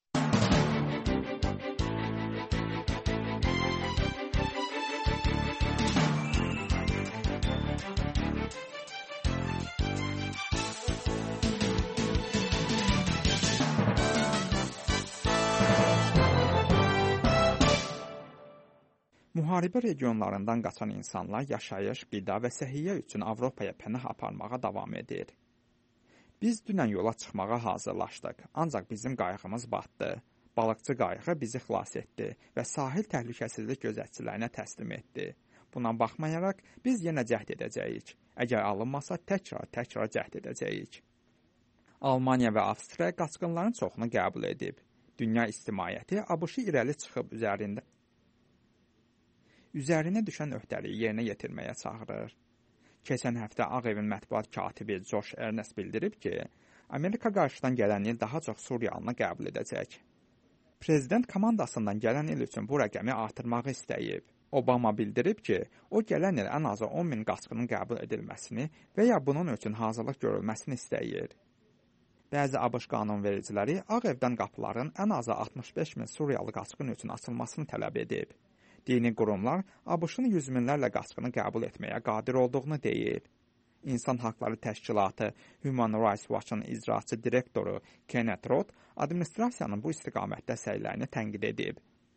Müharibə regionlarından qaçan insanlar yaşayış, qida və səhiyyə üçün Avropaya pənah aparmağa davam edir. Biz dünən yola çıxmağa hazırlaşdıq, ancaq bizim qayığımız batdı. Balıqçı qayığı bizi xilas etdi və sahil təhlükəsizlik gözətçilərinə təslim etdi. Buna baxmayaraq biz yenə cəhd edəcəyik. Əgər alınmasa təkrar-təkrar cəhd edəcəyik. Almaniya və Avstriya qaçqınların çoxunu qəbul edib. Dünya ictimaiyyəti ABŞ-ı irəli çıxıb üzərində üzərinə düşən öhdəliyi yerinə yetirməyə çağırır. Keçən həftə Ağ Evin mətbuat katibi Josh Earnest bildirib ki, Amerika qarşıdan gələn il daha çox Suriyalını qəbul edəcək. Prezident komandasından gələn il üçün bu rəqəmi artırmağı istəyib. Obama bildirib ki, o gələn il ən azı on min qaçqının qəbul edilməsini və ya bunun üçün hazırlıq görülməsini istəyir. Bəzi ABŞ qanunvericiləri Ağ Evdən qapıların ən azı altmış beş min Suriyalı qaçqın üçün açılmasını tələb edib. Dini qurumlar ABŞ-ın yüz minlərlə qaçqını qəbul etməyə qadir olduğunu deyir. İnsan Haqları Təşkilatı Human Rights Watch-ın icraçı direktoru Kenneth Roth administrasiyanın bu istiqamətdə səylərini tənqid edib.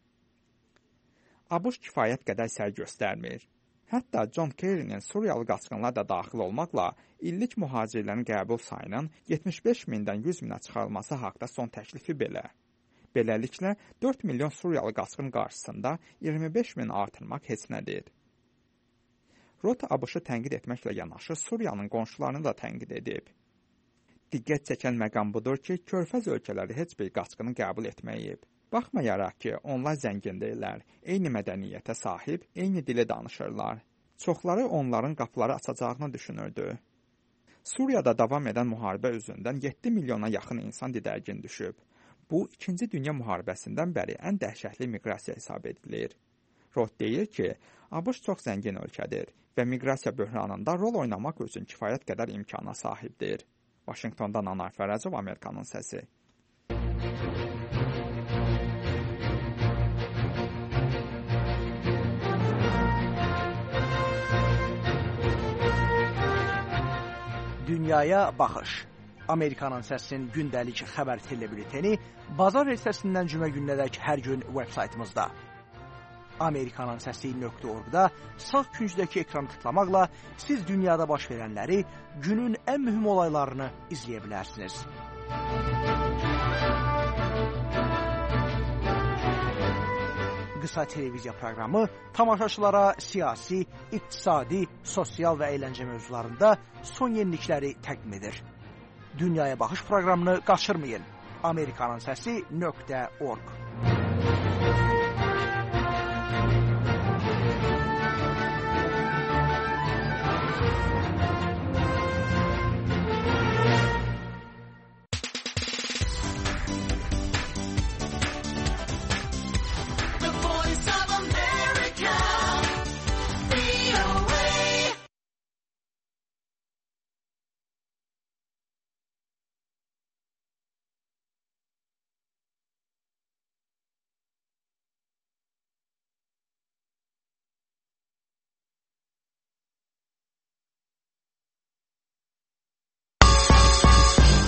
ABŞ kifayət qədər səy göstərmir. Hətta John Kerry'nin Suriyalı qaçqınlar da daxil olmaqla illik mühacirlərin qəbul sayının yetmiş beş mindən yüz minə çıxarılması haqda son təklifi belə. Beləliklə, dörd milyon Suriyalı qaçqın qarşısında iyirmi beş min artırmaq heç nədir. Roth ABŞ-ı tənqid etməklə yanaşı Suriyanın qonşularını da tənqid edib. Diqqət çəkən məqam budur ki, Körfəz ölkələri heç bir qaçqını qəbul etməyib. Baxmayaraq ki, onlar zəngin deyirlər, eyni mədəniyyətə sahib, eyni dili danışırlar. Çoxları onların qapıları açacağını düşünürdü. Suriyada davam edən müharibə üzündən yeddi milyona yaxın insan didərgin düşüb. Bu, İkinci Dünya müharibəsindən bəri ən dəhşətli miqrasiya hesab edilir. Roth deyir ki, ABŞ çox zəngin ölkədir və miqrasiya böhranında rol oynamaq üçün kifayət qədər imkana sahibdir. Vaşinqtondan Anar Fərəcov, Amerikanın səsi. Dünyaya baxış. Amerikanın səsinin gündəlik xəbər telebülteni bazar ertəsindən cümə gününədək hər gün veb-saytımızda. Amerikanın səsi nöqtə org-da sağ küncdəki ekranı tıklamaqla siz dünyada baş verənləri, günün ən mühüm olaylarını izləyə bilərsiniz. Qısa televiziya proqramı tamaşaçılara siyasi, iqtisadi, sosial və əyləncə mövzularında son yenilikləri təqdim edir. Dünyaya baxış proqramını qaçırmayın. Amerikanın səsi nöqtə org.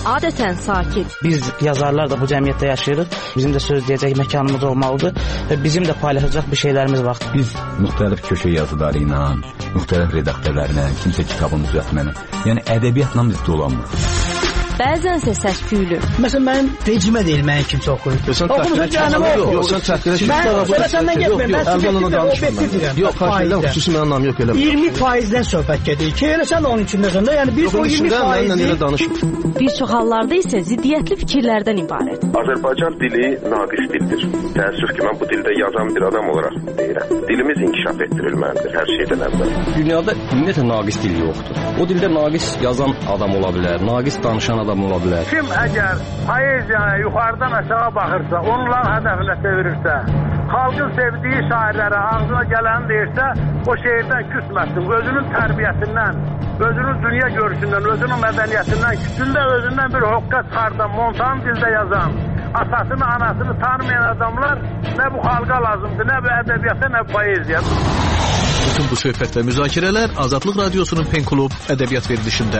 adətən sakit. Biz yazarlar da bu cəmiyyətdə yaşayırıq. Bizim də söz deyəcək məkanımız olmalıdır və bizim də paylaşacaq bir şeylərimiz var. Biz müxtəlif köşə yazıları ilə, müxtəlif redaktörlərlə, kimsə kitabını düzəltməklə, yəni ədəbiyyatla biz dolanmırıq. Bəzənsə səs-küylü. Məsələn, mənim vecimə deyil, mənim kimsə oxuyur. Oxumusun cəhənnəmə oxuyur. Yox, sən təhqilə çıxır. Mən belə səndən getməyim. Mən subjektivlə, objektivdirəm. Yox, xarşıyla xüsusi mənim anlam yox, elə. iyirmi faizdən söhbət gedir ki, elə sən də onun içindəsən də. Yəni, biz o iyirmi faizi... Bir çox hallarda isə ziddiyyətli fikirlərdən ibarət. Azərbaycan dili naqis dildir. Təəssüf ki, mən bu dildə yazan bir adam olaraq deyirəm. Dilimiz inkişaf etdirilməlidir hər şeydən əvvəl. Dünyada ümumiyyətlə naqis dil yoxdur. O dildə naqis yazan adam ola bilər, naqis danışan adam ola bilər. Kim əgər poeziyaya yuxarıdan aşağı baxırsa, onların hədəfinə çevirirsə, xalqın sevdiyi şairlərə ağzına gələni deyirsə, o şeirdən küsməsin. Özünün tərbiyəsindən, özünün dünya görüşündən, özünün mədəniyyətindən, küçündə özündən bir hoqqa çıxardan, montan dildə yazan, atasını, anasını tanımayan adamlar nə bu xalqa lazımdır, nə bu ədəbiyyata, nə bu poeziya. Bütün bu söhbət və müzakirələr Azadlıq Radiosunun Pen Klub ədəbiyyat verilişində.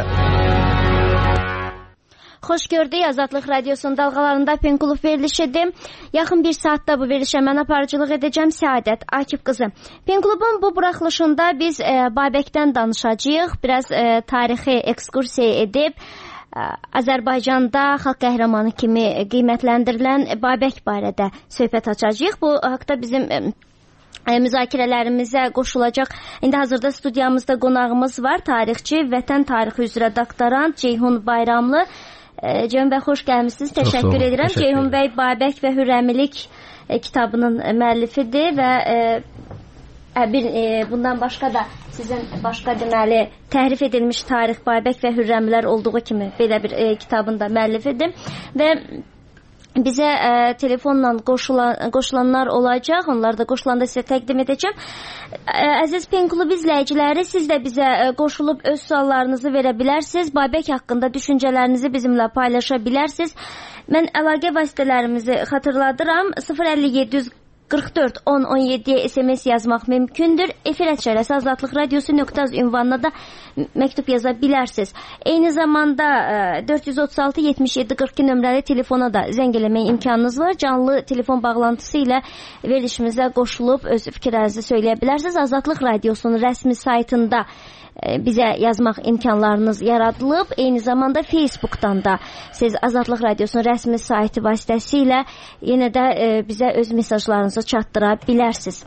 Xoş gördük, Azadlıq Radiosunun dalğalarında Pen Klub verilişidir. Yaxın bir saatda bu verilişə mən aparıcılıq edəcəm, Səadət Akif qızı. Pen Klubun bu buraxılışında biz e, Babəkdən danışacağıq, biraz e, tarixi ekskursiya edib, e, Azərbaycanda xalq qəhrəmanı kimi qiymətləndirilən Babək barədə söhbət açacağıq. Bu haqda bizim... E, müzakirələrimizə qoşulacaq. İndi hazırda studiyamızda qonağımız var. Tarixçi, vətən tarixi üzrə doktorant Ceyhun Bayramlı. E, Ceyhun bəy, xoş gəlmişsiniz. Təşəkkür edirəm. Təşəkkür. Ceyhun bəy Babək və Hürrəmilik e, kitabının müəllifidir və e, bir e, bundan başqa da sizin başqa deməli təhrif edilmiş tarix Babək və Hürrəmilər olduğu kimi belə bir e, kitabın da müəllifidir və bizə e, telefonla qoşulan, qoşulanlar olacaq. Onlar da qoşulanda sizə təqdim edəcəm. E, əziz Pen Klub izləyiciləri, siz də bizə e, qoşulub öz suallarınızı verə bilərsiniz. Babək haqqında düşüncələrinizi bizimlə paylaşa bilərsiniz. Mən əlaqə vasitələrimizi xatırladıram. sıfır əlli yeddi yüz qırx dörd on on yeddiyə S M S yazmaq mümkündür. Efir ətşərəsi azadlıq radiosu nöqtə az ünvanına da məktub yaza bilərsiniz. Eyni zamanda dörd yüz otuz altı yetmiş yeddi qırx iki nömrəli telefona da zəng eləmək imkanınız var. Canlı telefon bağlantısı ilə verilişimizə qoşulub öz fikirlərinizi söyləyə bilərsiniz. Azadlıq radiosunun rəsmi saytında bizə yazmaq imkanlarınız yaradılıb. Eyni zamanda Facebook'dan da siz Azadlıq Radiosunun rəsmi saytı vasitəsilə yenə də e, bizə öz mesajlarınızı çatdıra bilərsiniz.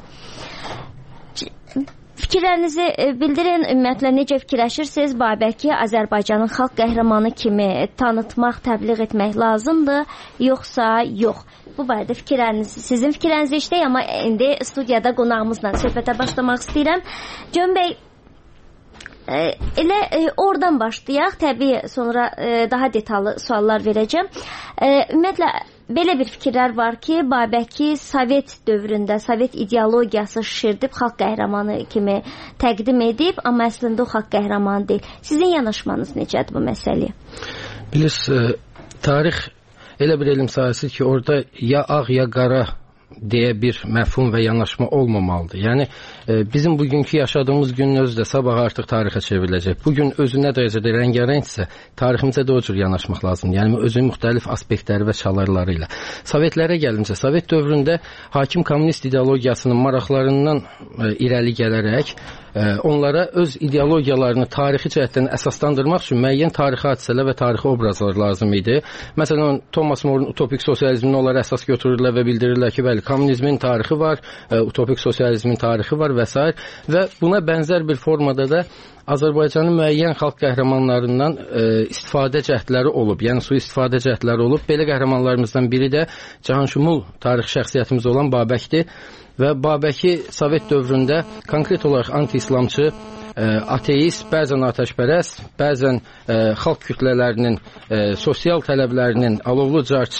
Fikirlərinizi bildirin, ümumiyyətlə necə fikirləşirsiniz? Babəki Azərbaycanın xalq qəhrəmanı kimi tanıtmaq, təbliğ etmək lazımdır, yoxsa yox? Bu barədə fikirlərinizi, sizin fikirlərinizi işləyək, amma indi studiyada qonağımızla söhbətə başlamaq istəyirəm. Ceyhun bəy, E, elə e, oradan başlayaq. Təbii sonra e, daha detallı suallar verəcəm. E, ümumiyyətlə belə bir fikirlər var ki, Babəki Sovet dövründə Sovet ideologiyası şişirdib xalq qəhrəmanı kimi təqdim edib, amma əslində o xalq qəhrəmanı deyil. Sizin yanaşmanız necədir bu məsələyə? Bilirsiniz, tarix elə bir elm sahəsidir ki, orada ya ağ ya qara deyə bir məfhum və yanaşma olmamalıdır. Yəni e, bizim bugünkü yaşadığımız günün özü də sabah artıq tarixə çevriləcək. Bugün özü nə dərəcədə rəngarəngsə, tariximizə də o cür yanaşmaq lazımdır. Yəni özünün müxtəlif aspektləri və çalarları ilə. Sovetlərə gəlincə, Sovet dövründə hakim kommunist ideologiyasının maraqlarından e, irəli gələrək e, onlara öz ideologiyalarını tarixi cəhətdən əsaslandırmaq üçün müəyyən tarixi hadisələr və tarixi obrazlar lazım idi. Məsələn, Thomas More'un utopik sosializmini onlar əsas götürürlər və bildirirlər ki, bəli, kommunizmin tarixi var, e, utopik sosializmin tarixi var və s. Və buna bənzər bir formada da Azərbaycanın müəyyən xalq qəhrəmanlarından e, istifadə cəhdləri olub, yəni su istifadə cəhdləri olub. Belə qəhrəmanlarımızdan biri də cahanşumul tarixi şəxsiyyətimiz olan Babəkdir və Babəki Sovet dövründə konkret olaraq anti-islamçı, e, ateist, bəzən atəşpərəst, bəzən e, xalq kütlələrinin e, sosial tələblərinin alovlu carçısı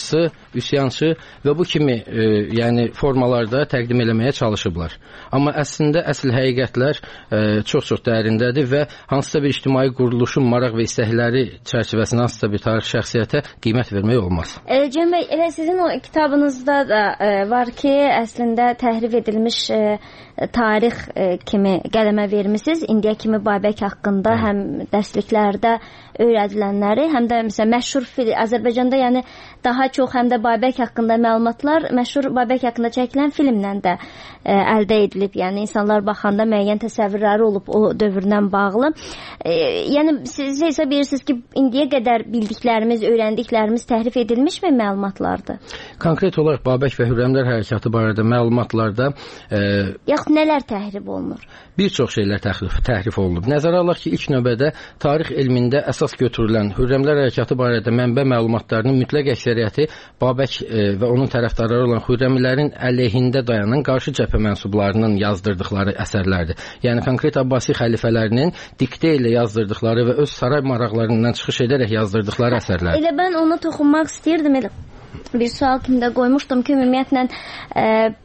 üsyançı və bu kimi e, yəni formalarda təqdim eləməyə çalışıblar. Amma əslində əsl həqiqətlər e, çox-çox dərindədir və hansısa bir ictimai quruluşun maraq və istəkləri çərçivəsində hansısa bir tarix şəxsiyyətə qiymət vermək olmaz. E, Cem bəy, elə sizin o kitabınızda da e, var ki, əslində təhrif edilmiş e, tarix e, kimi qələmə vermisiniz. İndiyə kimi Babək haqqında həm dərsliklərdə öyrədilənləri, həm də məsələn məşhur film, Azərbaycanda yəni daha çox həm də Babək haqqında məlumatlar məşhur Babək haqqında çəkilən filmlə də e, əldə edilib. Yəni insanlar baxanda müəyyən təsəvvürləri olub o dövrdən bağlı. E, yəni siz hesab edirsiniz ki, indiyə qədər bildiklərimiz, öyrəndiklərimiz təhrif edilmişmi məlumatlardır? Konkret olaraq Babək və Hürrəmlər hərəkatı barədə məlumatlarda e, yaxud nələr təhrif olunur? Bir çox şeylər təhrif, təhrif olunub. Nəzərə alaq ki, ilk növbədə tarix elmində əsas götürülən Hürrəmlər hərəkatı barədə mənbə məlumatlarının mütləq əksəriyyəti Babək e, və onun tərəfdarları olan Hürrəmlərin əleyhində dayanan qarşı cəbhə mənsublarının yazdırdıqları əsərlərdir. Yəni konkret Abbasi xəlifələrinin diktə ilə yazdırdıqları və öz saray maraqlarından çıxış edərək yazdırdıqları əsərlərdir. Elə mən ona toxunmaq istəyirdim. Elə bir sual kimi də qoymuşdum ki, ümumiyyətlə e,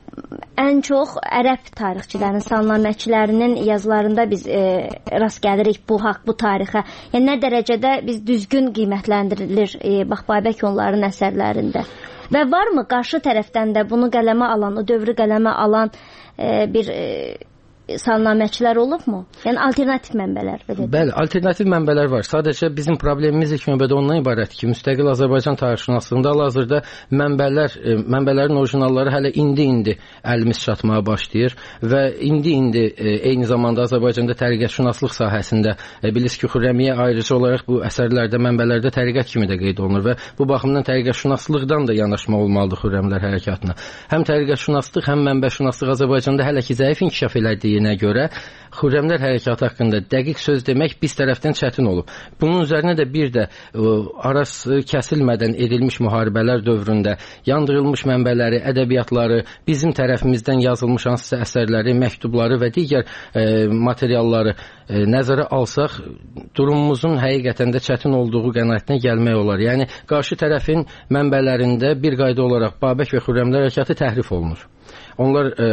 ən çox ərəb tarixçilərinin, salnaməçilərinin yazılarında biz e, rast gəlirik bu haqq, bu tarixə. Yəni nə dərəcədə biz düzgün qiymətləndirilir e, bax Babək onların əsərlərində. Və varmı qarşı tərəfdən də bunu qələmə alan, o dövrü qələmə alan e, bir e, salnaməçilər olubmu? Yəni alternativ mənbələr. Belə. Bəli, alternativ mənbələr var. Sadəcə bizim problemimiz ilk növbədə ondan ibarətdir ki, müstəqil Azərbaycan tarixşünaslığında hal-hazırda mənbələr, e, mənbələrin orijinalları hələ indi-indi əlimiz çatmağa başlayır və indi-indi e, eyni zamanda Azərbaycanda təriqətşünaslıq sahəsində e, bilirsiniz ki, Xürrəmiyyə ayrıca olaraq bu əsərlərdə, mənbələrdə təriqət kimi də qeyd olunur və bu baxımdan təriqətşünaslıqdan da yanaşma olmalıdır Xürrəmlər hərəkatına. Həm təriqətşünaslıq, həm mənbəşünaslıq Azərbaycanda hələ ki zəif inkişaf elədiyi görə Xürrəmlər hərəkatı haqqında dəqiq söz demək biz tərəfdən çətin olub. Bunun üzərinə də bir də ə, arası kəsilmədən edilmiş müharibələr dövründə yandırılmış mənbələri, ədəbiyyatları, bizim tərəfimizdən yazılmış hansısa əsərləri, məktubları və digər ə, materialları ə, nəzərə alsaq, durumumuzun həqiqətən də çətin olduğu qənaətinə gəlmək olar. Yəni qarşı tərəfin mənbələrində bir qayda olaraq Babək və Xürrəmlər hərəkatı təhrif olunur. Onlar ə,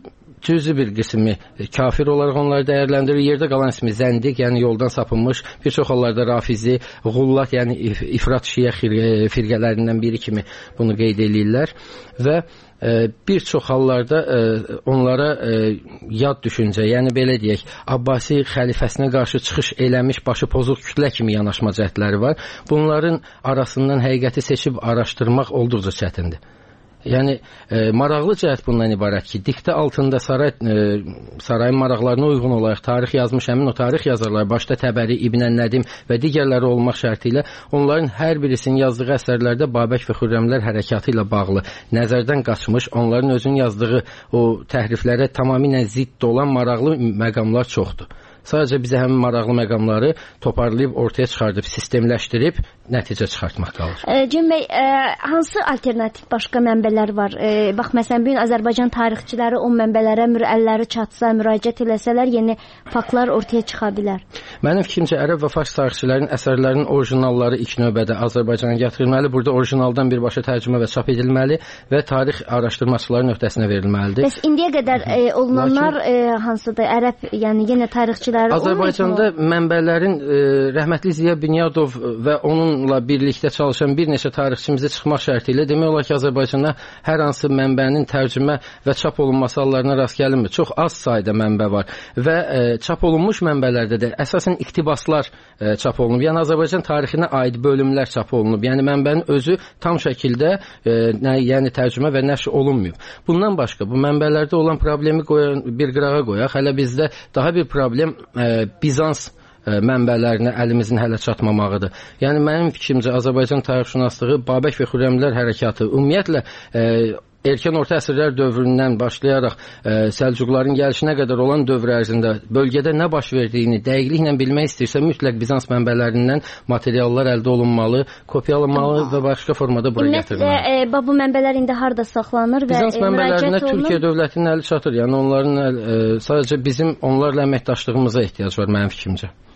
cüzi bir qismi kafir olaraq onları dəyərləndirir. Yerdə qalan ismi zəndiq, yəni yoldan sapınmış, bir çox hallarda rafizi,ğullat, yəni ifrat şiə firqələrindən biri kimi bunu qeyd edirlər və e, bir çox hallarda e, onlara e, yad düşüncə, yəni belə deyək, Abbasi xəlifəsinə qarşı çıxış eləmiş başı pozuq kütlə kimi yanaşma cəhdləri var. Bunların arasından həqiqəti seçib araşdırmaq olduqca çətindir. Yəni e, maraqlı cəhət bundan ibarət ki, diktə altında saray e, sarayın maraqlarına uyğun olaraq tarix yazmış həmin o tarix yazarlar, başda Təbəri, İbn Nədim və digərləri olmaq şərti ilə onların hər birisinin yazdığı əsərlərdə Babək və Xürrəmlər hərəkatı ilə bağlı nəzərdən qaçmış, onların özünün yazdığı o təhriflərə tamamilə zidd olan maraqlı məqamlar çoxdur. Sadəcə bizə həmin maraqlı məqamları toparlayıb ortaya çıxardıb, sistemləşdirib nəticə çıxartmaq qalır. E, Cem bəy, e, hansı alternativ başqa mənbələr var? E, bax, məsələn, bu gün Azərbaycan tarixçiləri o mənbələrə əlləri çatsa, müraciət eləsələr, yeni faktlar ortaya çıxa bilər. Mənim fikrimcə, ərəb və fars tarixçilərin əsərlərinin orijinalları ilk növbədə Azərbaycana gətirilməli, burada orijinaldan birbaşa tərcümə və çap edilməli və tarix araşdırmaçıların öhdəsinə verilməlidir. Bəs indiyə qədər e, olunanlar Lakin... e, hansıdır? Ərəb, yəni yenə tarixçi Azərbaycanda mənbələrin e, rəhmətli Ziya Bünyadov və onunla birlikdə çalışan bir neçə tarixçimizə çıxmaq şərti ilə demək olar ki, Azərbaycanda hər hansı mənbənin tərcümə və çap olunması hallarına rast gəlinmir. Çox az sayda mənbə var və e, çap olunmuş mənbələrdə də əsasən iqtibaslar e, çap olunub. Yəni Azərbaycan tarixinə aid bölümlər çap olunub. Yəni mənbənin özü tam şəkildə e, nə, yəni tərcümə və nəşr olunmayıb. Bundan başqa bu mənbələrdə olan problemi qoyan, bir qırağa qoyaq. Hələ bizdə daha bir problem e, Bizans e, mənbələrinə əlimizin hələ çatmamağıdır. Yəni mənim fikrimcə Azərbaycan tarixşünaslığı Babək və Xürrəmlər hərəkatı ümumiyyətlə e, erkən orta əsrlər dövründən başlayaraq e, Səlcuqların gəlişinə qədər olan dövr ərzində bölgədə nə baş verdiyini dəqiqliklə bilmək istəyirsə mütləq Bizans mənbələrindən materiallar əldə olunmalı, kopyalanmalı və başqa formada bura gətirilməli. Ümumiyyətlə e, bu mənbələr indi harda saxlanır və Bizans mənbələrinə Türkiyə dövlətinin əli çatır. Yəni onların əl, e, sadəcə bizim onlarla əməkdaşlığımıza ehtiyac var mənim fikrimcə.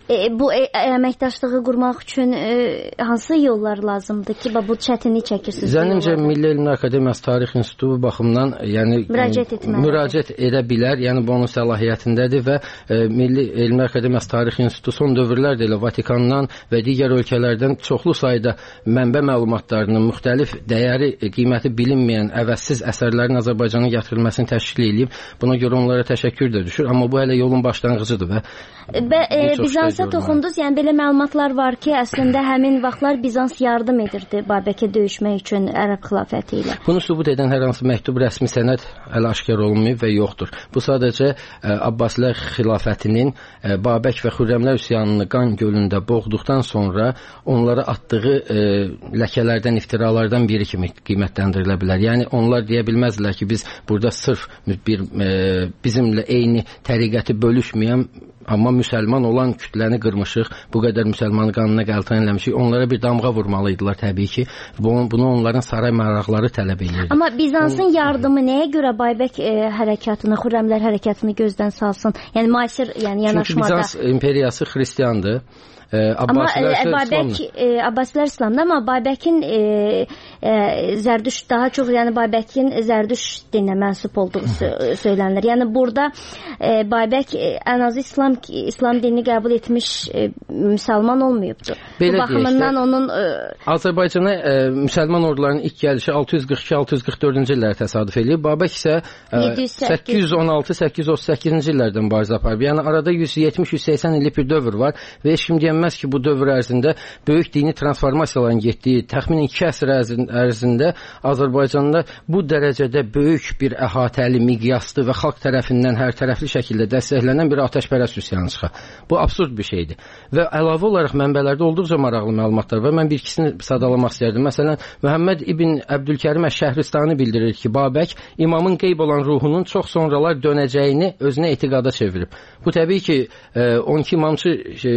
E, bu e, əməkdaşlığı qurmaq üçün e, hansı yollar lazımdır ki, bu çətinlik çəkirsiniz? Zənnimcə Milli Elmlər Akademiyası Tarix İnstitutu baxımından, yəni müraciət etməlidir. Müraciət edə bilər, yəni bu onun səlahiyyətindədir və e, Milli Elmlər Akademiyası Tarix İnstitutu son dövrlərdə elə Vatikandan və digər ölkələrdən çoxlu sayda mənbə məlumatlarının müxtəlif dəyəri, qiyməti bilinməyən əvəzsiz əsərlərin Azərbaycana gətirilməsini təşkil edib. Buna görə onlara təşəkkür də düşür, amma bu hələ yolun başlanğıcıdır və Və e, Bizansa toxundunuz, yəni belə məlumatlar var ki, əslində həmin vaxtlar Bizans yardım edirdi Babəkə döyüşmək üçün Ərəb xilafəti ilə. Bunu sübut edən hər hansı məktub, rəsmi sənəd hələ aşkar olunmayıb və yoxdur. Bu sadəcə ə, Abbasilər xilafətinin ə, Babək və Xürrəmlər üsyanını qan gölündə boğduqdan sonra onlara atdığı ə, ləkələrdən, iftiralardan biri kimi qiymətləndirilə bilər. Yəni onlar deyə bilməzdilər ki, biz burada sırf bir ə, bizimlə eyni təriqəti bölüşməyən amma müsəlman olan kütləni qırmışıq, bu qədər müsəlmanı qanına qəltan eləmişik. Onlara bir damğa vurmalıydılar təbii ki. Bunu, bunu onların saray maraqları tələb edirdi. Amma Bizansın yardımı nəyə görə Baybək e, hərəkatını, Xürrəmlər hərəkatını gözdən salsın? Yəni müasir, yəni yanaşmada. Çünki Bizans imperiyası xristiandır. Amma Babək Abbasilər İslamda, amma Babəkin e, e, Zərdüş daha çox, yəni Babəkin Zərdüş dininə mənsub olduğu söylənilir. Yəni burada e, Babək ən azı İslam İslam dinini qəbul etmiş e, müsəlman olmayıbdı. Belə bu baxımından onun e, Azərbaycana e, müsəlman ordularının ilk gəlişi altı yüz qırx iki altı yüz qırx dördüncü illərə təsadüf edir. Babək isə e, səkkiz yüz on altı səkkiz yüz otuz səkkizinci illərdən mübarizə aparıb. Yəni arada yüz yetmiş yüz səksən illik bir dövr var və heç kim deyəməz ki, bu dövr ərzində böyük dini transformasiyaların getdiyi, təxminən iki əsr ərzində Azərbaycanda bu dərəcədə böyük bir əhatəli, miqyaslı və xalq tərəfindən hər tərəfli şəkildə dəstəklənən bir atəşpərəst üsyanı çıxar. Bu absurd bir şeydir. Və əlavə olaraq mənbələrdə olduqca maraqlı məlumatlar var. Mən bir ikisini sadalamaq istərdim. Məsələn, Məhəmməd ibn Əbdülkərim Əş-Şəhristani bildirir ki, Babək imamın qeyb olan ruhunun çox sonralar dönəcəyini özünə etiqada çevirib. Bu təbii ki, on iki imamçı,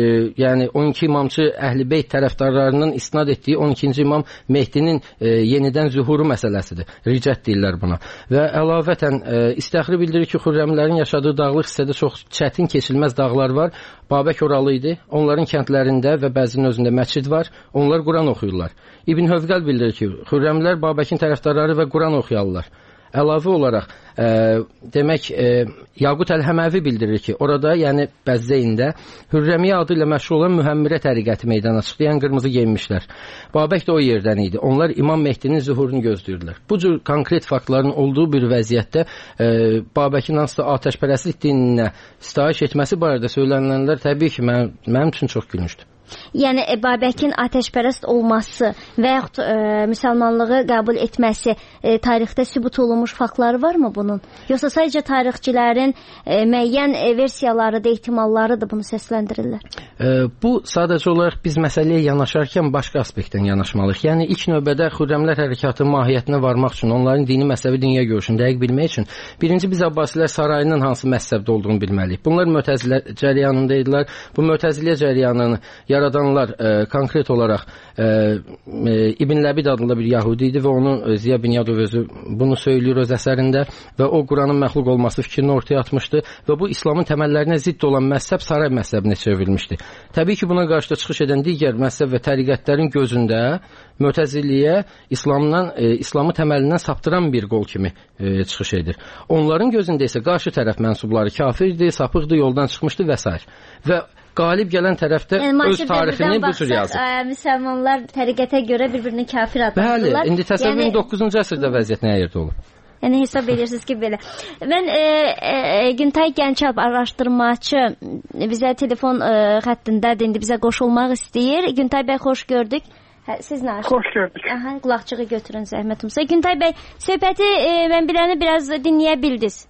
yəni on iki imamçı Əhl-i-Beyt tərəfdarlarının istinad etdiyi on ikinci imam Mehdinin e, yenidən zühuru məsələsidir. Ricət deyirlər buna. Və əlavətən e, İstəxri bildirir ki, Xürrəmlərin yaşadığı dağlıq hissədə çox çətin keçilməz dağlar var. Babək oralı idi. Onların kəndlərində və bəzinin özündə məscid var. Onlar Quran oxuyurlar. İbn Hövqəl bildirir ki, Xürrəmlər Babəkin tərəfdarları və Quran oxuyarlar. Əlavə olaraq e, demək e, Yaqut Əl-Həməvi bildirir ki, orada, yəni Bəzdəyində Hürrəmiyyə adı ilə məşhur olan Mühəmmirə təriqəti meydana çıxdı, yəni qırmızı geyinmişlər. Babək də o yerdən idi. Onlar İmam Mehdinin zühurunu gözləyirdilər. Bu cür konkret faktların olduğu bir vəziyyətdə e, Babəkin hansısa atəşpərəstlik dininə sitayiş etməsi barədə söylənilənlər təbii ki, mən, mənim üçün çox gülmüşdür. Yəni Babəkin atəşpərəst olması və yaxud e, müsəlmanlığı qəbul etməsi e, tarixdə sübut olunmuş faktları varmı bunun? Yoxsa sadəcə tarixçilərin e, müəyyən e, versiyaları da, ehtimalları da bunu səsləndirirlər? E, bu sadəcə olaraq biz məsələyə yanaşarkən başqa aspektdən yanaşmalıyıq. Yəni ilk növbədə Xürrəmlər hərəkatının mahiyyətinə varmaq üçün, onların dini məzhəbi dünya görüşünü dəqiq bilmək üçün birinci biz Abbasilər sarayının hansı məzhəbdə olduğunu bilməliyik. Bunlar Mötəzilə cəryanında idilər. Bu Mötəzilə cəryanını yaradanlar e, konkret olaraq e, e, İbn Ləbid adında bir Yahudi idi və onun e, Ziya Binyadov özü bunu söylüyor öz əsərində və o Quranın məxluq olması fikrini ortaya atmışdı və bu İslamın təməllərinə zidd olan məzhəb saray məzhəbinə çevrilmişdi. Təbii ki, buna qarşı da çıxış edən digər məzhəb və təriqətlərin gözündə Mötəziliyə İslamdan, e, İslamı təməlindən saptıran bir qol kimi e, çıxış edir. Onların gözündə isə qarşı tərəf mənsubları kafirdir, sapıqdır, yoldan çıxmışdı və s. Və qalib gələn tərəfdə yəni, öz tarixini bu cür yazır. Ə, müsəlmanlar təriqətə görə bir-birini kafir adlandırırlar. Bəli, indi təsəvvürün yəni, doqquzuncu əsrdə vəziyyət nə yerdə olur? Yəni hesab edirsiniz ki, belə. Mən e, e, Güntay Gəncalp araşdırmaçı bizə telefon e, xəttindədir, indi bizə qoşulmaq istəyir. Güntay bəy, xoş gördük. Hə, siz nə? Xoş gördük. Aha, qulaqçığı götürün zəhmət olmasa. Güntay bəy, söhbəti e, mən biləni biraz dinləyə bildiniz.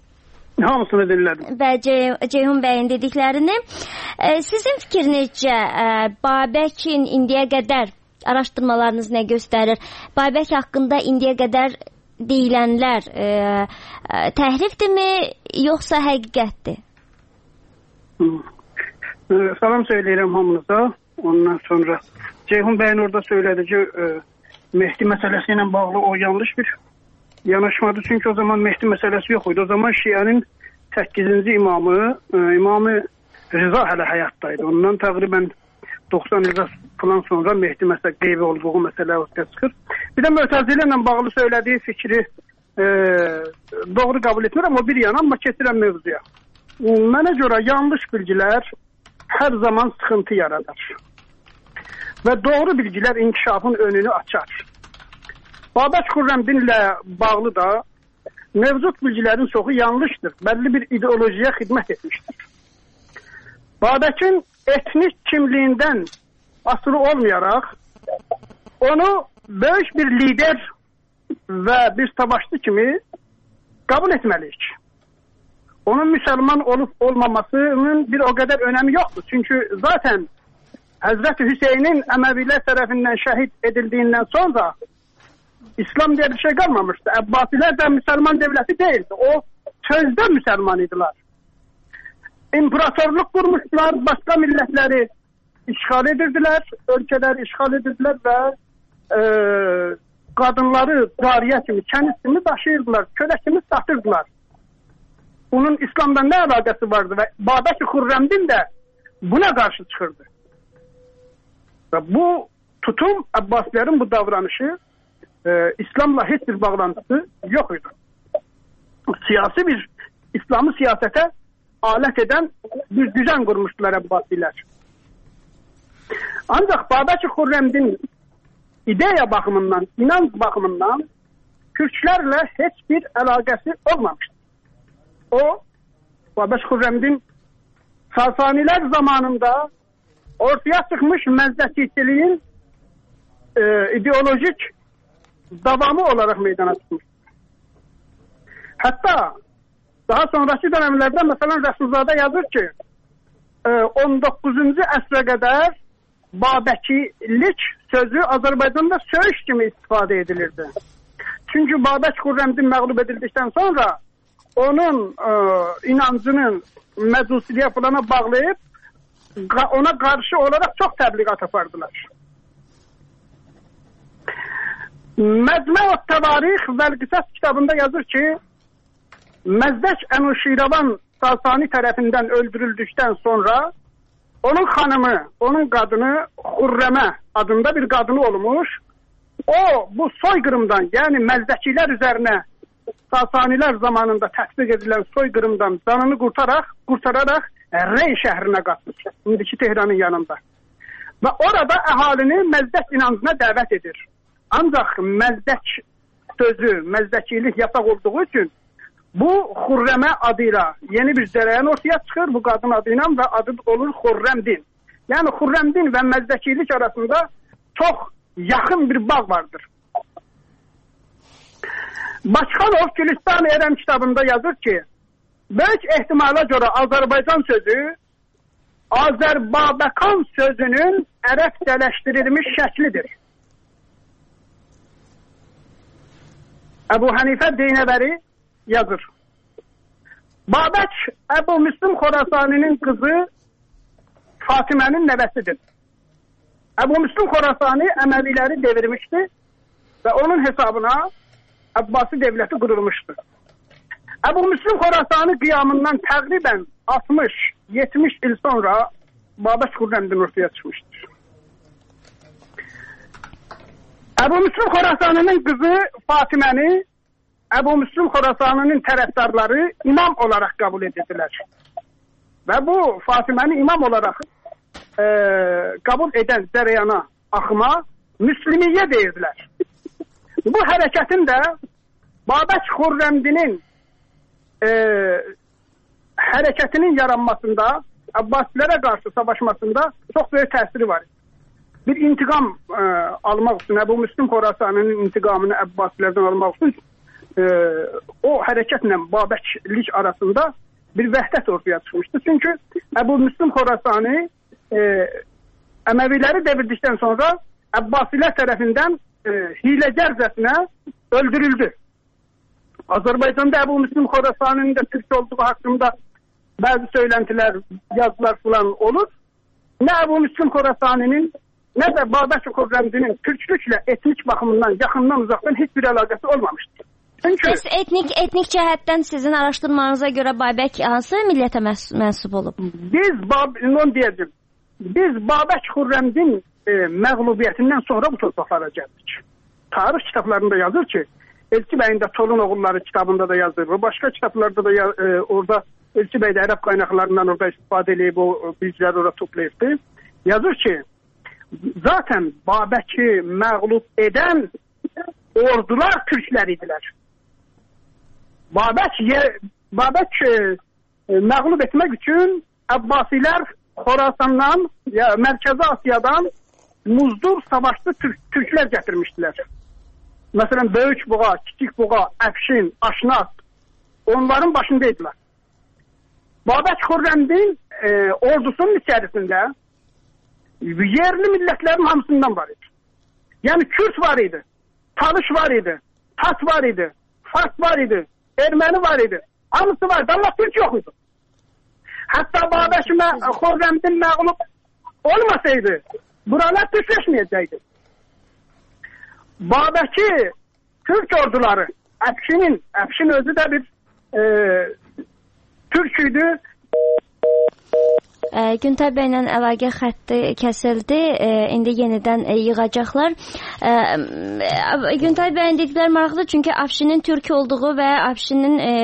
Hamısını dinlədim. Bəli, Ceyhun bəyin dediklərini. E, sizin fikrinizcə e, Babəkin indiyə qədər araşdırmalarınız nə göstərir? Babək haqqında indiyə qədər deyilənlər e, e, təhrifdirmi, yoxsa həqiqətdir? E, salam söyləyirəm hamınıza. Ondan sonra Ceyhun bəyin orada söylədi ki, e, Mehdi məsələsi ilə bağlı o yanlış bir yanaşmadı. Çünki o zaman Mehdi məsələsi yox idi. O zaman Şiənin səkkizinci imamı, e, İmamı Rıza hələ həyatdaydı. Ondan təqribən doxsan il falan sonra Mehdi məsələ qeybi olduğu məsələ ortaya çıxır. Bir də Mötəzilə ilə bağlı söylədiyi fikri e, doğru qəbul etmirəm, o bir yana, amma keçirəm mövzuya. Mənə görə yanlış bilgilər hər zaman sıxıntı yaradar. Və doğru bilgilər inkişafın önünü açar. Babək Xürrəmdinlə bağlı da mevcut bilgilərin çoxu yanlışdır. Bəlli bir ideolojiyə xidmət etmişdir. Babəkin etnik kimliyindən asılı olmayaraq onu böyük bir lider və bir savaşçı kimi qəbul etməliyik. Onun müsəlman olub olmamasının bir o qədər önəmi yoxdur. Çünki zaten Həzrəti Hüseynin Əməvilər tərəfindən şəhid edildiyindən sonra İslam diye bir şey kalmamıştı. Abbasiler de Müslüman devleti değildi. O sözde Müslüman idiler. İmparatorluk kurmuşlar, başka milletleri işgal edirdiler, ülkeleri işgal edirdiler ve e, kadınları cariye kimi, kəniz kimi taşıyırdılar, köle kimi satırdılar. Bunun İslam'da ne alakası vardı ve Babək Xürrəmdin de buna karşı çıkırdı. Ve bu tutum, Abbasilerin bu davranışı Ee, İslam'la hiç bir bağlantısı yok idi. Siyasi bir, İslam'ı siyasete alet eden bir düzen kurmuştular Abbasiler. Ancak Babək Xürrəmdin ideya bakımından, inanç bakımından Türklerle hiçbir alakası olmamıştır. O, Babək Xürrəmdin Sasaniler zamanında ortaya çıkmış məzdəkiçiliğin e, ideolojik davamı olarak meydana çıkmış. Hatta daha sonraki dönemlerde mesela Resulzade yazır ki on doqquzuncu əsrə qədər Babəkilik sözü Azərbaycanda söyüş kimi istifadə edilirdi. Çünkü Babək Xürrəmdin məğlub edildikten sonra onun e, inancının məcusiliyə plana bağlayıp ona karşı olarak çok təbliğat yapardılar. Məcmə-ü Təvarix və Qisas kitabında yazır ki, Məzdək Ənuşiravan Sasani tərəfindən öldürüldükdən sonra onun xanımı, onun qadını Xürrəmə adında bir qadını olmuş. O, bu soyqırımdan, yəni Məzdəkilər üzərinə Sasanilər zamanında tətbiq edilən soyqırımdan canını qurtaraq, qurtararaq Rey şəhrinə qatmış, indiki Tehranın yanında. Və orada əhalini Məzdək inancına dəvət edir. Ancaq Məzdək sözü, Məzdəkilik yapaq olduğu üçün bu Xürrəmə adıyla yeni bir cərəyan ortaya çıxır bu qadın adıyla və adı olur Xürrəmdin. Yəni Xürrəmdin və Məzdəkilik arasında çox yaxın bir bağ vardır. Başxanov Gülistan Erəm kitabında yazır ki, böyük ehtimala görə Azərbaycan sözü Azərbabəkan sözünün ərəbcələşdirilmiş şəklidir. Əbu Hənifə Deynəbəri yazır. Babək Əbu Müslim Xorasani'nin kızı Fatimənin nəvəsidir. Əbu Müslim Xorasani Əməviləri devirmişdi və onun hesabına Abbasi devleti kurulmuştu. Əbu Müslim Xorasani qiyamından təqribən altmış yetmiş il sonra Babək Xürrəmdin ortaya çıxmışdır. Əbu Müslim Xorasani'nin kızı Fatiməni Əbu Müslim Xorasani'nin tərəfdarları imam olarak kabul edildiler. Ve bu Fatiməni imam olarak e, kabul eden cərəyana, axıma Müslimiyyə deyirdiler. Bu hərəkətin də Babək Xürrəmdinin e, hərəkətinin yaranmasında, Abbasilərə qarşı savaşmasında çok büyük təsiri var. Bir intikam e, almaq üçün, Əbu Müslim Xorasani'nin intikamını Abbasilərdən almaq üçün e, o hərəkətlə Babəklik arasında bir vəhdət ortaya çıxmışdı. Çünki Əbu Müslim Xorasani e, Əməviləri devirdikdən sonra Abbasilər tərəfindən e, hiləgərcəsinə öldürüldü. Azərbaycanda Əbu Müslim Xorasani'nin də Türk olduğu haqqında bazı söylentiler, yazılar falan olur. Ne Əbu Müslim Xorasani'nin ne de Babək Xürrəmdinin Türklüklə etnik bakımından, yakından uzaktan hiçbir alakası olmamıştır. Çünki Bəs etnik etnik cəhətdən sizin araşdırmanıza görə Babək hansı millətə məs mənsub olub? Biz Bab onu deyəcəm. Biz Babək Xürrəmdin e, məğlubiyyətindən sonra bu torpaqlara gəldik. Tarix kitablarında yazır ki, Elçi bəyin də Torun oğulları kitabında da yazır. Və başqa kitablarda da e, orada Elçi bəy də ərəb qaynaqlarından orada istifadə edib o bilgiləri orada toplayıbdı. Yazır ki, zaten Babəki məğlub edən ordular türklər idilər. Babək, Babək e, məğlub etmək üçün Əbbasilər Xorasandan, ya, Mərkəzi Asiyadan muzdur savaşlı türk, türklər gətirmişdilər. Məsələn, Böyük Buğa, Kiçik Buğa, Əfşin, Aşnat onların başındaydılar. Babək Xürrəmdin e, ordusunun içərisində yerli millətlərin hamısından var idi. Yəni Kürt var idi, Talış var idi, Tat var idi, Fars var idi, Erməni var idi. Hamısı vardı, amma Türk yox idi. Hətta Babək Xürrəmdin məğlub olmasaydı, buralar türkləşməyəcəkdi. Babəki Türk orduları, Əfşinin, Əfşin özü də bir e, Türk idi. E, Güntay bəylə əlaqə xətti kəsildi. E, indi yenidən e, yığacaqlar. E, e, Güntay bəyin dedikləri maraqlıdır, çünki Əfşinin Türk olduğu və Əfşinin e,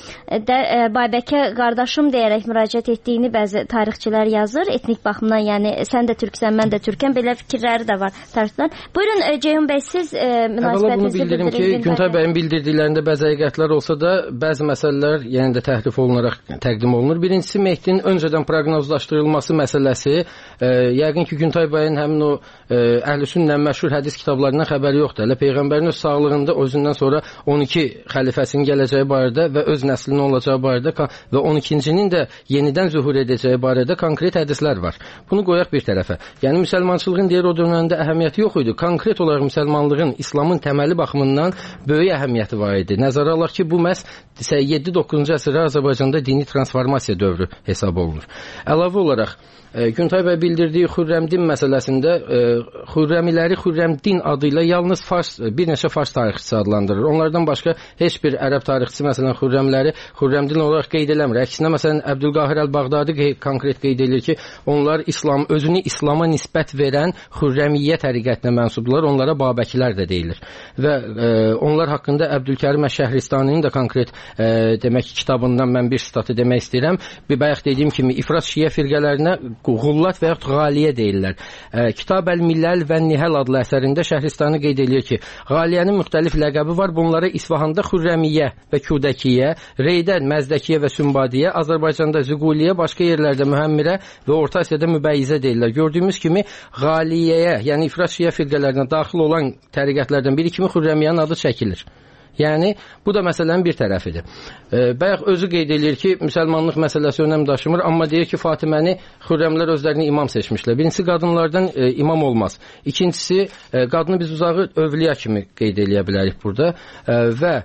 də e, Babəkə qardaşım deyərək müraciət etdiyini bəzi tarixçilər yazır. Etnik baxımdan, yəni sən də türksən, mən də türkəm. Belə fikirləri də var tarixçilərin. Buyurun e, Ceyhun bəy, siz e, münasibətinizi bildirin ki, Güntay bəyin bildirdiklərində bəzi həqiqətlər olsa da, bəzi məsələlər yenə də təhrif olunaraq təqdim olunur. Birincisi, Mehdinin öncədən proqnozlaşdırılması məsələsi, e, yəqin ki, Güntay bəyin həmin o e, Əhlüsünnə məşhur hədis kitablarından xəbəri yoxdur. Elə Peyğəmbərin öz sağlığında özündən sonra on iki xəlifəsinin gələcəyi barədə və öz nəslinin olacağı barədə və on ikincinin də yenidən zühur edəcəyi barədə konkret hədislər var. Bunu qoyaq bir tərəfə. Yəni, müsəlmançılığın deyir o dövrəndə əhəmiyyəti yox idi. Konkret olaraq müsəlmanlığın, İslamın təməli baxımından böyük əhəmiyyəti var idi. Nəzərə alaq ki, bu məhz yeddi doqquzuncu əsrdə Azərbaycanda dini transformasiya dövrü hesab olunur. Əlavə olaraq, e, Güntay bəy bildirdiyi Xürrəmdin məsələsində e, Xürrəmiləri Xürrəmdin adı ilə yalnız Fars, bir neçə Fars tarixçisi adlandırır. Onlardan başqa heç bir ərəb tarixçisi məsələn Xürrəmləri Xürrəmdin olaraq qeyd eləmir. Əksinə məsələn Əbdülqahir Əl-Bağdadi konkret qeyd edir ki, onlar İslam özünü İslama nisbət verən Xürrəmiyyə təriqətinə mənsubdular. Onlara Babəkilər də deyilir. Və e, onlar haqqında Əbdülkərim Əş-Şəhristaninin də konkret e, demək kitabından mən bir sitatı demək istəyirəm. Bir bayaq dediyim kimi ifrat şiə firqələrinə Qullat və yaxud Qaliyə deyirlər. E, Kitab Əl-Milləl və Nihəl adlı əsərində Şəhristani qeyd edir ki, Qaliyənin müxtəlif ləqəbi var. Bunlara İsfahanda Xürrəmiyyə və Kudəkiyyə, Reydə Məzdəkiyyə və Sümbadiyyə, Azərbaycanda Züquliyyə, başqa yerlərdə Mühəmmirə və Orta Asiyada Mübəyyizə deyirlər. Gördüyümüz kimi Qaliyəyə, yəni ifrat şiə firqələrinə daxil olan təriqətlərdən biri kimi Xürrəmiyyənin adı çəkilir. Yəni, bu da məsələnin bir tərəfidir. E, bayaq özü qeyd edir ki, müsəlmanlıq məsələsi önəm daşımır, amma deyir ki, Fatiməni Xürrəmlər özlərini imam seçmişlər. Birincisi, qadınlardan e, imam olmaz. İkincisi, e, qadını biz uzağı övliya kimi qeyd eləyə bilərik burada e, və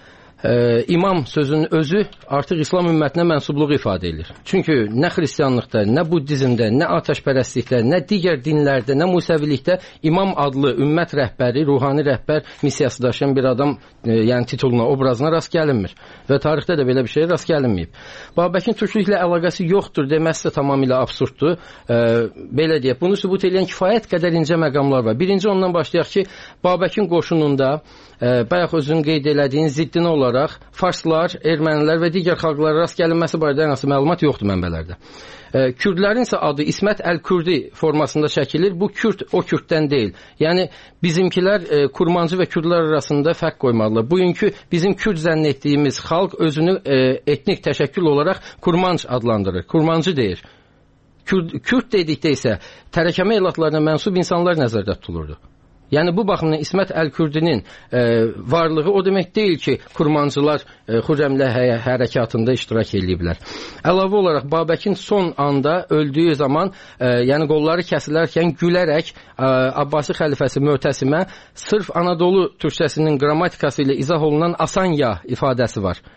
Ee, imam sözünün özü artıq İslam ümmətinə mənsubluğu ifadə edir. Çünki nə xristianlıqda, nə buddizmdə, nə atəşpərəstlikdə, nə digər dinlərdə, nə musəvilikdə imam adlı ümmət rəhbəri, ruhani rəhbər missiyası daşıyan bir adam e, yəni tituluna, obrazına rast gəlinmir. Və tarixdə də belə bir şeyə rast gəlinməyib. Babəkin türklüklə əlaqəsi yoxdur deməsi də tamamilə absurddur. E, belə deyək, bunu sübut edən kifayət qədər incə məqamlar var. Birinci ondan başlayaq ki, Babəkin qoşununda e, bayaq özünün qeyd elədiyin ziddinə olaraq farslar, ermənilər və digər xalqlara rast gəlinməsi barədə ən azı məlumat yoxdur mənbələrdə. E, Kürdlərin isə adı İsmət Əl-Kürdi formasında çəkilir. Bu Kürd o Kürddən deyil. Yəni bizimkilər e, Kurmancı və Kürdlər arasında fərq qoymalılar. Bugünkü bizim Kürd zənn etdiyimiz xalq özünü e, etnik təşəkkül olaraq Kurmanc adlandırır. Kurmancı deyir. Kürd, Kürd dedikdə isə tərəkəmə elatlarına mənsub insanlar nəzərdə tutulurdu. Yəni bu baxımdan İsmət Əl-Kürdinin e, varlığı o demək deyil ki, Kurmancılar e, Xürrəmlər hə hərəkatında iştirak ediblər. Əlavə olaraq Babəkin son anda öldüyü zaman, e, yəni qolları kəsilərkən gülərək e, Abbasi xəlifəsi Mötəsimə sırf Anadolu türkçəsinin qrammatikası ilə izah olunan asan ya ifadəsi var.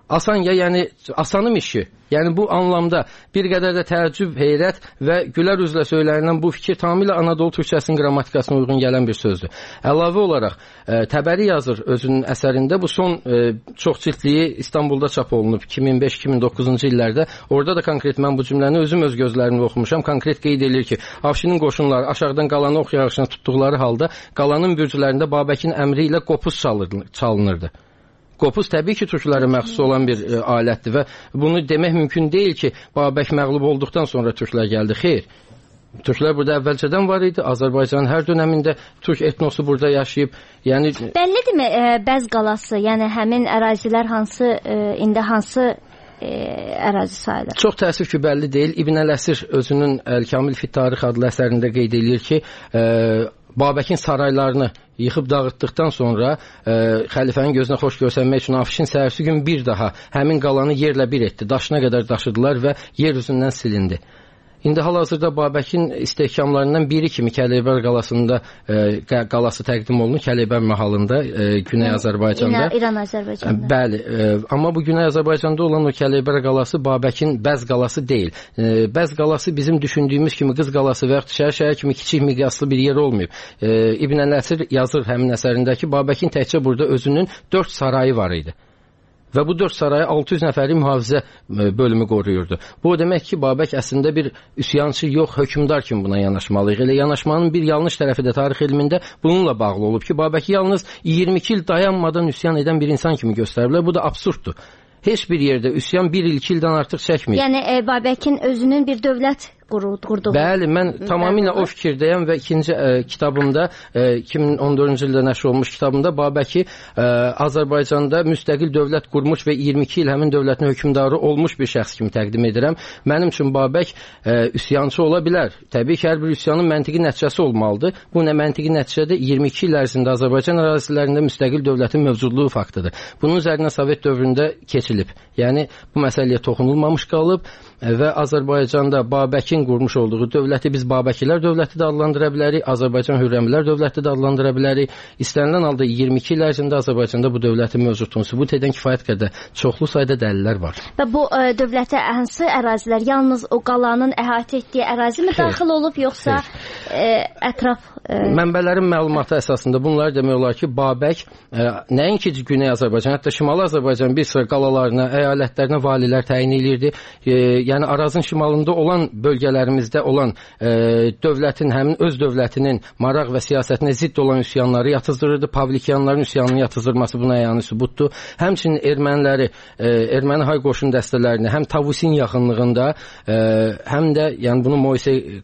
Asan ya, yəni asanım işi. Yəni bu anlamda bir qədər də təəccüb, heyrət və gülər üzlə söylənilən bu fikir tamamilə Anadolu türkçəsinin qrammatikasına uyğun gələn bir sözdür. Əlavə olaraq e, Təbəri yazır özünün əsərində, bu son e, çox cildliyi İstanbulda çap olunub iki min beş iki min doqquzuncu illərdə. Orada da konkret mən bu cümləni özüm öz gözlərimlə oxumuşam. Konkret qeyd edir ki, Afşinin qoşunları aşağıdan qalanı ox yarışına tutduqları halda qalanın bürclərində Babəkin əmri ilə qopuz çalınırdı. Qopuz təbii ki, türklərə məxsus olan bir e, alətdir və bunu demək mümkün deyil ki, Babək məğlub olduqdan sonra türklər gəldi. Xeyr. Türklər burada əvvəlcədən var idi. Azərbaycanın hər dönəmində türk etnosu burada yaşayıb. Yəni bəllidirmi e, Bəz qalası, yəni həmin ərazilər hansı e, indi hansı e, ərazi sayılır? Çox təəssüf ki, bəlli deyil. İbn Ələsir özünün Əl-Kamil fi Tarix adlı əsərində qeyd edir ki, e, Babəkin saraylarını yıxıb dağıtdıqdan sonra e, xəlifənin gözünə xoş görsənmək üçün Afşin səhərsi gün bir daha həmin qalanı yerlə bir etdi. Daşına qədər daşıdılar və yer üzündən silindi. İndi hal-hazırda Babəkin istehkamlarından biri kimi Kəleyber qalasında e, qalası təqdim olunur. Kəleyber mahalında e, Güney Azərbaycanda. İran Azərbaycanda. Bəli, e, amma bu Güney Azərbaycanda olan o Kəleyber qalası Babəkin Bəz qalası deyil. E, Bəz qalası bizim düşündüyümüz kimi Qız qalası və ya şəhər şəhər kimi kiçik miqyaslı bir yer olmayıb. E, İbn Ələsir yazır həmin əsərində ki, Babəkin təkcə burada özünün dörd sarayı var idi. Və bu dörd sarayı altı yüz nəfəri mühafizə bölümü qoruyurdu. Bu o demək ki, Babək əslində bir üsyançı yox, hökmdar kimi buna yanaşmalıyıq. Elə yanaşmanın bir yanlış tərəfi də tarix elmində bununla bağlı olub ki, Babəki yalnız iyirmi iki il dayanmadan üsyan edən bir insan kimi göstəriblər. Bu da absurddur. Heç bir yerdə üsyan bir il, iki ildən artıq çəkmir. Yəni e, Babəkin özünün bir dövlət qurduğu. Bəli, mən tamamilə o fikirdəyəm və ikinci e, kitabımda e, iki min on dördüncü ildə nəşr olmuş kitabımda Babəki e, Azərbaycanda müstəqil dövlət qurmuş və iyirmi iki il həmin dövlətin hökmdarı olmuş bir şəxs kimi təqdim edirəm. Mənim üçün Babək e, üsyançı ola bilər. Təbii ki, hər bir üsyanın məntiqi nəticəsi olmalıdır. Bu nə məntiqi nəticədə iyirmi iki il ərzində Azərbaycan ərazilərində müstəqil dövlətin mövcudluğu faktıdır. Bunun üzərinə Sovet dövründə keçilib. Yəni bu məsələyə toxunulmamış qalıb və Azərbaycanda Babəkin qurmuş olduğu dövləti biz Babəkilər dövləti də adlandıra bilərik, Azərbaycan Hürrəmilər dövləti də adlandıra bilərik. İstənilən halda iyirmi iki il ərzində Azərbaycanda bu dövlətin mövcudluğunu sübut edən kifayət qədər çoxlu sayda dəlillər var. Və bu ə, dövlətə hansı ərazilər, yalnız o qalanın əhatə etdiyi ərazi mi daxil olub, yoxsa ə, ətraf? Ə... Mənbələrin məlumatı əsasında bunlar demək olar ki, Babək ə, nəinki Güney Azərbaycan, hətta Şimali Azərbaycan bir sıra qalalarına, əyalətlərinə valilər təyin edirdi. E, yəni Arazın şimalında olan bölgələrimizdə olan e, dövlətin, həmin öz dövlətinin maraq və siyasətinə zidd olan üsyanları yatızdırırdı. Pavlikyanların üsyanının yatızdırması buna əyani sübutdur. Həmçinin erməniləri, e, erməni hay qoşun dəstələrini həm Tavusin yaxınlığında, e, həm də yəni bunu Moisey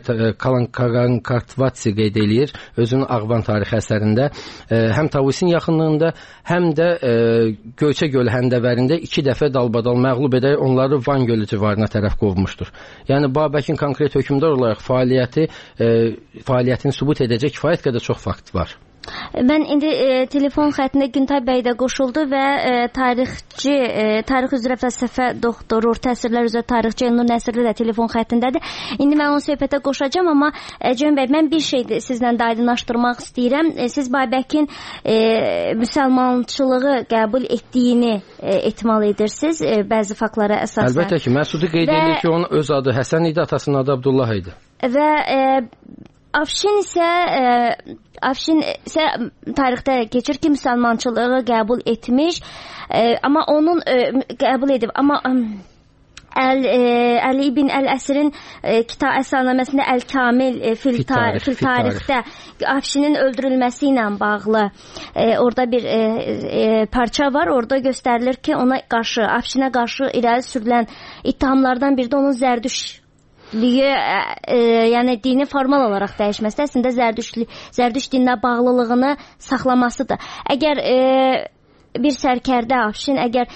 Kalankartvatsi qeyd eləyir özünün Ağvan tarixi əsərində. E, həm Tavusin yaxınlığında, həm də e, Göyçə gölü həndəvərində iki dəfə dalbadal məğlub edərək onları Van gölü civarına tərəf qovmuşdur. Yəni Babəkin konkret hökmdar olaraq fəaliyyəti, e, fəaliyyətini sübut edəcək kifayət qədər çox fakt var. Mən indi e, telefon xəttində Güntay bəy də qoşuldu və e, tarixçi, e, tarix üzrə fəlsəfə doktoru, təsirlər üzrə tarixçi Elnur Nəsirli də telefon xəttindədir. İndi mən onun söhbətə qoşacağam, amma e, Cəm bəy, mən bir şey sizlə də aydınlaşdırmaq istəyirəm. E, siz Babəkin e, müsəlmançılığı qəbul etdiyini e, etmal edirsiniz e, bəzi faktlara əsasən. Əlbəttə ki, Məsudi qeyd və... edir ki, onun öz adı Həsən idi, atasının adı Abdullah idi. Və e, Afşin isə e, Afşin isə tarixdə keçir ki, müsəlmançılığı qəbul etmiş, e, amma onun e, qəbul edib, amma e, Əl, e, Əli ibn Əl-Əsrin e, kitab əsarnaməsində Əl-Kamil e, fil, tar fil tarixdə Afşinin öldürülməsi ilə bağlı e, orada bir e, e, parça var. Orada göstərilir ki, ona qarşı, Afşinə qarşı irəli sürülən ittihamlardan biri də onun zərdüş Liyə, e, yəni dini formal olaraq dəyişməsi, əslində zərdüşlü, zərdüş dininə bağlılığını saxlamasıdır. Əgər e, bir sərkərdə Afşin əgər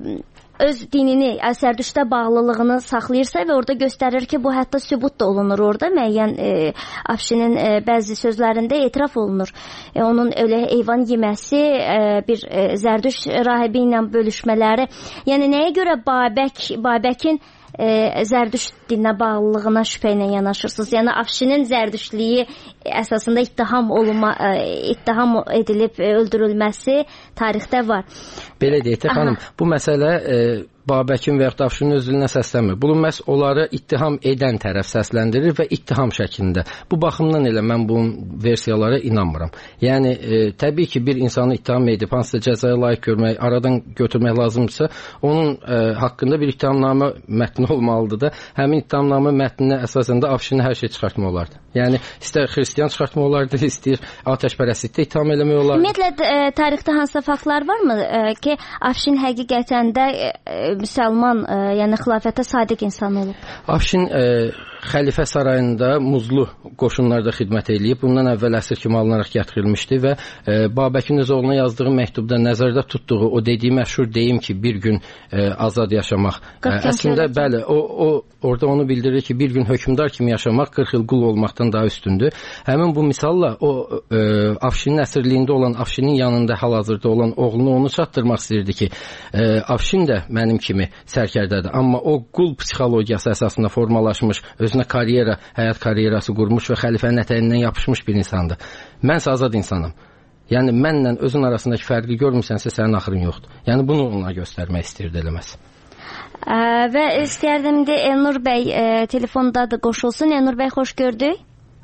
öz dinini, zərdüşdə bağlılığını saxlayırsa və orada göstərir ki, bu hətta sübut da olunur orada, müəyyən e, Afşinin e, bəzi sözlərində etiraf olunur. E, onun öyle heyvan yeməsi, e, bir e, zərdüş rahibi ilə bölüşmələri. Yəni nəyə görə Babək, Babəkin e, Zərdüşt dininə bağlılığına şübhə ilə yanaşırsınız? Yəni Afşinin Zərdüştlüyü əsasında ittiham olunma, e, ittiham edilib e, öldürülməsi tarixdə var. Belə deyək də xanım, bu məsələ e, Babəkin və yaxud da Afşinin özlüyünə səslənmir. Bunu məhz onları ittiham edən tərəf səsləndirir və ittiham şəklində. Bu baxımdan elə mən bu versiyalara inanmıram. Yəni, e, təbii ki, bir insanı ittiham edib, hansısa cəzaya layiq görmək, aradan götürmək lazımdırsa, onun e, haqqında bir ittihamnamə mətni olmalıdır da, həmin ittihamnamə mətninə əsasən də Afşini hər şey çıxartmaq olardı. Yəni, istər xristiyan çıxartmaq olardı, istəyir atəşpərəstlikdə ittiham eləmək olardı. Ümumiyyətlə, e, tarixdə hansısa faktlar varmı e, ki, Afşin həqiqətən də e, müsəlman, e, yəni xilafətə sadiq insan olub? Afşin e, xəlifə sarayında muzlu qoşunlarda xidmət eləyib. Bundan əvvəl əsir kimi alınaraq gətirilmişdi və e, Babəkin öz oğluna yazdığı məktubda nəzərdə tutduğu o dediyi məşhur deyim ki, bir gün e, azad yaşamaq. E, əslində, bəli, o, o orada onu bildirir ki, bir gün hökmdar kimi yaşamaq qırx il qul olmaqdan daha üstündür. Həmin bu misalla o e, Afşinin əsirliyində olan, Afşinin yanında hal-hazırda olan oğlunu onu çatdırmaq istəyirdi ki, e, Afşin də mənim kimi sərkərdədir. Amma o qul psixologiyası əsasında formalaşmış, özünə karyera, həyat karyerası qurmuş və xəlifənin ətəyindən yapışmış bir insandır. Mənsə azad insanım. Yəni, mənlə özün arasındakı fərqi görmürsənsə, sənin axırın yoxdur. Yəni, bunu ona göstərmək istəyirdi eləməz. Ə, və istəyərdim de, Elnur bəy e, telefondadır, qoşulsun. Elnur bəy, xoş gördük.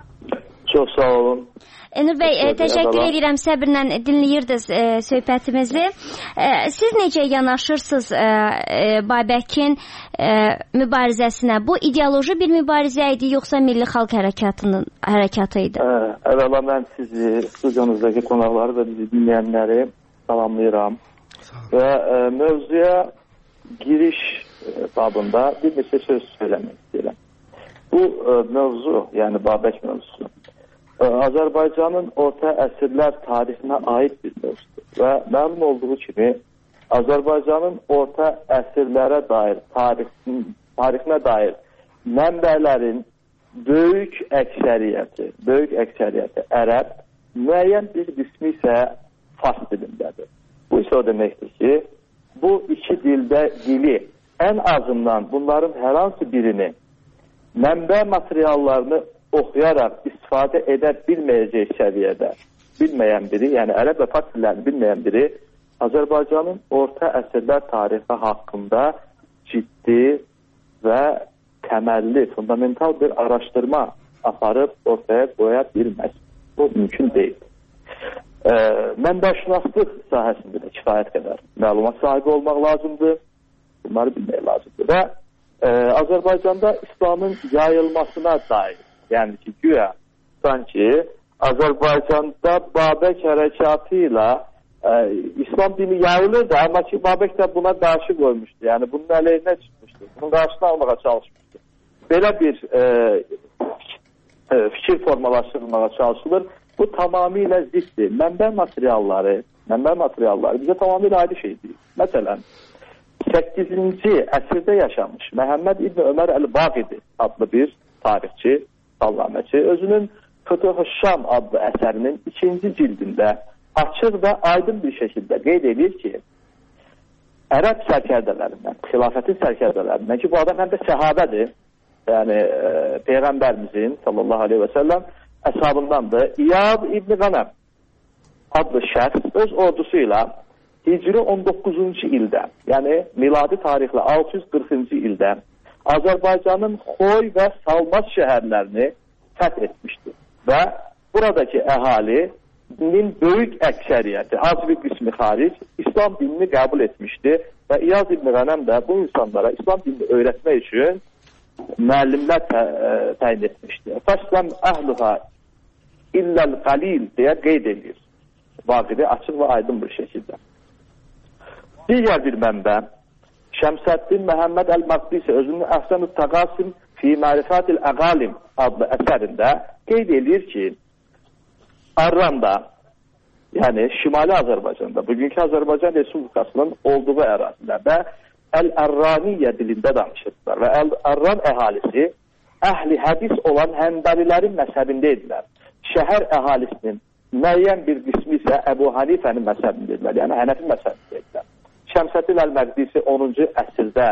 Çox sağ olun. Elnur bəy, e, təşəkkür edirəm, səbirlə dinləyirdiniz e, söhbətimizi. E, siz necə yanaşırsınız e, e, Babəkin e, mübarizəsinə? Bu ideoloji bir mübarizə idi, yoxsa Milli Xalq Hərəkatının hərəkatı idi? Ə, əvvəla mən sizi, studiyonuzdakı qonaqları və bizi dinləyənləri salamlayıram. Və ə, mövzuya giriş ə, babında bir neçə söz söyləmək istəyirəm. Bu ə, mövzu, yəni Babək mövzusu, Azərbaycanın orta əsrlər tarixinə aid bir mövzudur və məlum olduğu kimi Azərbaycanın orta əsrlərə dair tarixin, tarixinə dair mənbələrin böyük əksəriyyəti, böyük əksəriyyəti ərəb, müəyyən bir qismi isə fars dilindədir. Bu isə o deməkdir ki, bu iki dildə dili ən azından bunların hər hansı birini mənbə materiallarını oxuyaraq istifadə edə bilməyəcək səviyyədə bilməyən biri, yəni ərəb və fars dillərini bilməyən biri Azərbaycanın orta əsrlər tarixi haqqında ciddi və təməlli, fundamental bir araşdırma aparıb ortaya qoya bilməz. Bu mümkün deyil. E, mənbəşünaslıq sahəsində də kifayət qədər məlumat sahibi olmaq lazımdır. Bunları bilmək lazımdır. Və e, Azərbaycanda İslamın yayılmasına dair, yəni ki, güya sanki Azərbaycanda Babək hərəkatı ilə e, İslam dini yayılırdı, amma ki, Babək də buna qarşı qoymuşdu. Yəni, bunun əleyhinə çıxmışdı. Bunun qarşısını almağa çalışmışdı. Belə bir e, e, fikir formalaşdırılmağa çalışılır. Bu tamamilə ziddir. Mənbə materialları, mənbə materialları bizə tamamilə ayrı şeydir. Məsələn, səkkizinci əsrdə yaşamış Məhəmməd İbn Ömər Əl-Bağidi adlı bir tarixçi, salnaməçi, özünün Fütuh-ı-Şam adlı əsərinin ikinci cildində açıq və aydın bir şəkildə qeyd edir ki, ərəb sərkərdələrindən, xilafətin sərkərdələrindən ki, bu adam həm də səhabədir, yəni e, Peyğəmbərimizin sallallahu aleyhi və səlləm əshabındandır. İyad İbn Qənəm adlı şəxs öz ordusu ilə Hicri on doqquzuncu ildə, yəni miladi tarixlə altı yüz qırxıncı ildə Azərbaycanın Xoy və Salmas şəhərlərini fəth etmişdir. Və buradakı əhalinin böyük əksəriyyəti, az bir qismi xaric, İslam dinini qəbul etmişdi və İyaz İbn Qənəm də bu insanlara İslam dinini öyrətmək üçün müəllimlər tə, təyin etmişdi. Fəsləm əhluha illəl qalil deyə qeyd edir. Vaqidi açıq və aydın bir şəkildə. Digər bir mənbə, Şəmsəddin Məhəmməd Əl-Maqdisi özünün Əhsən-ü Təqasim fi Mərifətil Əqalim adlı əsərində qeyd edir ki, Arranda, yəni Şimali Azərbaycanda, bugünkü Azərbaycan Respublikasının olduğu ərazilərdə Əl-Ərraniyyə dilində danışırlar və Əl-Ərran əhalisi əhli hədis olan Həndəlilərin məzhəbində edilər. Şəhər əhalisinin müəyyən bir qismi isə Əbu Hanifənin məzhəbində edilər, yəni Hənəfi məzhəbində edilər. Şəmsəddin Əl-Məqdisi onuncu əsrdə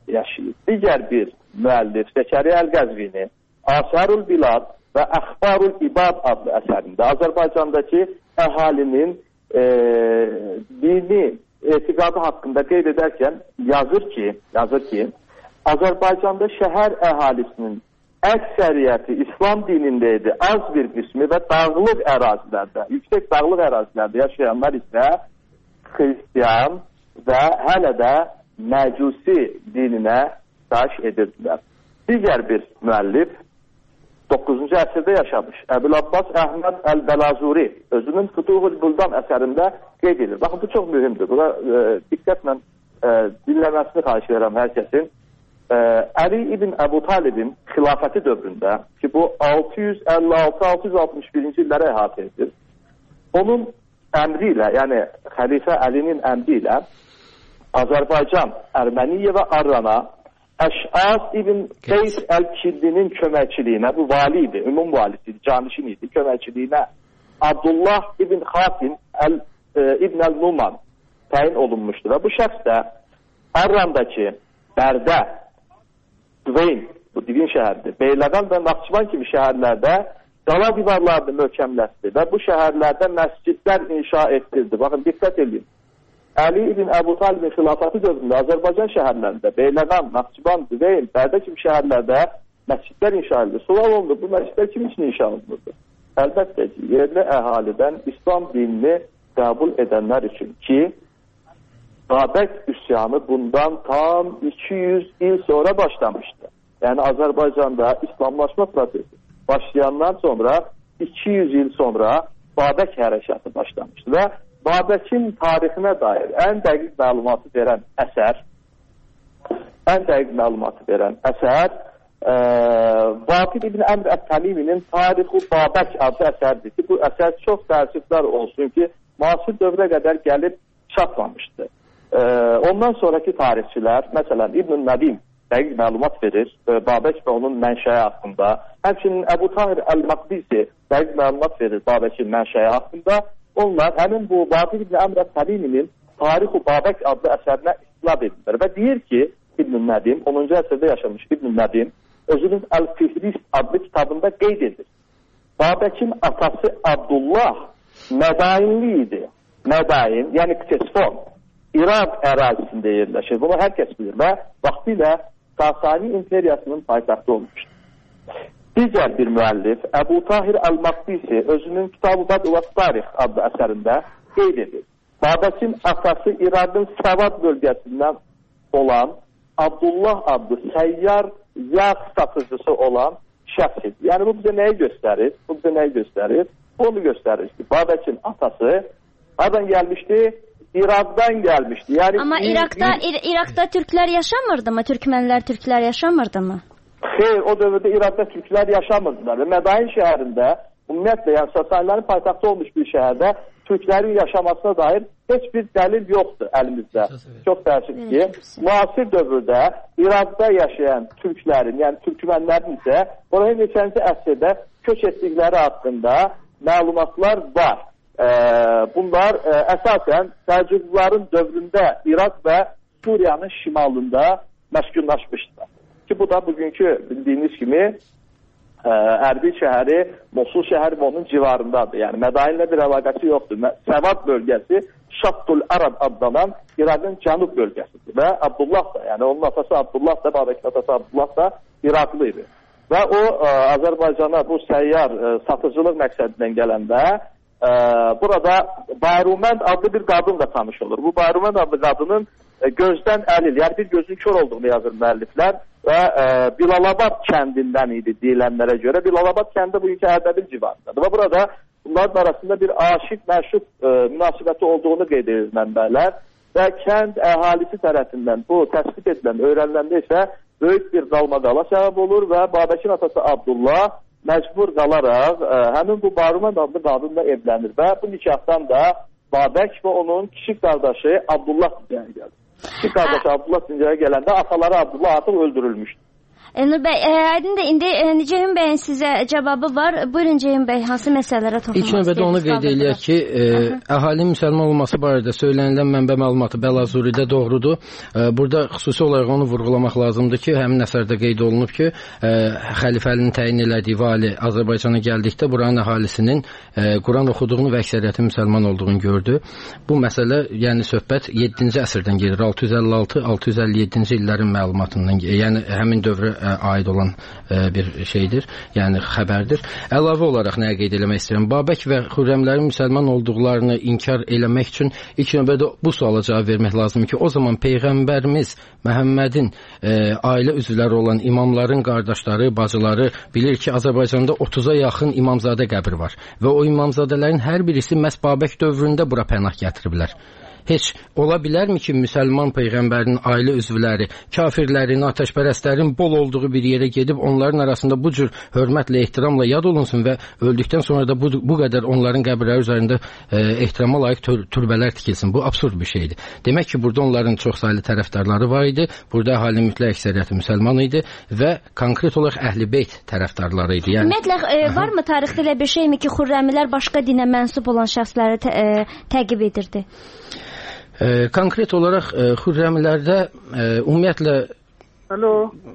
yaşayır. Digər bir müəllif Zəkəriyyə Əl-Qəzvini Asarul Bilad və Əxbarul İbad adlı əsərində Azərbaycandakı əhalinin e, dini etiqadı haqqında qeyd edərkən yazır ki, yazır ki, Azərbaycanda şəhər əhalisinin əksəriyyəti İslam dinində idi, az bir qismi və dağlıq ərazilərdə, yüksək dağlıq ərazilərdə yaşayanlar isə xristiyan və hələ də məcusi dininə daş edirdilər. Digər bir müəllif doqquzuncu əsrdə yaşamış Əbül Abbas Əhməd Əl-Bəlazuri özünün Fütuhul Buldan əsərində qeyd edir. Baxın, bu çox mühümdür. Buna e, diqqətlə e, dinləməsini xahiş edirəm hər kəsin. E, Əli ibn Əbu Talibin xilafəti dövründə ki, bu altı yüz əlli altı altı yüz altmış birinci illərə əhatə edir. Onun əmri ilə, yəni xəlifə Əlinin əmri ilə Azərbaycan, Erməniyə və Arrana Əş'as ibn Qeys Əl-Kildinin köməkçiliyinə, bu vali idi, ümum valisi idi, canişin idi, köməkçiliyinə Abdullah ibn Xatim Əl, e, ibn Əl-Numan təyin olunmuşdur. Və bu şəxs də Arrandakı Bərdə, Düveyn, bu divin şəhərdir, Beyləqan və Naxçıvan kimi şəhərlərdə qala divarlarını möhkəmləşdi və bu şəhərlərdə məscidlər inşa etdirdi. Baxın, diqqət edin. Əli ibn Əbu Talibin xilafəti dövründə Azərbaycan şəhərlərində, Beyləqan, Naxçıvan, Düveyn, Bərdə kimi şəhərlərdə məscidlər inşa edildi. Sual olundu, bu məscidlər kim üçün inşa olunurdu? Əlbəttə ki, yerli əhalidən İslam dinini qəbul edənlər üçün ki, Babək üsyanı bundan tam iki yüz il sonra başlamışdı. Yəni Azərbaycanda İslamlaşma prosesi başlayandan sonra iki yüz il sonra Babək hərəkatı başlamışdı və Babəkin tarixinə dair ən dəqiq məlumatı verən əsər, ən dəqiq məlumatı verən əsər e, Vaqid ibn Əmr Ət-Təmiminin Tarixu Babək adlı əsərdir ki, bu əsər çox təəssüflər olsun ki, müasir dövrə qədər gəlib çatmamışdı. E, ondan sonraki tarixçilər, məsələn İbn Nədim dəqiq məlumat verir e, Babək və onun mənşəyi haqqında. Həmçinin Əbu Tahir Əl-Maqdisi dəqiq məlumat verir Babəkin mənşəyi haqqında. Onlar həmin bu Vaqid ibn Əmr Ət-Təmiminin Tarixu Babək adlı əsərinə istinad edirlər və deyir ki, İbn Nədim, onuncu əsrdə yaşamış İbn Nədim özünün Əl-Fihrist adlı kitabında qeyd edir. Babəkin atası Abdullah Mədainli idi. Mədain, yəni Ktesfon, İraq ərazisində yerləşir. Bunu hər kəs bilir və vaxtilə Sasani imperiyasının paytaxtı olmuşdur. Digər bir müəllif Əbu Tahir Əl-Maqdisi özünün Kitab-ı Bəd və Tarix adlı əsərində qeyd edir. Babəkin atası İraqın Səvad bölgəsindən olan Abdullah adlı səyyar yağ satıcısı olan şəxs idi. Yəni bu bizə nəyi göstərir? Bu bizə nəyi göstərir? Onu göstərir ki, Babəkin atası hardan gəlmişdi? İraqdan gəlmişdi. Yəni Amma İraqda İr İraqda türklər yaşamırdı mı? Türkmənlər, türklər yaşamırdı mı? Xeyr, o dövrdə İraqda türklər yaşamırdılar və Mədain şəhərində, ümumiyyətlə, yəni Sasanilərin paytaxtı olmuş bir şəhərdə türklərin yaşamasına dair heç bir dəlil yoxdur əlimizdə. Çox təəssüf ki, müasir dövrdə İraqda yaşayan türklərin, yəni türkmənlərin isə oraya neçənci əsrdə köç etdikləri haqqında məlumatlar var. Ee, bunlar e, əsasən Səlcuqluların dövründə İraq və Suriyanın şimalında məskunlaşmışdılar. Ki bu da bugünkü bildiyiniz kimi e, Ərbil şəhəri, Mosul şəhəri və onun civarındadır. Yəni Mədainlə bir əlaqəsi yoxdur. Səvad bölgəsi Şattul Arab adlanan İraqın cənub bölgəsidir. Və Abdullah da, yəni onun atası Abdullah da, Babəkin atası Abdullah da İraqlı idi. Və o e, Azərbaycana bu səyyar e, satıcılıq məqsədindən gələndə e, burada Bayrumənd adlı bir qadın da tanış olur. Bu Bayrumənd adlı qadının e, gözdən əlil, yəni bir gözün kör olduğunu yazır müəlliflər. Və e, Bilalabad kəndindən idi deyilənlərə görə. Bilalabad kəndi bugünkü Ərdəbil civarındadır. Və burada bunların arasında bir aşiq, məşuq e, münasibəti olduğunu qeyd edir mənbələr. Və kənd əhalisi tərəfindən bu təsbit edilən, öyrəniləndə isə böyük bir qalmaqala səbəb olur və Babəkin atası Abdullah məcbur qalaraq e, həmin bu Barumən adlı qadınla evlənir. Və bu nikahdan da Babək və onun kiçik qardaşı Abdullah dünyaya gəlir. İki qardaşı Abdullah dünyaya gələndə ataları Abdullah artıq öldürülmüşdür. Elnur bəy, e, aydın da indi e, Ceyhun bəyin sizə cavabı var. Buyurun Ceyhun bəy, hansı məsələlərə toxunmaq İlk növbədə onu qeyd eləyək ki, e, əhalinin müsəlman olması barədə söylənilən mənbə məlumatı Bəlazuridə doğrudur. E, burada xüsusi olaraq onu vurğulamaq lazımdır ki, həmin əsərdə qeyd olunub ki, e, xəlifənin təyin elədiyi vali Azərbaycana gəldikdə buranın əhalisinin e, Quran oxuduğunu və əksəriyyətin müsəlman olduğunu gördü. Bu məsələ, yəni söhbət yeddinci əsrdən gedir. altı yüz əlli altı altı yüz əlli yeddinci illərin məlumatından, yəni həmin dövrə aid olan e, bir şeydir, yəni xəbərdir. Əlavə olaraq nəyə qeyd eləmək istəyirəm? Babək və Xürrəmlərin müsəlman olduqlarını inkar eləmək üçün ilk növbədə bu suala cavab vermək lazımdır ki, o zaman Peyğəmbərimiz Məhəmmədin e, ailə üzvləri olan imamların qardaşları, bacıları bilir ki, Azərbaycanda otuza yaxın imamzadə qəbri var və o imamzadələrin hər birisi məhz Babək dövründə bura pənah gətiriblər. Heç ola bilərmi ki, müsəlman Peyğəmbərin ailə üzvləri, kafirlərin, atəşpərəstlərin bol olduğu bir yerə gedib onların arasında bu cür hörmətlə, ehtiramla yad olunsun və öldükdən sonra da bu, bu qədər onların qəbirləri üzərində e, ehtirama layiq tür türbələr tikilsin. Bu absurd bir şeydir. Demək ki, burada onların çox saylı tərəfdarları var idi. Burada əhalinin mütləq əksəriyyəti müsəlman idi və konkret olaraq Əhl-i Beyt tərəfdarları idi. Yəni, ümumiyyətlə, e, varmı tarixdə elə bir şeymi ki, Xürrəmilər başqa dinə mənsub olan şəxsləri tə, e, təqib edirdi? E, konkret olaraq e, Xürrəmlərdə e, ümumiyyətlə Alo.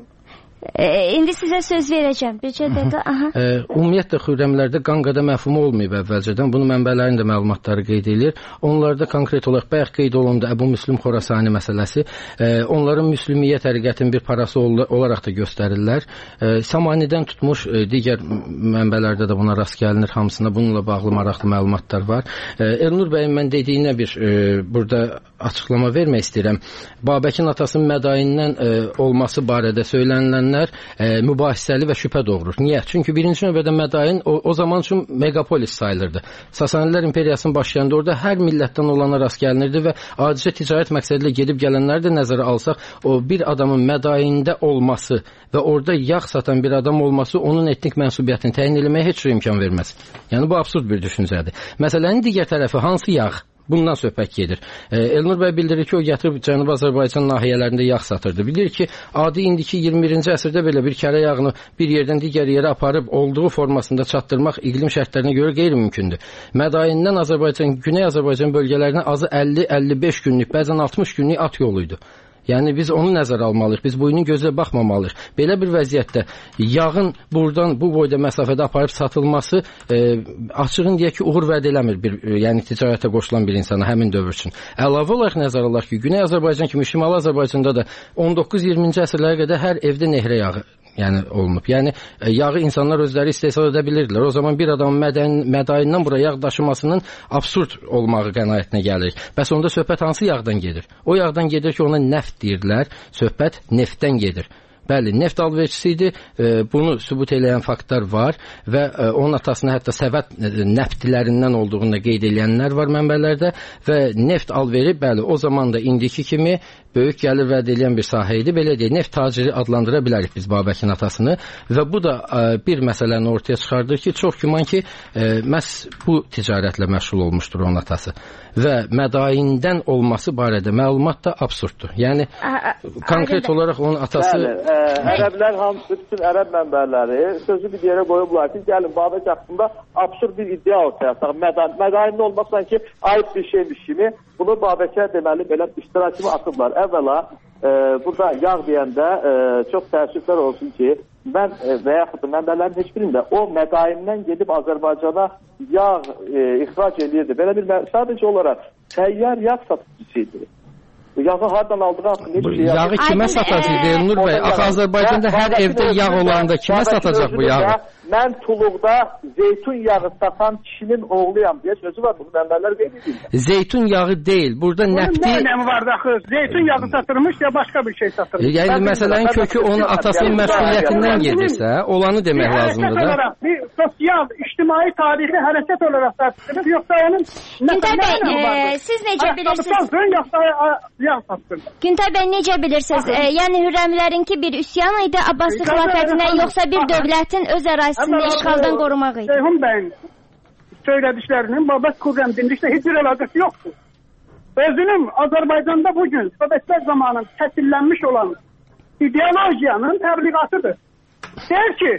E, indi sizə söz verəcəm. Bircə dəqiqə. Aha. E, ümumiyyətlə Xürrəmlərdə qanqada məfhumu olmayıb əvvəlcədən. Bunu mənbələrin də məlumatları qeyd edir. Onlarda konkret olaraq bayaq qeyd olundu Əbu Müslim Xorasani məsələsi. E, onların müslümiyyə təriqətin bir parası ol olaraq da göstərirlər. E, Samanidən tutmuş e, digər mənbələrdə də buna rast gəlinir hamısına. Bununla bağlı maraqlı məlumatlar var. E, Elnur bəyin mən dediyinə bir e, burada açıqlama vermək istəyirəm. Babəkin atasının Mədayindən e, olması barədə söylənilənlər e, mübahisəli və şübhə doğurur. Niyə? Çünki birinci növbədə Mədayin o, o zaman üçün megapolis sayılırdı. Sasanilər imperiyasının başlayanında orada hər millətdən olana rast gəlinirdi və adicə ticarət məqsədilə gedib gələnləri də nəzərə alsaq, o bir adamın Mədayində olması və orada yağ satan bir adam olması onun etnik mənsubiyyətini təyin etməyə heç bir imkan verməz. Yəni bu absurd bir düşüncədir. Məsələnin digər tərəfi hansı yağ? Bundan söhbət gedir. E, Elnur bəy bildirir ki, o gətirib Cənubi Azərbaycan nahiyələrində yağ satırdı. Bilir ki, adi indiki iyirmi birinci əsrdə belə bir kərə yağını bir yerdən digər yerə aparıb olduğu formasında çatdırmaq iqlim şərtlərinə görə qeyri-mümkündür. Mədayindən Azərbaycan, Güney Azərbaycan bölgələrinə azı əlli əlli beş günlük, bəzən altmış günlük at yoluydu. Yəni biz onu nəzərə almalıyıq, biz boyunun gözlə baxmamalıyıq. Belə bir vəziyyətdə yağın buradan bu boyda məsafədə aparıb satılması e, açığın deyək ki, uğur vəd eləmir bir, e, yəni ticarətə qoşulan bir insana həmin dövr üçün. Əlavə olaraq nəzərə alaq ki, Güney Azərbaycan kimi Şimali Azərbaycanda da on doqquz iyirminci əsrlərə qədər hər evdə nehrə yağı yəni olunub. Yəni yağı insanlar özləri istehsal edə bilirdilər. O zaman bir adamın mədən, mədayindən bura yağ daşımasının absurd olmağı qənaətinə gəlir. Bəs onda söhbət hansı yağdan gedir? O yağdan gedir ki, ona neft deyirlər. Söhbət neftdən gedir. Bəli, neft alverçisi idi. E, bunu sübut eləyən faktlar var və e, onun atasına hətta Səvət nəftlərindən olduğunu da qeyd edənlər var mənbələrdə və neft alveri, bəli, o zaman da indiki kimi böyük gəlir vəd edən bir sahə idi. Belə deyək, neft taciri adlandıra bilərik biz Babəkin atasını və bu da e, bir məsələni ortaya çıxardır ki, çox güman ki, e, məhz bu ticarətlə məşğul olmuşdur onun atası və mədayindən olması barədə məlumat da absurddur. Yəni konkret olaraq onun atası Bəli, ə, ərəblər hamısı, bütün ərəb mənbələri sözü bir yerə qoyublar ki, gəlin Babək haqqında absurd bir iddia ortaya ataq. Mədayin, mədayinin olmaq sanki ayıb bir şeymiş kimi bunu Babəkə deməli belə iştirakımı atıblar. Əvvəla e, burada yağ deyəndə e, çox təəssüflər olsun ki, mən e, və yaxud da mənbələrin heç birində o mədayindən gedib Azərbaycana yağ e, ixrac edirdi. Belə bir sadəcə olaraq təyyar yağ satıcısı idi. Yağı hardan aldığı haqqında heç şey. Yağı kimə satacaq Elnur bəy? Axı Azərbaycanda hər evdə yağ olanda kimə satacaq bu yağı? Mən Tuluqda zeytun yağı satan kişinin oğluyam deyə sözü var. Bunu mənbələr qeyd edirlər. Zeytun yağı deyil. Burada nəfti... Bunun nə önəmi var da axı? Zeytun yağı satılmış ya başqa bir şey satılmış. Yəni məsələnin kökü onun atasının məsuliyyətindən gedirsə, olanı demək lazımdır da. Olaraq, bir sosial, ictimai, tarixi hərəkət olaraq satılır, yoxsa onun... Güntay bəy, e, siz necə bilirsiniz? Güntay bəy, necə bilirsiniz? E, yəni Hürrəmlərinki bir üsyan idi, Abbasi xilafətinə, yoxsa bir dövlətin öz ərazisini işğaldan qorumaq idi? Ceyhun bəyin söylədiklərinin Babək Xürrəm dinliklə heç bir əlaqəsi yoxdur. Özünün Azərbaycanda bugün Sovetlər zamanı təsillənmiş olan ideolojiyanın təbliğatıdır. Deyir ki,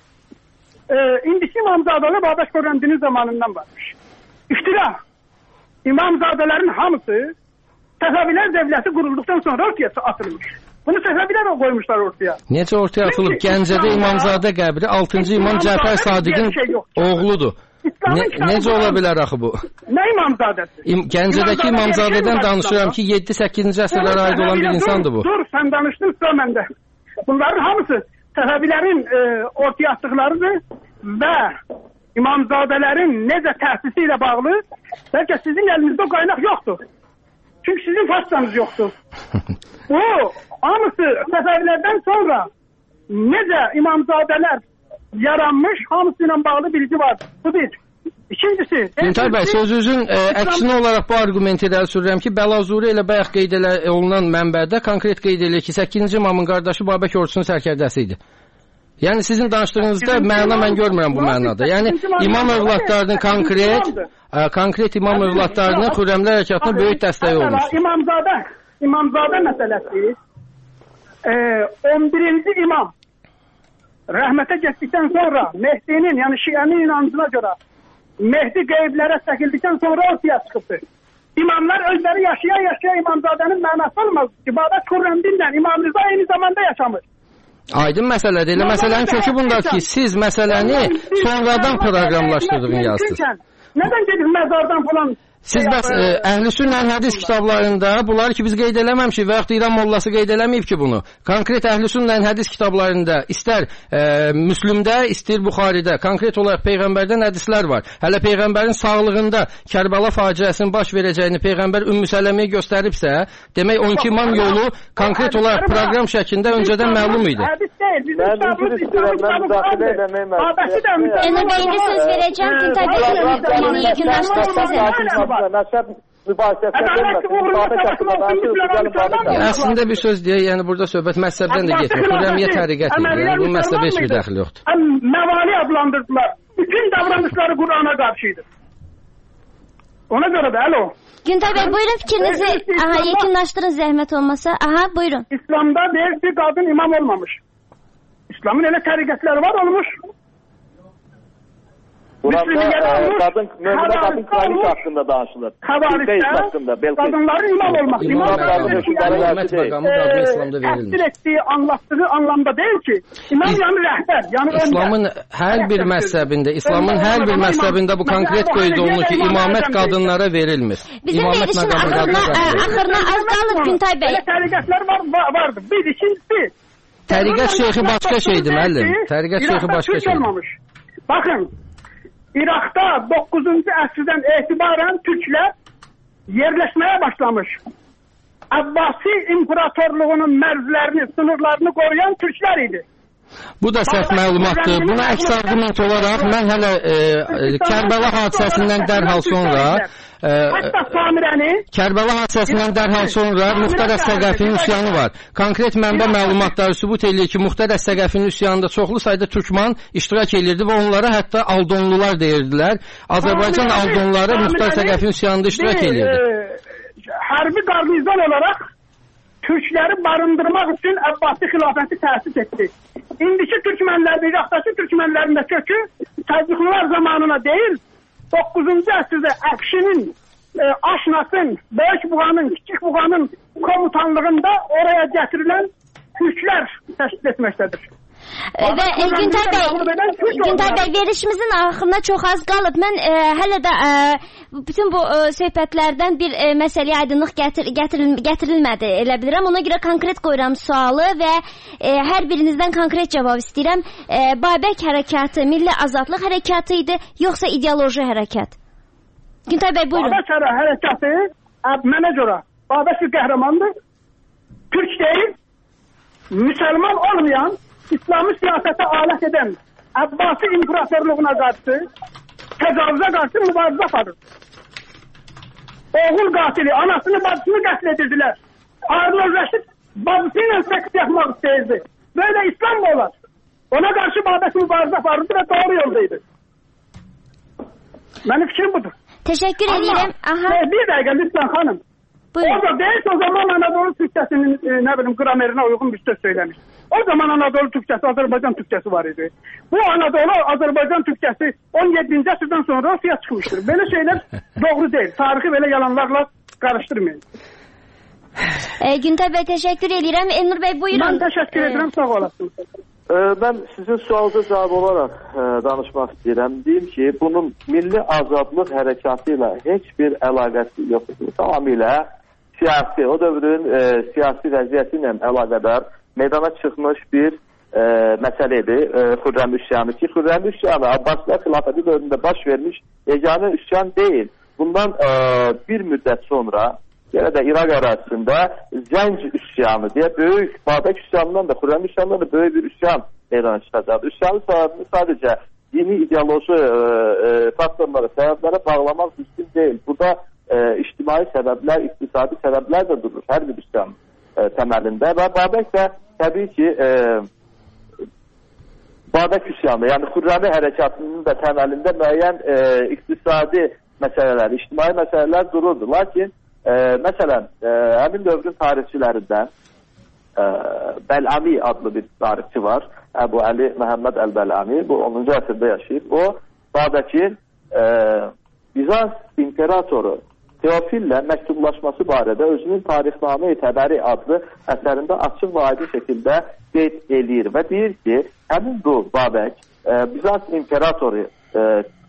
e, indiki İmamzadələr Babək Xürrəmdinin zamanından varmış. İftira. İmamzadələrin hamısı Səfəvilər dövləti qurulduqdan sonra ortaya atılmış. Bunu Səfəvilər qoymuşlar ortaya. Necə ortaya atılıb? Gəncədə İmamzadə qəbri altıncı İmam Cəfər Sadiqin oğludur. Ne, necə ola bilər axı bu? Nə İmamzadəsi? İm, Gəncədəki İmamzadədən danışıram ki, yeddi səkkizinci əsrlərə aid olan bir insandır bu. Dur, sən danışdın, sıra məndə. Bunların hamısı Səfəvilərin e, ortaya atdıqlarıdır və İmamzadələrin necə təsisi ilə bağlı, bəlkə sizin əlinizdə qaynaq yoxdur. Çünki sizin façanız yoxdur. Bu, hamısı Səfəvilərdən sonra necə İmamzadələr yaranmış, hamısı ilə bağlı bilgi var. Bu bir. İkincisi... Güntay bəy, sözünüzün e, əksinə olaraq bu argumenti irəli sürürəm ki, Bəlazuri ilə bayaq qeyd olunan mənbədə konkret qeyd edilir ki, səkkizinci İmamın qardaşı Babək ordusunun sərkərdəsi idi. Yəni sizin danışdığınızda məna mən görmürəm bu mənada. Yəni imam övladlarının konkret ə, konkret imam övladlarının Xürrəmlər hərəkatına böyük dəstəyi olmuş. İmamzadə, İmamzadə məsələsi e, on birinci imam rəhmətə getdikdən sonra Mehdinin, yəni Şiənin inancına görə Mehdi qeyblərə çəkildikdən sonra ortaya çıxıbdır. İmamlar özləri yaşaya-yaşaya İmamzadənin mənası olmaz ki, Babək Xürrəmdinlə İmam Rıza eyni zamanda yaşamır. Aydın məsələdir. Elə məsələnin kökü bundadır ki, siz məsələni sonradan proqramlaşdırdığını yazsınız. Nədən gedib məzardan falan? Siz bəs e, Əhl-i Sünnə hədis kitablarında bunları ki biz qeyd eləməmişik və yaxud İran mollası qeyd eləməyib ki bunu. Konkret Əhl-i Sünnə hədis kitablarında istər e, Müslümdə, istər Buxaridə konkret olaraq Peyğəmbərdən hədislər var. Hələ Peyğəmbərin sağlığında Kərbəla faciəsinin baş verəcəyini Peyğəmbər Ümmü Sələməyə göstəribsə, demək on iki imam yolu konkret olaraq proqram şəklində öncədən məlum idi. Hədis deyil, bizim kitabımız İslamın müdaxilə eləmək məqsədi. Elə indi söz verəcəm, Güntay bəy, yekunlaşdıq sizə. Məzhəb mübahisəsinə gəlməsin. Əslində bir söz deyə, yəni burada söhbət məzhəbdən də getmir. Xürrəmiyyə təriqətidir. Yəni bu məsələyə heç bir dəxli yoxdur. Məvali adlandırdılar. Bütün davranışları Qur'ana qarşıydı. Ona görə də, alo. Güntay bəy, buyurun fikrinizi aha, yekunlaşdırın zəhmət olmasa. Aha, buyurun. İslamda deyir ki, qadın imam olmamış. İslamın elə təriqətləri var olmuş. Burada e, qadın, möminə qadın kraliç haqqında danışılır. Xəvarişdə qadınların imam olması. İmam təsdir etdiyi, anlattığı anlamda deyil ki, imam yəni rəhbər, yəni öndə. İslamın hər bir məzhəbində, İslamın hər bir məzhəbində bu konkret qeyd olunur ki, imamət qadınlara verilmir. Bizim verilişin axırına, axırına az qalıb Güntay bəy. Təriqətlər var, vardır. Bir, ikincisi. Təriqət şeyxi başqa şeydir, müəllim. Təriqət şeyxi başqa şeydir. Baxın. İraqda doqquzuncu əsrdən etibarən türklər yerləşməyə başlamış. Abbasi imperatorluğunun mərzlərini, sınırlarını qoruyan türklər idi. Bu da səhv məlumatdır. Buna əks arqument olaraq mən hələ e, Kərbəla hadisəsindən dərhal sonra e, Kərbəla hadisəsindən dərhal sonra Muxtar Əs-Səqəfinin üsyanı var. Konkret mənbə məlumatları sübut eləyir ki, Muxtar Əs-Səqəfinin üsyanında çoxlu sayda türkman iştirak edirdi və onlara hətta Aldonlular deyirdilər. Azərbaycan Aldonları Muxtar Əs-Səqəfinin üsyanında iştirak edirdi. Hərbi qarnizon olaraq Türkləri barındırmaq üçün Əbbasi xilafəti təsis etdi. İndiki türkmənlər, İraqdakı türkmənlərin də kökü Səlcuqlular zamanına deyil, doqquzuncu əsrdə Əfşinin, e, Aşnasın, Böyük Buğanın, Kiçik Buğanın komutanlığında oraya gətirilən türklər təşkil etməkdədir. Və e, Güntay bəy, Güntay bəy, verişimizin axırına çox az qalıb. Mən e, hələ də e, bütün bu e, söhbətlərdən bir e, məsələyə aydınlıq gətir, gətiril, gətirilmədi, elə bilirəm. Ona görə konkret qoyuram sualı və e, hər birinizdən konkret cavab istəyirəm. E, Babək hərəkatı milli azadlıq hərəkatı idi, yoxsa ideoloji hərəkat? Güntay bəy, buyurun. Babək hərəkatı mənə görə Babək bir qəhrəmandır. Türk deyil, müsəlman olmayan, İslami siyasete alet eden Abbasi imparatorluğuna karşı, tecavüze karşı mübarize aparır. Oğul katili, anasını, bacısını katledirdiler. Harun Reşit bacısıyla seks yapmak isteyirdi. Böyle İslam mı olar? Ona karşı Babək mübarize aparırdı ve doğru yoldaydı. Benim fikrim budur. Teşekkür ederim. Aha. Bir dakika lütfen hanım. Buyurun. O da deyil, o zaman Anadolu Türkçəsinin e, nə bilim qramerinə uyğun bir söz söyləmiş. O zaman Anadolu Türkçəsi, Azərbaycan Türkçəsi var idi. Bu Anadolu, Azərbaycan Türkçəsi on yeddinci əsrdən sonra ortaya çıxmışdır. Belə şeylər doğru deyil. Tarixi belə yalanlarla qarışdırmayın. E, Güntər bəy, təşəkkür edirəm. Elnur bəy, buyurun. Mən təşəkkür edirəm, sağ olasın. Ben sizin sualınıza cevap olarak e, danışmak istedim. Diyeyim ki bunun milli azadlık harekatıyla hiçbir alakası yoktur. Tamamıyla siyasi, o dövrün e, siyasi vəziyyətiyle alakadar meydana çıkmış bir e, meseleydi. E, Xürrəm üsyanı ki, Xürrəm üsyanı Abbasilər xilafəti dövründə baş vermiş yeganə üsyan değil. Bundan e, bir müddət sonra yenə də İraq ərazisində Zənc üsyanı deyə böyük, Babək üsyanından da, Xürrəm üsyanından da böyük bir üsyan meydana çıxacaqdı. Üsyanın səbəbini sadəcə dini ideoloji e, e, faktorlara, səbəblərə bağlamaq mümkün deyil. Burada e, ictimai səbəblər, iqtisadi səbəblər də durur hər bir üsyan e, təməlində və Babək də təbii ki e, Babək üsyanı, yəni Xürrəmi hərəkatının da təməlində müəyyən e, iqtisadi məsələlər, ictimai məsələlər dururdu. Lakin Ee, məsələn, e, həmin dövrün tarixçilərindən e, Bəlami adlı bir tarixçi var. Əbu Əli Məhəmməd Əl-Bəlami. Bu onuncu əsrdə yaşayıb. O, Babəkin e, Bizans imperatoru Teofillə məktublaşması barədə özünün Tarixnamə-i Təbəri adlı əsərində açıq və aydın şəkildə qeyd eləyir və deyir ki, həmin bu Babək e, Bizans imperatoru e,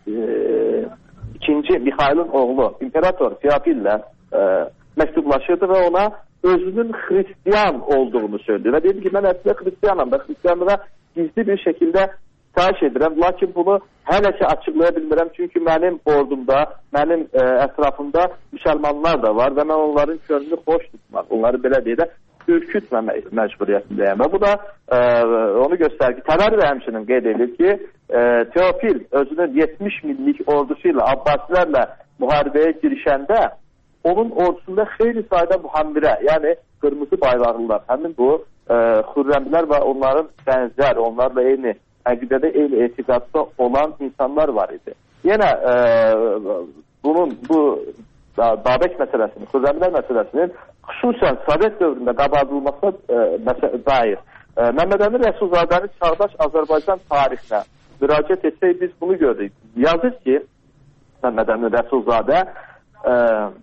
e, ikinci Mixailin oğlu imperator Teofillə E, məktublaşırdı və ona özünün Hristiyan olduğunu söylüyor. Və dedi ki, mən əslində Hristiyanam da, Hristiyanlığa gizli bir şəkildə xahiş edirəm. Lakin bunu hələ ki açıqlaya bilmirəm. Çünki mənim ordumda, mənim e, ətrafımda müsəlmanlar da var və mən onların könlünü xoş tutmaq, onları belə deyək də ürkütməmək məcburiyyətindəyəm. Və bu da e, onu göstərir ki, Təbəri də həmçinin qeyd edir ki, e, Teofil özünün yetmiş minlik ordusuyla Abbasilərlə müharibəyə girişəndə onun ordusunda xeyli sayda mühəmbirə, yəni qırmızı bayraqlılar, həmin bu e, Xürrəmlər və onların bənzər, onlarla eyni əqidədə, eyni etiqadda olan insanlar var idi. Yenə e, bunun, bu Babək məsələsinin, Xürrəmlər məsələsinin xüsusən Sovet dövründə qabardılmasına e, dair e, Məmməd Əmin Rəsulzadənin çağdaş Azərbaycan tarixinə müraciət etsək biz bunu gördük. Yazır ki, Məmməd Əmin Rəsulzadə e,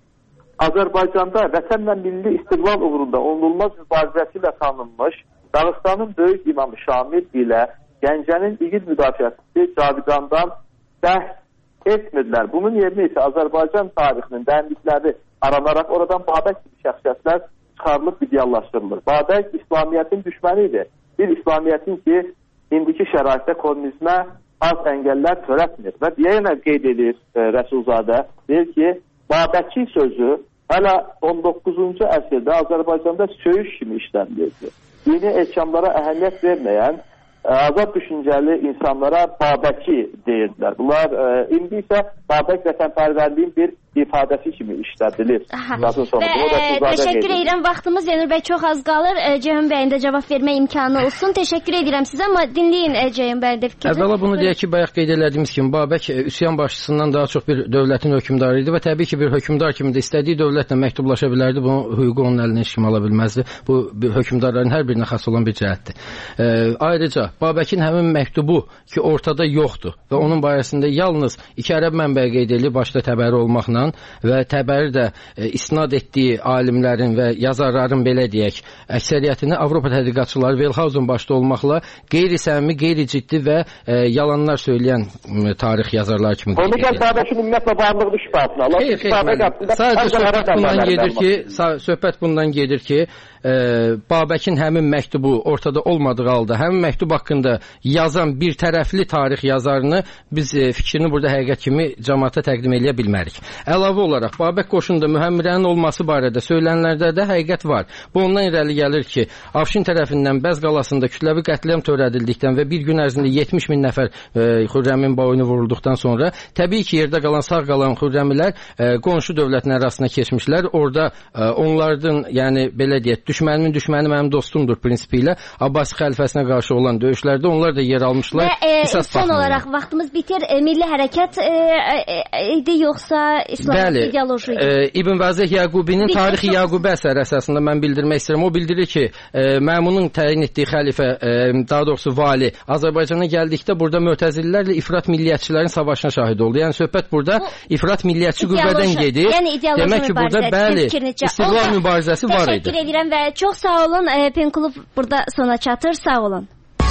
Azərbaycanda vətənlə milli istiqlal uğrunda onulmaz mübarizəsi ilə tanınmış Dağıstanın böyük imamı Şamil ilə Gəncənin igid müdafiəçisi Cavidandan bəhs etmirlər. Bunun yerinə isə Azərbaycan tarixinin dərinlikləri aranaraq oradan Babək kimi şəxsiyyətlər çıxarılıb ideallaşdırılır. Babək İslamiyyətin düşməni idi. Bir İslamiyyətin ki, indiki şəraitdə kommunizmə az əngəllər törətmir. Və yenə qeyd edir e, Rəsulzadə, deyir ki, Babəki sözü hələ on doqquzuncu əsrdə Azərbaycanda söyüş kimi işlənilirdi. Dini ehkamlara əhəmiyyət verməyən azad düşüncəli insanlara Babəki deyirdilər. Bunlar e, indi isə Babək vətənpərvərliyin bir ifadəsi kimi işlədilir. Və e, təşəkkür edirəm. Vaxtımız Elnur bəy çox az qalır. E, Ceyhun bəyin də cavab vermə imkanı olsun. Təşəkkür edirəm sizə, amma dinləyin e, Ceyhun bəyin də fikrini. Əvvəla bunu deyək ki, bayaq qeyd elədiyimiz kimi Babək e, üsyan başçısından daha çox bir dövlətin hökmdarı idi və təbii ki, bir hökmdar kimi də istədiyi dövlətlə məktublaşa bilərdi. Bunun hüququ onun əlinə heç kim ala bilməzdi. Bu hökmdarların hər birinə xas olan bir cəhətdir. E, ayrıca Babəkin həmin məktubu ki, ortada yoxdur və onun barəsində yalnız iki ərəb mənbəyi qeyd edilir, başda Təbəri olmaqla və Təbəri də e, isnad etdiyi alimlərin və yazarların belə deyək, əksəriyyətini Avropa tədqiqatçıları Velhausen başda olmaqla qeyri-səmimi, qeyri-ciddi və e, yalanlar söyləyən e, tarix yazarlar kimi qeyd edilir. Onu gəl Babəkin ümumiyyətlə varlığını şübhəsini alır. Xeyr, xeyr, sadəcə söhbət bundan gedir ki, söhbət bundan gedir ki, e, Babəkin həmin məktubu ortada olmadığı halda, həmin məktub haqqında yazan bir tərəfli tarix yazarını biz e, fikrini burada həqiqət kimi cəmaata təqdim edə bilmərik. Əlavə olaraq Babək qoşununda mühəmmirənin olması barədə söylənlərdə də həqiqət var. Bu ondan irəli gəlir ki, Afşin tərəfindən Bəz qalasında kütləvi qətliam törədildikdən və bir gün ərzində yetmiş min nəfər e, Xürrəmin boynu vurulduqdan sonra təbii ki, yerdə qalan sağ qalan Xürrəmilər e, qonşu dövlətin arasına keçmişlər. Orada e, onlardan, yəni belə deyək, düşmənimin düşməni mənim dostumdur prinsipi ilə Abbasi xəlifəsinə qarşı olan döyüşlərdə onlar da yer almışlar. Və e, son olaraq vaxtımız bitir. E, milli hərəkat e, e, idi yoxsa İslam ideoloji idi? E, İbn Vazih Yaqubinin Tarixi Yaqubə əsəri əsasında mən bildirmək istəyirəm. O bildirir ki, e, Məmunun təyin etdiyi xəlifə, e, daha doğrusu vali Azərbaycana gəldikdə burada Mötəzililərlə ifrat milliyyətçilərin savaşına şahid oldu. Yəni söhbət burada ifrat milliyyətçi qüvvədən gedir. Yəni demək ki, burada bəli, istiqlal mübarizəsi var idi. Təşəkkür edirəm və çox sağ olun. E, Penklub burada sona çatır. Sağ olun.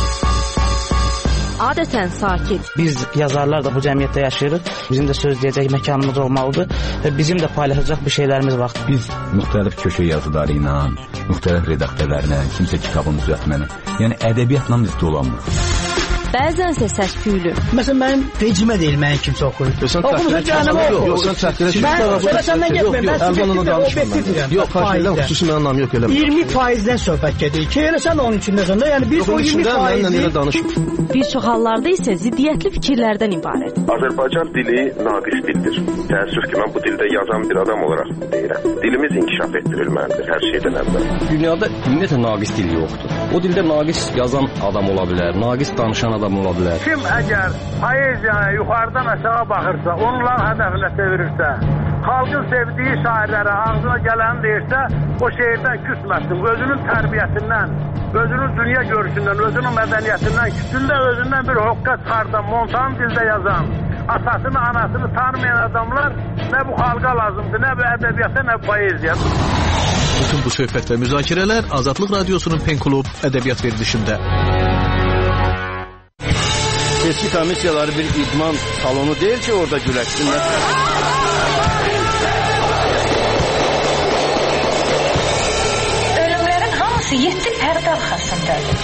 Adətən sakit. Biz yazarlar da bu cəmiyyətdə yaşayırıq. Bizim də söz deyəcək məkanımız olmalıdır və bizim də paylaşacaq bir şeylərimiz var. Biz müxtəlif köşə yazıları ilə, müxtəlif redaktorlarla, kimsə kitabını düzəltməni, yəni ədəbiyyatla biz dolanmırıq. Bəzənsə səs-küylü. Məsələn, mənim vecimə deyil, mənim kimsə oxuyur. Oxumuşa canım yox. Yox, sən təhqilə çıxırsan. Mən səndən getməyim. Mən Əlbanla danışmıram. Yox, xahiş xüsusi mənim anlamı yox elə. iyirmi faizdən söhbət gedir ki, elə sən onun içindəsən də. Yəni biz o iyirmi faizi bir çox hallarda isə ziddiyyətli fikirlərdən ibarət. Azərbaycan dili naqis dildir. Təəssüf ki, mən bu dildə yazan bir adam olaraq deyirəm. Dilimiz inkişaf etdirilməlidir hər şeydən əvvəl. Dünyada ümumiyyətlə naqis dil yoxdur. O dildə naqis yazan adam ola bilər, naqis danışan adam ola bilər. Kim əgər poeziyaya yuxarıdan aşağı baxırsa, onların hədəfinə çevirirsə, xalqın sevdiyi şairlərə ağzına gələni deyirsə, o şeirdən küsməsin. Özünün tərbiyəsindən, özünün dünya görüşündən, özünün mədəniyyətindən, küsündə özündən bir hoqqa çıxardan, montan dildə yazan, atasını, anasını tanımayan adamlar nə bu xalqa lazımdır, nə bu ədəbiyyata, nə bu poeziya. Bütün bu söhbət və müzakirələr Azadlıq Radiosunun Penklub ədəbiyyat verilişində. Seçki komissiyaları bir idman salonu deyil ki, orada güləşsinlər. Ölümlərin hamısı yeddi pərdə arxasındadır.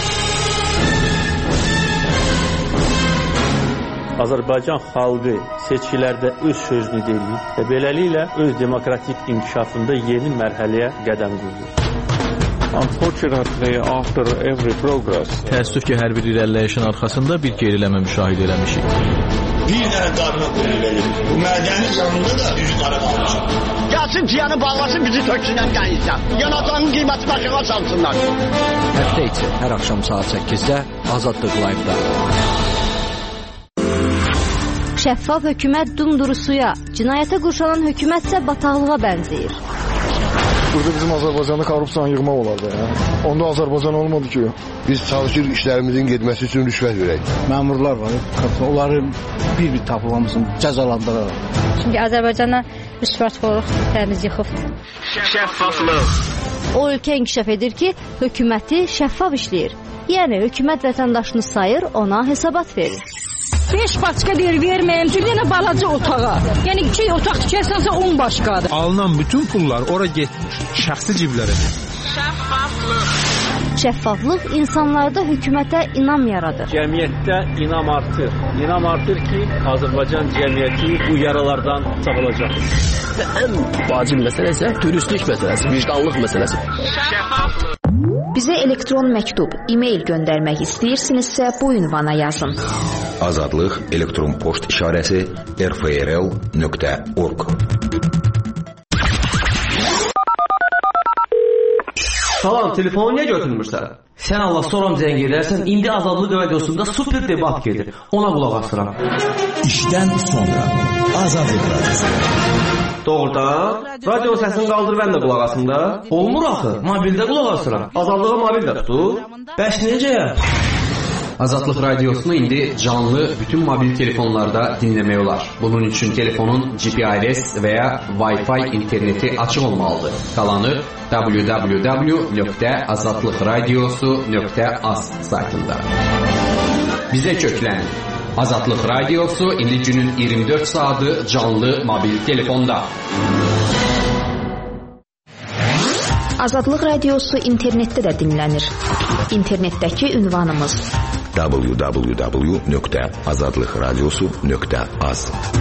Azərbaycan xalqı seçkilərdə öz sözünü deyir və beləliklə öz demokratik inkişafında yeni mərhələyə qədəm qoyur. Unfortunately, after every progress, təəssüf ki, hər bir irəliləyişin arxasında bir geriləmə müşahidə eləmişik. Bir dənə qarına qulluqlayır. Bu mədəni canında da üzü qara qalmışıq. Gəlsin ciyanı bağlasın, bizi töksünən qənizdən. Yanacağın qiyməti başına çalsınlar. Həftə içi hər axşam saat səkkizdə Azadlıq Live-da. Şəffaf hökumət dumdurusuya, cinayətə qurşanan hökumətsə bataqlığa bənzəyir. Burada bizim Azərbaycanda korrupsiyanı yığmaq olardı. Ya. Onda Azərbaycan olmadı ki. Biz çalışırıq işlərimizin getməsi üçün rüşvət verək. Məmurlar var, onları bir-bir tapılmasın, cəzalandıraraq. Çünki Azərbaycana rüşvətxorluq təmiz yıxıbdır. Şəffaflıq. O ölkə inkişaf edir ki, hökuməti şəffaf işləyir. Yəni hökumət vətəndaşını sayır, ona hesabat verir. beş başqa deyir, verməyəm, bir dənə balaca otağa. Yəni iki otaq tikərsənsə on başqadır. Alınan bütün pullar ora getmiş, şəxsi ciblərə. Şəffaflıq. Şəffaflıq insanlarda hökumətə inam yaradır. Cəmiyyətdə inam artır. İnam artır ki, Azərbaycan cəmiyyəti bu yaralardan sağalacaq. Və ən vacib məsələ isə dürüstlük məsələsi, vicdanlıq məsələsi. Şəffaflıq. Bizə elektron məktub, e-mail göndərmək istəyirsinizsə bu ünvana yazın. Azadlıq elektron poçt işarəsi r f r l nöqtə org. Salam, telefonu niyə götürmürsən? Sən Allah soram zəng edərsən, indi Azadlıq radiosunda super debat gedir. Ona qulaq asıram. İşdən sonra Azadlıq radiosu. Doğrudan, radio səsini qaldır, mən də qulaq asım da. Olmur axı, mobildə qulaq asıram. Azadlığa mobil də tutur. Bəs necə? Azadlıq radiosunu indi canlı bütün mobil telefonlarda dinləmək olar. Bunun üçün telefonun G P R S və ya Wi-Fi interneti açıq olmalıdır. Qalanı w w w nöqtə azadlıq radiosu nöqtə az saytında. Bizə köklənin. Azadlıq radiosu indi günün iyirmi dörd saatı canlı mobil telefonda. Azadlıq radiosu internetdə də dinlənir. İnternetdəki ünvanımız w w w nöqtə azadlıq radiosu nöqtə az.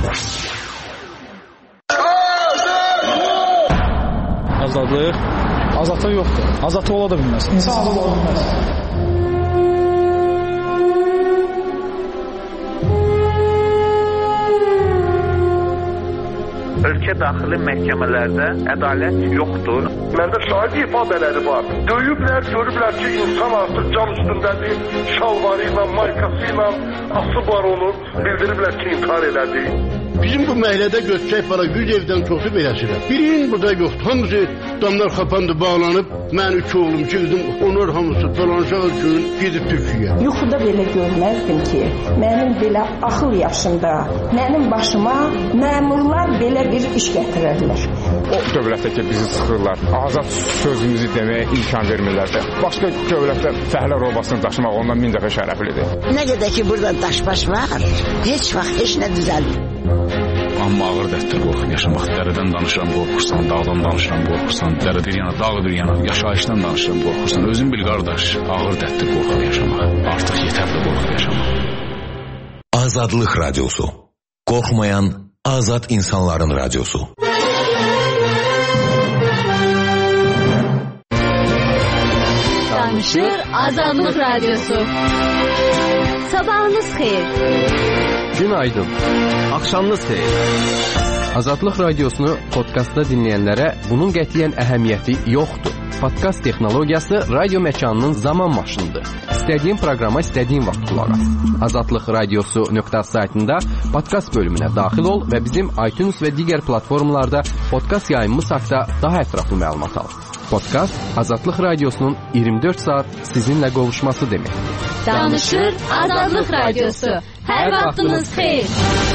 Azadlıq? Azadlıq yoxdur. Azadlıq ola da bilməz. İnsan azad ola bilməz. Ölkə daxili məhkəmələrdə ədalət yoxdur. Məndə şahid ifadələri var. Döyüblər, görüblər ki, insan artıq can üstündədir. Şalvarı ilə, maykası ilə asıb var onu. Bildiriblər ki, intihar elədi. Bizim bu məhəllədə göçək para yüz evdən çoxu beləsidir. Birinin burada yoxdur. Hamısı damlar xapandı, bağlanıb. Mən üç oğlum, iki qızım, onlar hamısı dolanışaq üçün gedib Türkiyəyə. Yuxuda belə görməzdim ki, mənim belə axıl yaşında, mənim başıma məmurlar belə bir iş gətirərlər. O dövlətdə ki, bizi sıxırlar, azad sözümüzü deməyə imkan vermirlər. Başqa dövlətdə fəhlə robasını daşımaq ondan min dəfə şərəflidir. Nə qədər ki, burada daşbaş var, heç vaxt heç nə düzəlmir. Amma ağır dərddir qorxub yaşamaq. Dərədən danışıram, qorxursan, dağdan danışıram, qorxursan, dərə bir yana, dağ bir yana, yaşayışdan danışıram, qorxursan. Özün bil qardaş, ağır dərddir qorxub yaşamaq. Artıq yetərli qorxub yaşamaq. Azadlıq Radyosu. Qorxmayan azad insanların radyosu. Danışır Azadlıq Radyosu. Sabahınız xeyir. Günaydın. Axşamınız xeyir. Azadlıq Radiosunu podkastda dinləyənlərə bunun qətiyyən əhəmiyyəti yoxdur. Podkast texnologiyası radio məkanının zaman maşınıdır. İstədiyin proqrama istədiyin vaxt qulaq as. azadlıq radiosu nöqtə saytında podkast bölümünə daxil ol və bizim iTunes və digər platformalarda podkast yayımımız haqqında daha ətraflı məlumat al. Podkast Azadlıq Radiosunun iyirmi dörd saat sizinlə qovuşması deməkdir. Danışır Azadlıq Radiosu. Hər vaxtınız xeyir.